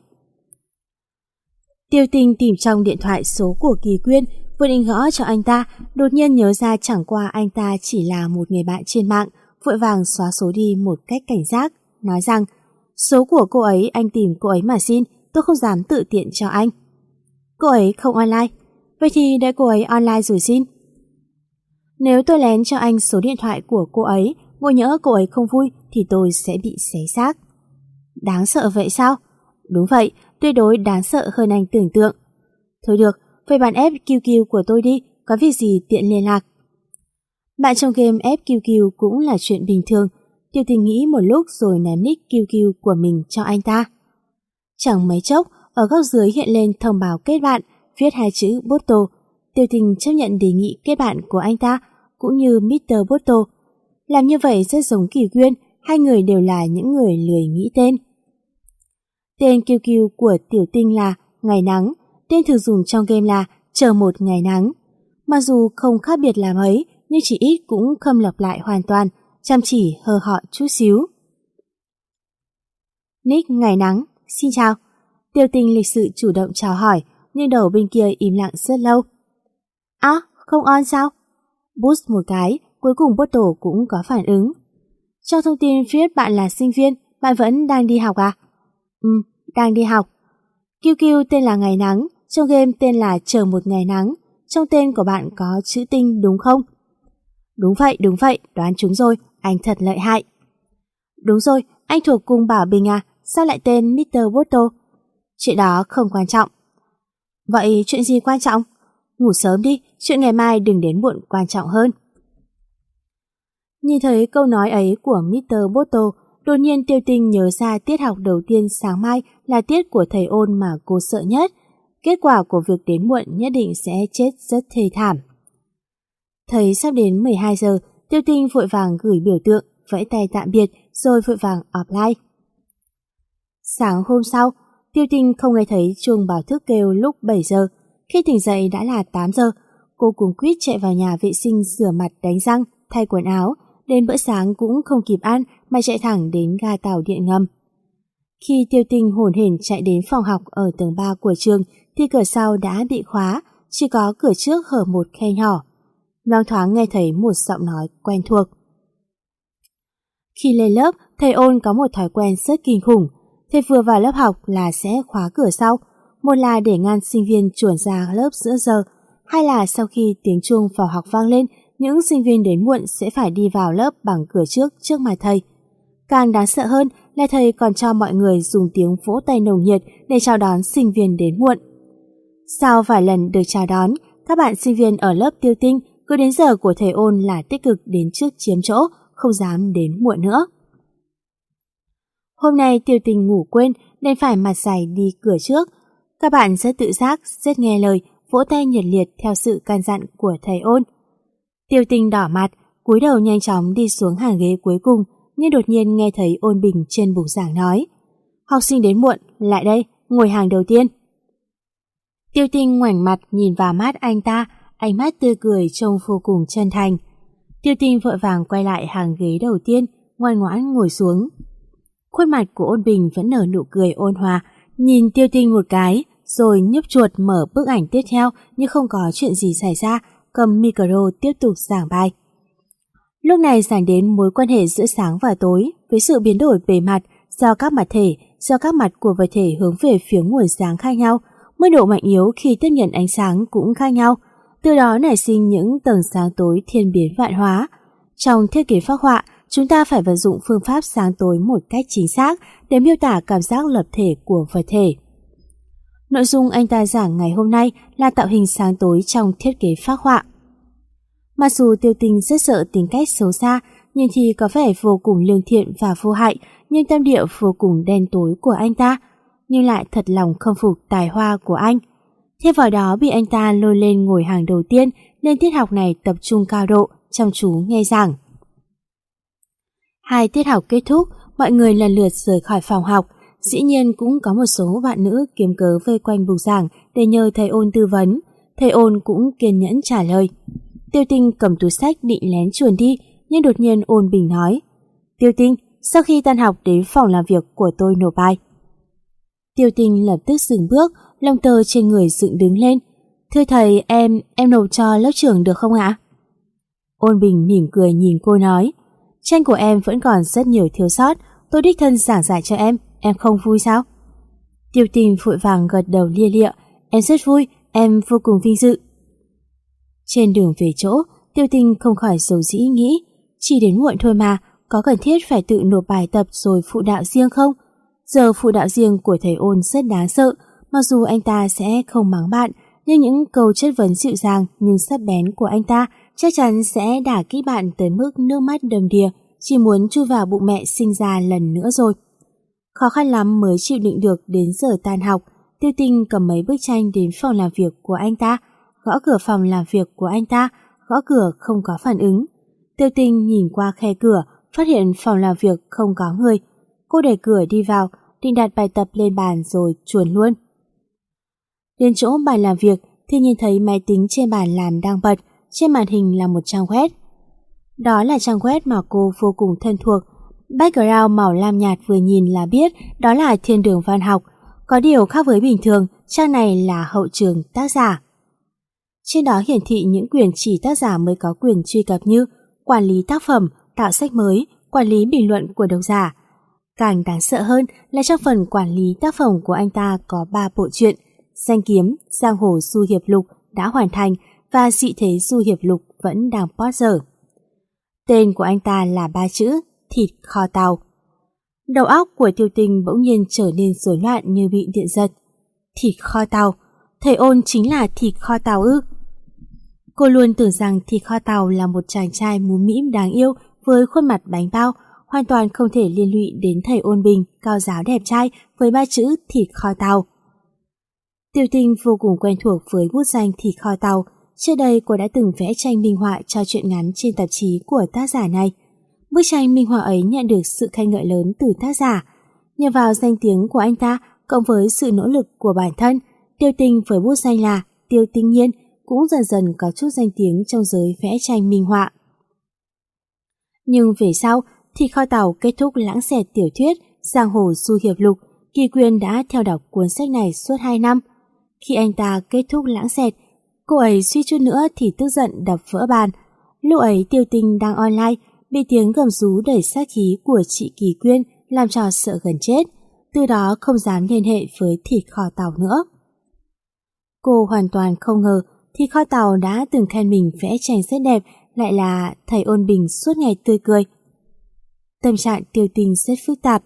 Tiêu Tinh tìm trong điện thoại số của Kỳ Quyên, vừa định gõ cho anh ta, đột nhiên nhớ ra chẳng qua anh ta chỉ là một người bạn trên mạng, vội vàng xóa số đi một cách cảnh giác, nói rằng số của cô ấy anh tìm cô ấy mà xin, tôi không dám tự tiện cho anh. Cô ấy không online, vậy thì đợi cô ấy online rồi xin. Nếu tôi lén cho anh số điện thoại của cô ấy, ngồi nhỡ cô ấy không vui thì tôi sẽ bị xé xác. Đáng sợ vậy sao? Đúng vậy, tuyệt đối đáng sợ hơn anh tưởng tượng. Thôi được, vậy bạn ép quy quy của tôi đi, có việc gì tiện liên lạc. Bạn trong game ép quy quy cũng là chuyện bình thường. Tiêu Tinh nghĩ một lúc rồi ném nick quy quy của mình cho anh ta. Chẳng mấy chốc, ở góc dưới hiện lên thông báo kết bạn, viết hai chữ Boto. Tiêu Tinh chấp nhận đề nghị kết bạn của anh ta, cũng như mít tơ Boto. Làm như vậy rất giống Kỳ Quyên, hai người đều là những người lười nghĩ tên. Tên quy quy của Tiểu Tinh là Ngày Nắng, tên thường dùng trong game là Chờ một ngày nắng. Mặc dù không khác biệt là mấy, nhưng chỉ ít cũng không lặp lại hoàn toàn, chăm chỉ hơ họ chút xíu. Nick Ngày Nắng, xin chào. Tiêu Tinh lịch sự chủ động chào hỏi, nhưng đầu bên kia im lặng rất lâu. À, không on sao? Boost một cái, cuối cùng Boto cũng có phản ứng. Trong thông tin viết bạn là sinh viên, bạn vẫn đang đi học à? Ừ, đang đi học. quy quy tên là Ngày Nắng, trong game tên là Chờ một ngày nắng. Trong tên của bạn có chữ tinh đúng không? Đúng vậy, đúng vậy, đoán trúng rồi, anh thật lợi hại. Đúng rồi, anh thuộc cung Bảo Bình à, sao lại tên mít tơ Boto? Chuyện đó không quan trọng. Vậy chuyện gì quan trọng? Ngủ sớm đi, chuyện ngày mai đừng đến muộn quan trọng hơn. Nhìn thấy câu nói ấy của mít tơ Boto, đột nhiên Tiêu Tinh nhớ ra tiết học đầu tiên sáng mai là tiết của thầy Ôn mà cô sợ nhất. Kết quả của việc đến muộn nhất định sẽ chết rất thê thảm. Thấy sắp đến mười hai giờ, Tiêu Tinh vội vàng gửi biểu tượng, vẫy tay tạm biệt rồi vội vàng offline. Sáng hôm sau, Tiêu Tinh không nghe thấy chuông báo thức kêu lúc bảy giờ. Khi tỉnh dậy đã là tám giờ, cô cuống quýt chạy vào nhà vệ sinh rửa mặt đánh răng, thay quần áo. Đến bữa sáng cũng không kịp ăn mà chạy thẳng đến ga tàu điện ngầm. Khi Tiêu Tinh hổn hển chạy đến phòng học ở tầng ba của trường thì cửa sau đã bị khóa, chỉ có cửa trước hở một khe nhỏ. Loáng thoáng nghe thấy một giọng nói quen thuộc. Khi lên lớp, thầy Ôn có một thói quen rất kinh khủng. Thầy vừa vào lớp học là sẽ khóa cửa sau, một là để ngăn sinh viên chuồn ra lớp giữa giờ, hai là sau khi tiếng chuông vào học vang lên, những sinh viên đến muộn sẽ phải đi vào lớp bằng cửa trước trước mặt thầy. Càng đáng sợ hơn là thầy còn cho mọi người dùng tiếng vỗ tay nồng nhiệt để chào đón sinh viên đến muộn. Sau vài lần được chào đón, các bạn sinh viên ở lớp Tiêu Tinh cứ đến giờ của thầy Ôn là tích cực đến trước chiếm chỗ, không dám đến muộn nữa. Hôm nay Tiêu Tinh ngủ quên nên phải mặt dày đi cửa trước. Các bạn rất tự giác, rất nghe lời, vỗ tay nhiệt liệt theo sự can dặn của thầy Ôn. Tiêu Tinh đỏ mặt, cúi đầu nhanh chóng đi xuống hàng ghế cuối cùng, nhưng đột nhiên nghe thấy Ôn Bình trên bục giảng nói: "Học sinh đến muộn, lại đây, ngồi hàng đầu tiên." Tiêu Tinh ngoảnh mặt nhìn vào mắt anh ta, ánh mắt tươi cười trông vô cùng chân thành. Tiêu Tinh vội vàng quay lại hàng ghế đầu tiên, ngoan ngoãn ngồi xuống. Khuôn mặt của Ôn Bình vẫn nở nụ cười ôn hòa, nhìn Tiêu Tinh một cái, rồi nhấp chuột mở bức ảnh tiếp theo như không có chuyện gì xảy ra, cầm micro tiếp tục giảng bài. Lúc này giảng đến mối quan hệ giữa sáng và tối với sự biến đổi bề mặt do các mặt thể, do các mặt của vật thể hướng về phía nguồn sáng khác nhau, mức độ mạnh yếu khi tiếp nhận ánh sáng cũng khác nhau, từ đó nảy sinh những tầng sáng tối thiên biến vạn hóa. Trong thiết kế phác họa, chúng ta phải vận dụng phương pháp sáng tối một cách chính xác để miêu tả cảm giác lập thể của vật thể. Nội dung anh ta giảng ngày hôm nay là tạo hình sáng tối trong thiết kế phác họa. Mặc dù Tiêu Tinh rất sợ tính cách xấu xa, nhưng thì có vẻ vô cùng lương thiện và vô hại, nhưng tâm địa vô cùng đen tối của anh ta, nhưng lại thật lòng khâm phục tài hoa của anh. Thêm vào đó bị anh ta lôi lên ngồi hàng đầu tiên nên tiết học này tập trung cao độ, chăm chú nghe giảng. Hai tiết học kết thúc, mọi người lần lượt rời khỏi phòng học. Dĩ nhiên cũng có một số bạn nữ kiếm cớ vây quanh bục giảng để nhờ thầy Ôn tư vấn. Thầy Ôn cũng kiên nhẫn trả lời. Tiêu Tinh cầm túi sách định lén chuồn đi, nhưng đột nhiên Ôn Bình nói: Tiêu Tinh, sau khi tan học đến phòng làm việc của tôi nộp bài. Tiêu Tinh lập tức dừng bước, lông tơ trên người dựng đứng lên. Thưa thầy, em, em nộp cho lớp trưởng được không ạ? Ôn Bình mỉm cười nhìn cô nói: Tranh của em vẫn còn rất nhiều thiếu sót, tôi đích thân giảng giải cho em, em không vui sao? Tiêu Tinh vội vàng gật đầu lia lịa: Em rất vui, em vô cùng vinh dự. Trên đường về chỗ, Tiêu Tinh không khỏi dầu dĩ nghĩ, chỉ đến muộn thôi mà, có cần thiết phải tự nộp bài tập rồi phụ đạo riêng không? Giờ phụ đạo riêng của thầy Ôn rất đáng sợ, mặc dù anh ta sẽ không mắng bạn, nhưng những câu chất vấn dịu dàng nhưng sắc bén của anh ta chắc chắn sẽ đả kích bạn tới mức nước mắt đầm đìa, chỉ muốn chui vào bụng mẹ sinh ra lần nữa rồi. Khó khăn lắm mới chịu đựng được đến giờ tan học, Tiêu Tinh cầm mấy bức tranh đến phòng làm việc của anh ta, gõ cửa phòng làm việc của anh ta, gõ cửa không có phản ứng. Tiêu Tinh nhìn qua khe cửa, phát hiện phòng làm việc không có người. Cô đẩy cửa đi vào, định đặt bài tập lên bàn rồi chuồn luôn. Đến chỗ bàn làm việc thì nhìn thấy máy tính trên bàn làm đang bật, trên màn hình là một trang web. Đó là trang web mà cô vô cùng thân thuộc. Background màu lam nhạt vừa nhìn là biết đó là thiên đường văn học. Có điều khác với bình thường, trang này là hậu trường tác giả. Trên đó hiển thị những quyền chỉ tác giả mới có quyền truy cập như quản lý tác phẩm, tạo sách mới, quản lý bình luận của độc giả. Càng đáng sợ hơn là trong phần quản lý tác phẩm của anh ta có ba bộ truyện: Danh Kiếm, Giang Hồ Du Hiệp Lục đã hoàn thành và Dị Thế Du Hiệp Lục vẫn đang post dở. Tên của anh ta là ba chữ: thịt kho tàu. Đầu óc của Tiêu Tinh bỗng nhiên trở nên rối loạn như bị điện giật. Thịt kho tàu, thầy Ôn chính là thịt kho tàu ư? Cô luôn tưởng rằng thịt kho tàu là một chàng trai múm mĩm đáng yêu với khuôn mặt bánh bao, hoàn toàn không thể liên lụy đến thầy Ôn Bình cao giáo đẹp trai với ba chữ thịt kho tàu. Tiêu Tinh vô cùng quen thuộc với bút danh thịt kho tàu. Trước đây cô đã từng vẽ tranh minh họa cho truyện ngắn trên tạp chí của tác giả này. Bức tranh minh họa ấy nhận được sự khen ngợi lớn từ tác giả. Nhờ vào danh tiếng của anh ta cộng với sự nỗ lực của bản thân, Tiêu Tinh với bút danh là Tiêu Tinh Nhiên cũng dần dần có chút danh tiếng trong giới vẽ tranh minh họa. Nhưng về sau, thì kho tàu kết thúc lãng xẹt tiểu thuyết Giang Hồ Du Hiệp Lục, Kỳ Quyên đã theo đọc cuốn sách này suốt hai năm. Khi anh ta kết thúc lãng xẹt, cô ấy suýt chút nữa thì tức giận đập vỡ bàn. Lúc ấy Tiêu Tinh đang online, bị tiếng gầm rú đầy sát khí của chị Kỳ Quyên làm cho sợ gần chết, từ đó không dám liên hệ với thịt kho tàu nữa. Cô hoàn toàn không ngờ thịt kho tàu đã từng khen mình vẽ tranh rất đẹp lại là thầy Ôn Bình suốt ngày tươi cười. Tâm trạng Tiêu Tinh rất phức tạp.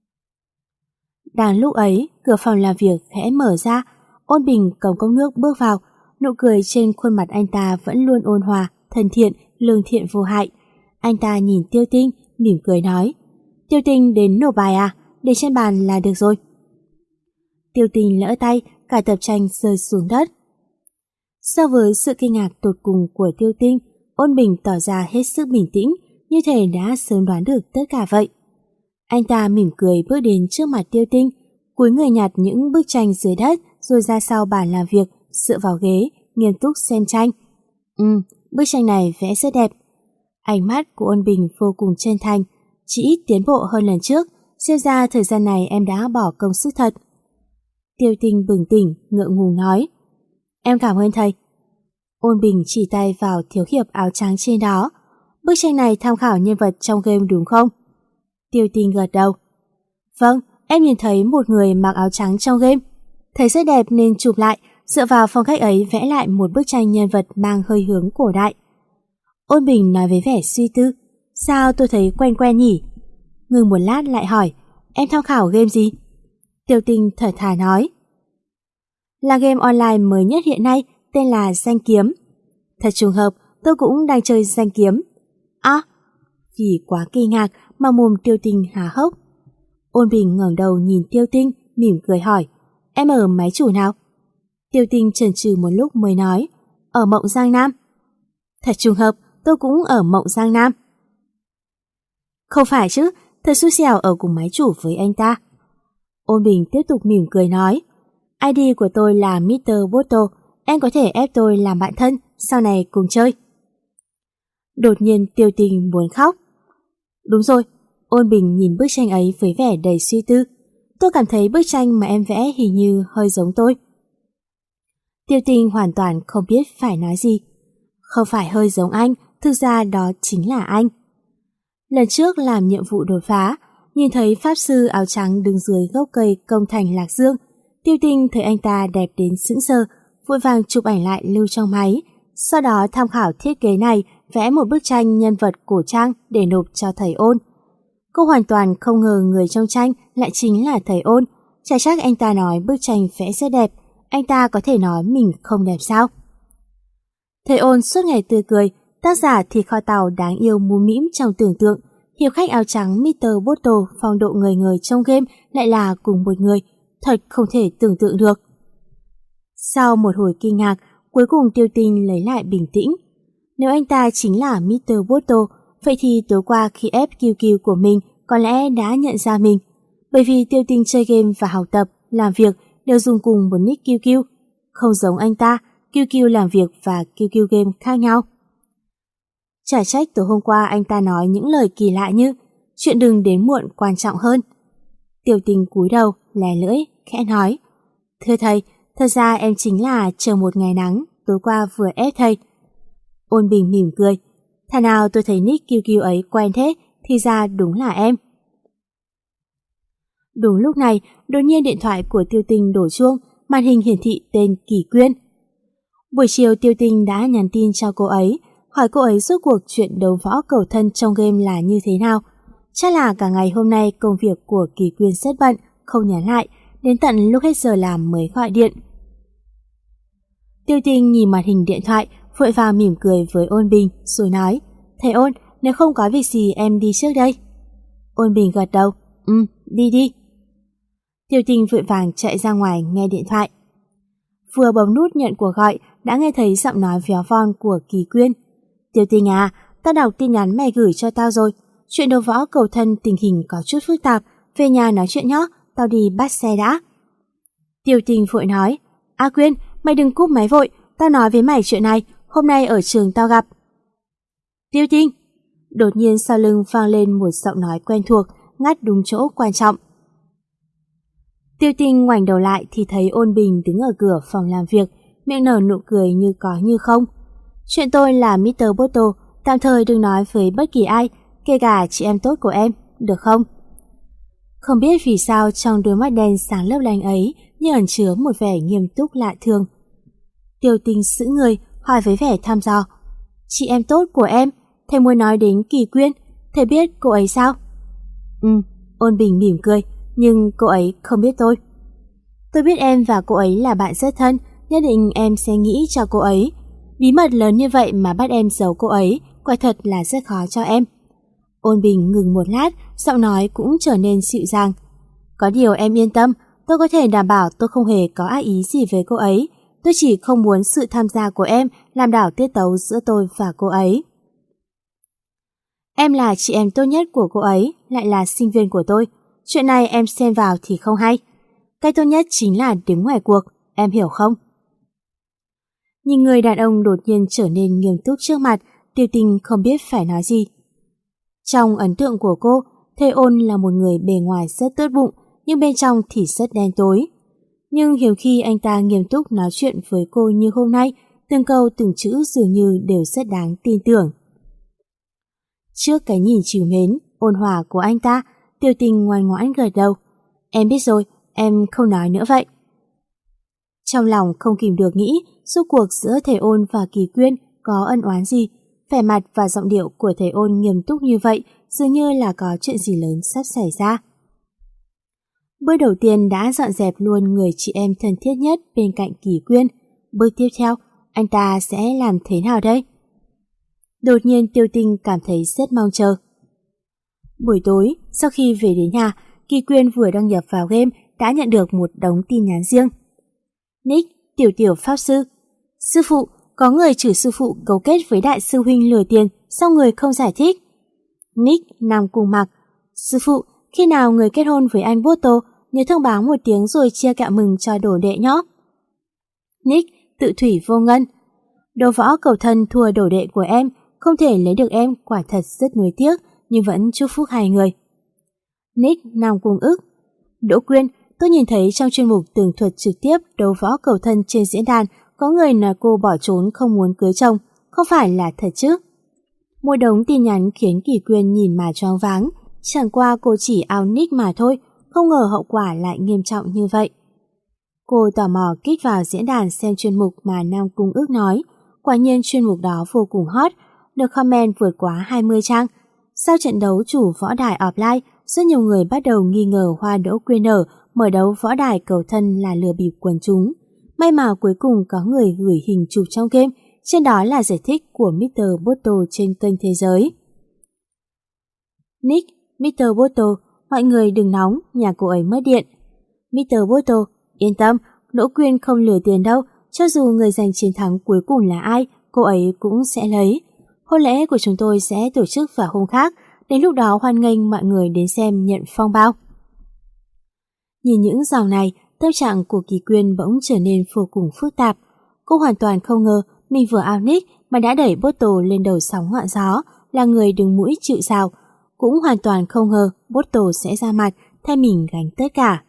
Đang lúc ấy, cửa phòng làm việc khẽ mở ra, Ôn Bình cầm cốc nước bước vào, nụ cười trên khuôn mặt anh ta vẫn luôn ôn hòa, thân thiện, lương thiện vô hại. Anh ta nhìn Tiêu Tinh, mỉm cười nói: Tiêu Tinh đến nộp bài à? Để trên bàn là được rồi. Tiêu Tinh lỡ tay, cả tập tranh rơi xuống đất. So với sự kinh ngạc tột cùng của Tiêu Tinh, Ôn Bình tỏ ra hết sức bình tĩnh, như thể đã sớm đoán được tất cả vậy. Anh ta mỉm cười bước đến trước mặt Tiêu Tinh, cúi người nhặt những bức tranh dưới đất rồi ra sau bàn làm việc, dựa vào ghế, nghiêm túc xem tranh. Ừ, bức tranh này vẽ rất đẹp. Ánh mắt của Ôn Bình vô cùng chân thành, chỉ ít tiến bộ hơn lần trước, xem ra thời gian này em đã bỏ công sức thật. Tiêu Tinh bừng tỉnh, ngượng ngùng nói: Em cảm ơn thầy. Ôn Bình chỉ tay vào thiếu hiệp áo trắng trên đó: Bức tranh này tham khảo nhân vật trong game đúng không? Tiêu Tinh gật đầu: Vâng, em nhìn thấy một người mặc áo trắng trong game, thấy rất đẹp nên chụp lại, dựa vào phong cách ấy vẽ lại một bức tranh nhân vật mang hơi hướng cổ đại. Ôn Bình nói với vẻ suy tư: Sao tôi thấy quen quen nhỉ? Ngừng một lát lại hỏi, em tham khảo game gì? Tiêu Tinh thở thà nói, là game online mới nhất hiện nay, tên là Danh Kiếm. Thật trùng hợp, tôi cũng đang chơi Danh Kiếm. À, vì quá kinh ngạc mà mồm Tiêu Tinh há hốc. Ôn Bình ngẩng đầu nhìn Tiêu Tinh, mỉm cười hỏi, em ở máy chủ nào? Tiêu Tinh chần chừ một lúc mới nói, ở Mộng Giang Nam. Thật trùng hợp, tôi cũng ở Mộng Giang Nam. Không phải chứ, thật xui xẻo ở cùng máy chủ với anh ta. Ôn Bình tiếp tục mỉm cười nói, i đê của tôi là mít tơ Boto, em có thể ép tôi làm bạn thân, sau này cùng chơi. Đột nhiên Tiêu Tinh muốn khóc. Đúng rồi, Ôn Bình nhìn bức tranh ấy với vẻ đầy suy tư. Tôi cảm thấy bức tranh mà em vẽ hình như hơi giống tôi. Tiêu Tinh hoàn toàn không biết phải nói gì. Không phải hơi giống anh, thực ra đó chính là anh. Lần trước làm nhiệm vụ đột phá, nhìn thấy pháp sư áo trắng đứng dưới gốc cây công thành Lạc Dương, Tiêu Tinh thấy anh ta đẹp đến sững sờ, vội vàng chụp ảnh lại lưu trong máy, sau đó tham khảo thiết kế này vẽ một bức tranh nhân vật cổ trang để nộp cho thầy Ôn. Cô hoàn toàn không ngờ người trong tranh lại chính là thầy Ôn, chả chắc anh ta nói bức tranh vẽ rất đẹp, anh ta có thể nói mình không đẹp sao? Thầy Ôn suốt ngày tươi cười, tác giả thì kho tàu đáng yêu múm mĩm trong tưởng tượng, hiệp khách áo trắng mít tơ Boto phong độ người người trong game lại là cùng một người, thật không thể tưởng tượng được. Sau một hồi kinh ngạc, cuối cùng Tiêu Tinh lấy lại bình tĩnh. Nếu anh ta chính là mít tơ Boto, vậy thì tối qua khi ép Q Q của mình có lẽ đã nhận ra mình, bởi vì Tiêu Tinh chơi game và học tập, làm việc đều dùng cùng một nick Q Q. Không giống anh ta, Q Q làm việc và Q Q game khác nhau. Chả trách tối hôm qua anh ta nói những lời kỳ lạ như chuyện đừng đến muộn quan trọng hơn. Tiêu Tinh cúi đầu, lè lưỡi, khẽ nói, thưa thầy, thật ra em chính là chờ một ngày nắng, tối qua vừa ép thầy. Ôn Bình mỉm cười, thà nào tôi thấy nick Q Q ấy quen thế, thì ra đúng là em. Đúng lúc này, đột nhiên điện thoại của Tiêu Tinh đổ chuông, màn hình hiển thị tên Kỳ Quyên. Buổi chiều Tiêu Tinh đã nhắn tin cho cô ấy, hỏi cô ấy rốt cuộc chuyện đấu võ cầu thân trong game là như thế nào. Chắc là cả ngày hôm nay công việc của Kỳ Quyên rất bận, không nhắn lại, đến tận lúc hết giờ làm mới gọi điện. Tiêu Tinh nhìn màn hình điện thoại, vội vào mỉm cười với Ôn Bình, rồi nói, thầy Ôn, nếu không có việc gì em đi trước đây. Ôn Bình gật đầu, ừ, đi đi. Tiêu Tinh vội vàng chạy ra ngoài nghe điện thoại. Vừa bấm nút nhận cuộc gọi, đã nghe thấy giọng nói véo von của Kỳ Quyên. Tiêu Tinh à, tao đọc tin nhắn mày gửi cho tao rồi. Chuyện đấu võ cầu thân tình hình có chút phức tạp, về nhà nói chuyện nhé, tao đi bắt xe đã. Tiêu Tinh vội nói, A Quyên, mày đừng cúp máy vội, tao nói với mày chuyện này, hôm nay ở trường tao gặp. Tiêu Tinh! Đột nhiên sau lưng vang lên một giọng nói quen thuộc, ngắt đúng chỗ quan trọng. Tiêu Tinh ngoảnh đầu lại thì thấy Ôn Bình đứng ở cửa phòng làm việc, miệng nở nụ cười như có như không. Chuyện tôi là mít tơ Boto, tạm thời đừng nói với bất kỳ ai, kể cả chị em tốt của em, được không? Không biết vì sao trong đôi mắt đen sáng lấp lánh ấy như ẩn chứa một vẻ nghiêm túc lạ thường. Tiêu Tinh sững người, hỏi với vẻ thăm dò. Chị em tốt của em, thầy muốn nói đến Kỳ Quyên, thầy biết cô ấy sao? Ừ, Ôn Bình mỉm cười, nhưng cô ấy không biết tôi. Tôi biết em và cô ấy là bạn rất thân, nhất định em sẽ nghĩ cho cô ấy. Bí mật lớn như vậy mà bắt em giấu cô ấy, quả thật là rất khó cho em. Ôn Bình ngừng một lát, giọng nói cũng trở nên dịu dàng. Có điều em yên tâm, tôi có thể đảm bảo tôi không hề có ác ý gì với cô ấy. Tôi chỉ không muốn sự tham gia của em làm đảo tiết tấu giữa tôi và cô ấy. Em là chị em tốt nhất của cô ấy, lại là sinh viên của tôi. Chuyện này em xen vào thì không hay. Cái tốt nhất chính là đứng ngoài cuộc, em hiểu không? Nhìn người đàn ông đột nhiên trở nên nghiêm túc trước mặt, Tiêu Tinh không biết phải nói gì. Trong ấn tượng của cô, thầy Ôn là một người bề ngoài rất tốt bụng, nhưng bên trong thì rất đen tối. Nhưng hiếm khi anh ta nghiêm túc nói chuyện với cô như hôm nay, từng câu từng chữ dường như đều rất đáng tin tưởng. Trước cái nhìn trìu mến, ôn hòa của anh ta, Tiêu Tinh ngoan ngoãn gật đầu. Em biết rồi, em không nói nữa vậy. Trong lòng không kìm được nghĩ, rốt cuộc giữa thầy Ôn và Kỳ Quyên có ân oán gì. vẻ mặt và giọng điệu của thầy Ôn nghiêm túc như vậy, dường như là có chuyện gì lớn sắp xảy ra. Bước đầu tiên đã dọn dẹp luôn người chị em thân thiết nhất bên cạnh Kỳ Quyên. Bước tiếp theo, anh ta sẽ làm thế nào đây? Đột nhiên Tiêu Tinh cảm thấy rất mong chờ. Buổi tối, sau khi về đến nhà, Kỳ Quyên vừa đăng nhập vào game đã nhận được một đống tin nhắn riêng. Nick, tiểu tiểu pháp sư. Sư phụ, có người chửi sư phụ cấu kết với đại sư huynh lừa tiền, sao người không giải thích? Nick, Nam Cung Mặc. Sư phụ, khi nào người kết hôn với anh Boto, nhớ thông báo một tiếng rồi chia kẹo mừng cho đồ đệ nhé. Nick, tự thủy vô ngân. Đấu võ cầu thân thua đồ đệ của em, không thể lấy được em, quả thật rất nuối tiếc, nhưng vẫn chúc phúc hai người. Nick, Nam Cung ức. Đỗ Quyên, tôi nhìn thấy trong chuyên mục tường thuật trực tiếp đấu võ cầu thân trên diễn đàn có người nói cô bỏ trốn không muốn cưới chồng, không phải là thật chứ? Một đống tin nhắn khiến Kỳ Quyên nhìn mà choáng váng, chẳng qua cô chỉ ao Nick mà thôi, không ngờ hậu quả lại nghiêm trọng như vậy. Cô tò mò kích vào diễn đàn xem chuyên mục mà Nam Cung ước nói, quả nhiên chuyên mục đó vô cùng hot, được comment vượt quá hai mươi trang. Sau trận đấu chủ võ đài offline, rất nhiều người bắt đầu nghi ngờ Hoa Đỗ Quyên nở mở đấu võ đài cầu thân là lừa bịp quần chúng. May mà cuối cùng có người gửi hình chụp trong game, trên đó là giải thích của mít tơ Boto trên kênh Thế Giới. Nick, mít tơ Boto, mọi người đừng nóng, nhà cô ấy mất điện. mít tơ Boto, yên tâm, Đỗ Quyên không lừa tiền đâu, cho dù người giành chiến thắng cuối cùng là ai, cô ấy cũng sẽ lấy. Hôn lễ của chúng tôi sẽ tổ chức vào hôm khác, đến lúc đó hoan nghênh mọi người đến xem nhận phong bao. Nhìn những dòng này, tâm trạng của Kỳ Quyên bỗng trở nên vô cùng phức tạp. Cô hoàn toàn không ngờ mình vừa ao Nick mà đã đẩy Boto lên đầu sóng ngọn gió, là người đứng mũi chịu sào. Cũng hoàn toàn không ngờ Boto sẽ ra mặt thay mình gánh tất cả.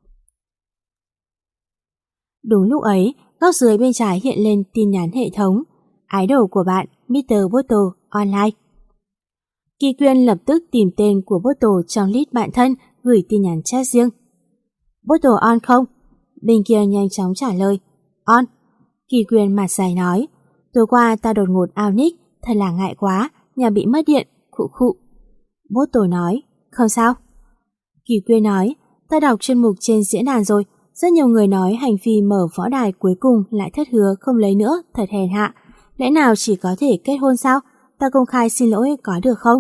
Đúng lúc ấy, góc dưới bên trái hiện lên tin nhắn hệ thống. Ái đồ của bạn, mít tơ Boto, online. Kỳ Quyên lập tức tìm tên của Boto trong list bạn thân, gửi tin nhắn chat riêng. Boto on không? Bên kia nhanh chóng trả lời. On. Kỳ Quyên mặt dày nói. Tối qua ta đột ngột ao Nick, thật là ngại quá, nhà bị mất điện, khụ khụ. Boto nói. Không sao. Kỳ Quyên nói. Ta đọc chuyên mục trên diễn đàn rồi, rất nhiều người nói hành vi mở võ đài cuối cùng lại thất hứa không lấy nữa, thật hèn hạ. Lẽ nào chỉ có thể kết hôn sao? Ta công khai xin lỗi có được không?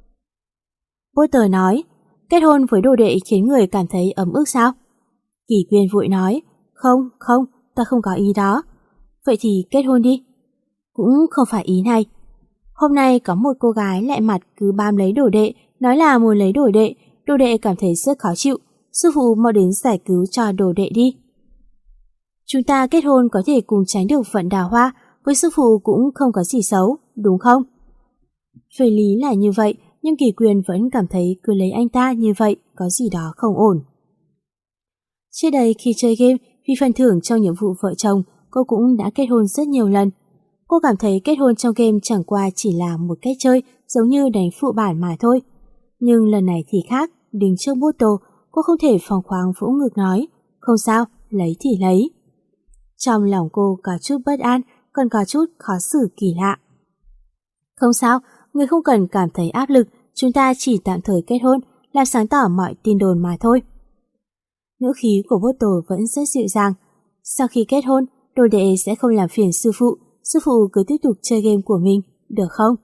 Potter nói, kết hôn với đồ đệ khiến người cảm thấy ấm ức sao? Kỳ Quyên vội nói, không, không, ta không có ý đó. Vậy thì kết hôn đi. Cũng không phải ý này. Hôm nay có một cô gái lại mặt cứ bám lấy đồ đệ, nói là muốn lấy đồ đệ, đồ đệ cảm thấy rất khó chịu. Sư phụ mau đến giải cứu cho đồ đệ đi. Chúng ta kết hôn có thể cùng tránh được vận đào hoa, với sư phụ cũng không có gì xấu, đúng không? Về lý là như vậy, nhưng Kỳ Quyên vẫn cảm thấy cứ lấy anh ta như vậy có gì đó không ổn. Trước đây khi chơi game, vì phần thưởng trong nhiệm vụ vợ chồng, cô cũng đã kết hôn rất nhiều lần. Cô cảm thấy kết hôn trong game chẳng qua chỉ là một cách chơi, giống như đánh phụ bản mà thôi. Nhưng lần này thì khác, đứng trước Boto, cô không thể phóng khoáng vỗ ngực nói, không sao, lấy thì lấy. Trong lòng cô có chút bất an, còn có chút khó xử kỳ lạ. Không sao, người không cần cảm thấy áp lực, chúng ta chỉ tạm thời kết hôn, làm sáng tỏ mọi tin đồn mà thôi. Ngữ khí của Boto vẫn rất dịu dàng. Sau khi kết hôn, đồ đệ sẽ không làm phiền sư phụ, sư phụ cứ tiếp tục chơi game của mình, được không?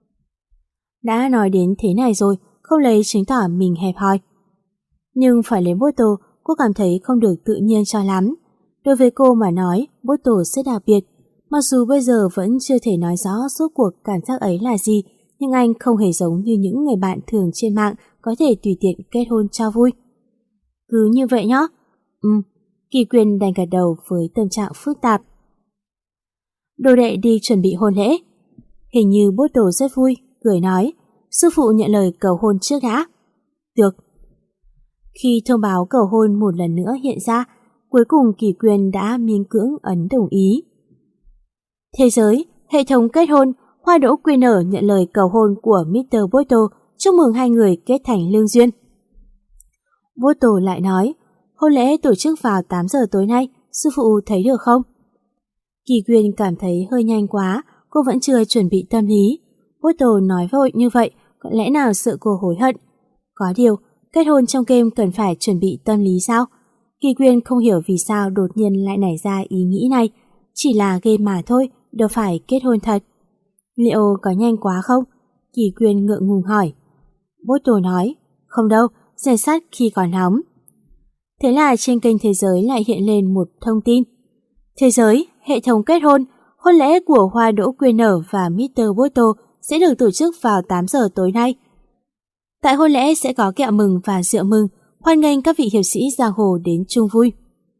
Đã nói đến thế này rồi, không lấy chứng tỏ mình hẹp hòi. Nhưng phải lấy Boto, cô cảm thấy không được tự nhiên cho lắm. Đối với cô mà nói, Boto rất đặc biệt. Mặc dù bây giờ vẫn chưa thể nói rõ rốt cuộc cảm giác ấy là gì, nhưng anh không hề giống như những người bạn thường trên mạng có thể tùy tiện kết hôn cho vui. Cứ như vậy nhá. Ừ, Kỳ Quyên đành gật đầu với tâm trạng phức tạp. Đồ đệ đi chuẩn bị hôn lễ. Hình như Boto rất vui, cười nói, sư phụ nhận lời cầu hôn trước đã. Được. Khi thông báo cầu hôn một lần nữa hiện ra, cuối cùng Kỳ Quyên đã miễn cưỡng ấn đồng ý. Thế giới, hệ thống kết hôn, Hoa Đỗ Quyên nở nhận lời cầu hôn của mít tơ Boto, chúc mừng hai người kết thành lương duyên. Boto lại nói, hôn lễ tổ chức vào tám giờ tối nay, sư phụ thấy được không? Kỳ Quyên cảm thấy hơi nhanh quá, cô vẫn chưa chuẩn bị tâm lý. Bottle nói vội như vậy, có lẽ nào sợ cô hối hận. Có điều, kết hôn trong game cần phải chuẩn bị tâm lý sao? Kỳ Quyên không hiểu vì sao đột nhiên lại nảy ra ý nghĩ này. Chỉ là game mà thôi, đâu phải kết hôn thật. Liệu có nhanh quá không? Kỳ Quyên ngượng ngùng hỏi. Bottle nói, không đâu, rèn sắt khi còn nóng. Thế là trên kênh Thế giới lại hiện lên một thông tin. Thế giới, hệ thống kết hôn, hôn lễ của Hoa Đỗ Quyên Nở và mít tơ Bottle sẽ được tổ chức vào tám giờ tối nay. Tại hôn lễ sẽ có kẹo mừng và rượu mừng, hoan nghênh các vị hiệp sĩ giang hồ đến chung vui.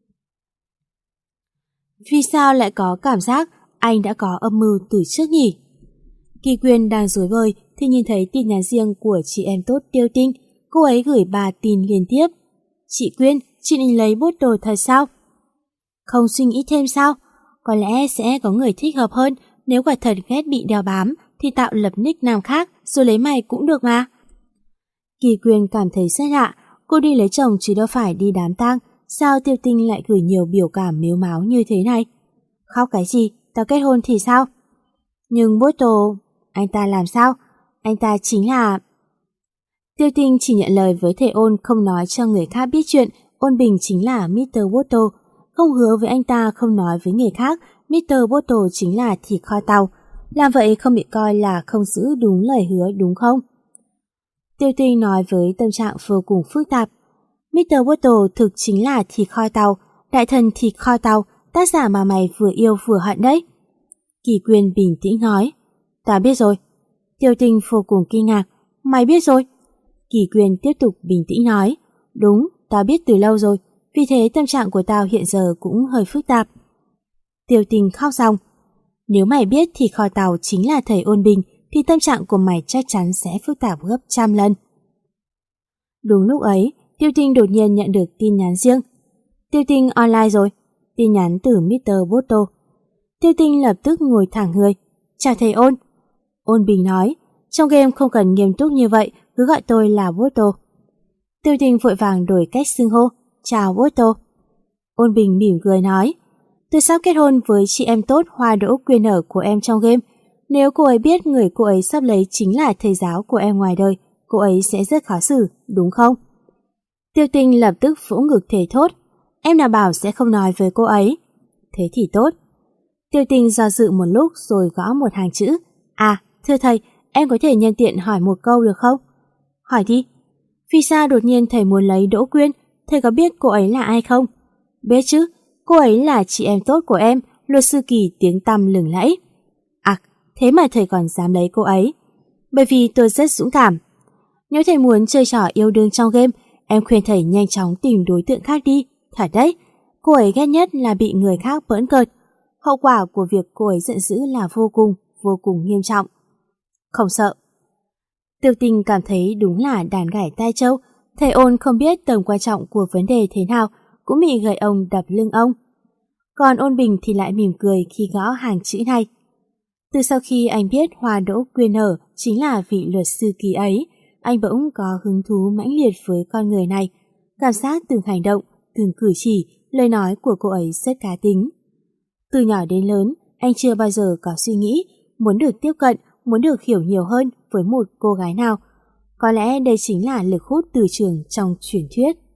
Vì sao lại có cảm giác anh đã có âm mưu từ trước nhỉ? Kỳ Quyên đang rối bời thì nhìn thấy tin nhắn riêng của chị em tốt Tiêu Tinh. Cô ấy gửi ba tin liên tiếp. Chị Quyên, chị định lấy Bottle thật sao? Không suy nghĩ thêm sao? Có lẽ sẽ có người thích hợp hơn. Nếu quả thật ghét bị đeo bám thì tạo lập nick nam khác rồi lấy mày cũng được mà. Kỳ Quyên cảm thấy rất lạ. Cô đi lấy chồng chứ đâu phải đi đám tang. Sao Tiêu Tinh lại gửi nhiều biểu cảm mếu máo như thế này? Khóc cái gì? Tao kết hôn thì sao? Nhưng Bottle... Anh ta làm sao? Anh ta chính là... Tiêu Tinh chỉ nhận lời với thầy Ôn, không nói cho người khác biết chuyện Ôn Bình chính là mít tơ Bottle. Không hứa với anh ta không nói với người khác mít tơ Bottle chính là thịt kho tàu. Làm vậy không bị coi là không giữ đúng lời hứa đúng không? Tiêu Tinh nói với tâm trạng vô cùng phức tạp. mít tơ Bottle thực chính là thịt kho tàu, đại thần thịt kho tàu, tác giả mà mày vừa yêu vừa hận đấy. Kỳ Quyên bình tĩnh nói. Ta biết rồi. Tiêu Tinh vô cùng kinh ngạc. Mày biết rồi? Kỳ Quyên tiếp tục bình tĩnh nói. Đúng, tao biết từ lâu rồi, vì thế tâm trạng của tao hiện giờ cũng hơi phức tạp. Tiêu Tinh khóc ròng. Nếu mày biết thì kho tàu chính là thầy Ôn Bình thì tâm trạng của mày chắc chắn sẽ phức tạp gấp trăm lần. Đúng lúc ấy, Tiêu Tinh đột nhiên nhận được tin nhắn riêng. Tiêu Tinh online rồi. Tin nhắn từ mít tơ Bottle. Tiêu Tinh lập tức ngồi thẳng người. Chào thầy Ôn. Ôn Bình nói, trong game không cần nghiêm túc như vậy, cứ gọi tôi là Bottle. Tiêu Tinh vội vàng đổi cách xưng hô. Chào Bottle. Ôn Bình mỉm cười nói, tôi sắp kết hôn với chị em tốt Hoa Đỗ Quyên Nở của em trong game. Nếu cô ấy biết người cô ấy sắp lấy chính là thầy giáo của em ngoài đời, cô ấy sẽ rất khó xử, đúng không? Tiêu Tinh lập tức vỗ ngực thề thốt, em nào bảo sẽ không nói với cô ấy. Thế thì tốt. Tiêu Tinh do dự một lúc rồi gõ một hàng chữ. À, thưa thầy, em có thể nhân tiện hỏi một câu được không? Hỏi đi. Vì sao đột nhiên thầy muốn lấy Đỗ Quyên? Thầy có biết cô ấy là ai không? Biết chứ, cô ấy là chị em tốt của em, luật sư Kỳ tiếng tăm lừng lẫy. À, thế mà thầy còn dám lấy cô ấy. Bởi vì tôi rất dũng cảm. Nếu thầy muốn chơi trò yêu đương trong game, em khuyên thầy nhanh chóng tìm đối tượng khác đi. Thật đấy, cô ấy ghét nhất là bị người khác bỡn cợt. Hậu quả của việc cô ấy giận dữ là vô cùng, vô cùng nghiêm trọng. Không sợ. Tiêu Tinh cảm thấy đúng là đàn gảy tai trâu. Thầy Ôn không biết tầm quan trọng của vấn đề thế nào, cũng bị gậy ông đập lưng ông. Còn Ôn Bình thì lại mỉm cười khi gõ hàng chữ này. Từ sau khi anh biết Hoa Đỗ Quyên Nở chính là vị luật sư Kỳ ấy, anh bỗng có hứng thú mãnh liệt với con người này. Cảm giác từng hành động, từng cử chỉ, lời nói của cô ấy rất cá tính. Từ nhỏ đến lớn, anh chưa bao giờ có suy nghĩ muốn được tiếp cận, muốn được hiểu nhiều hơn với một cô gái nào. Có lẽ đây chính là lực hút từ trường trong truyền thuyết.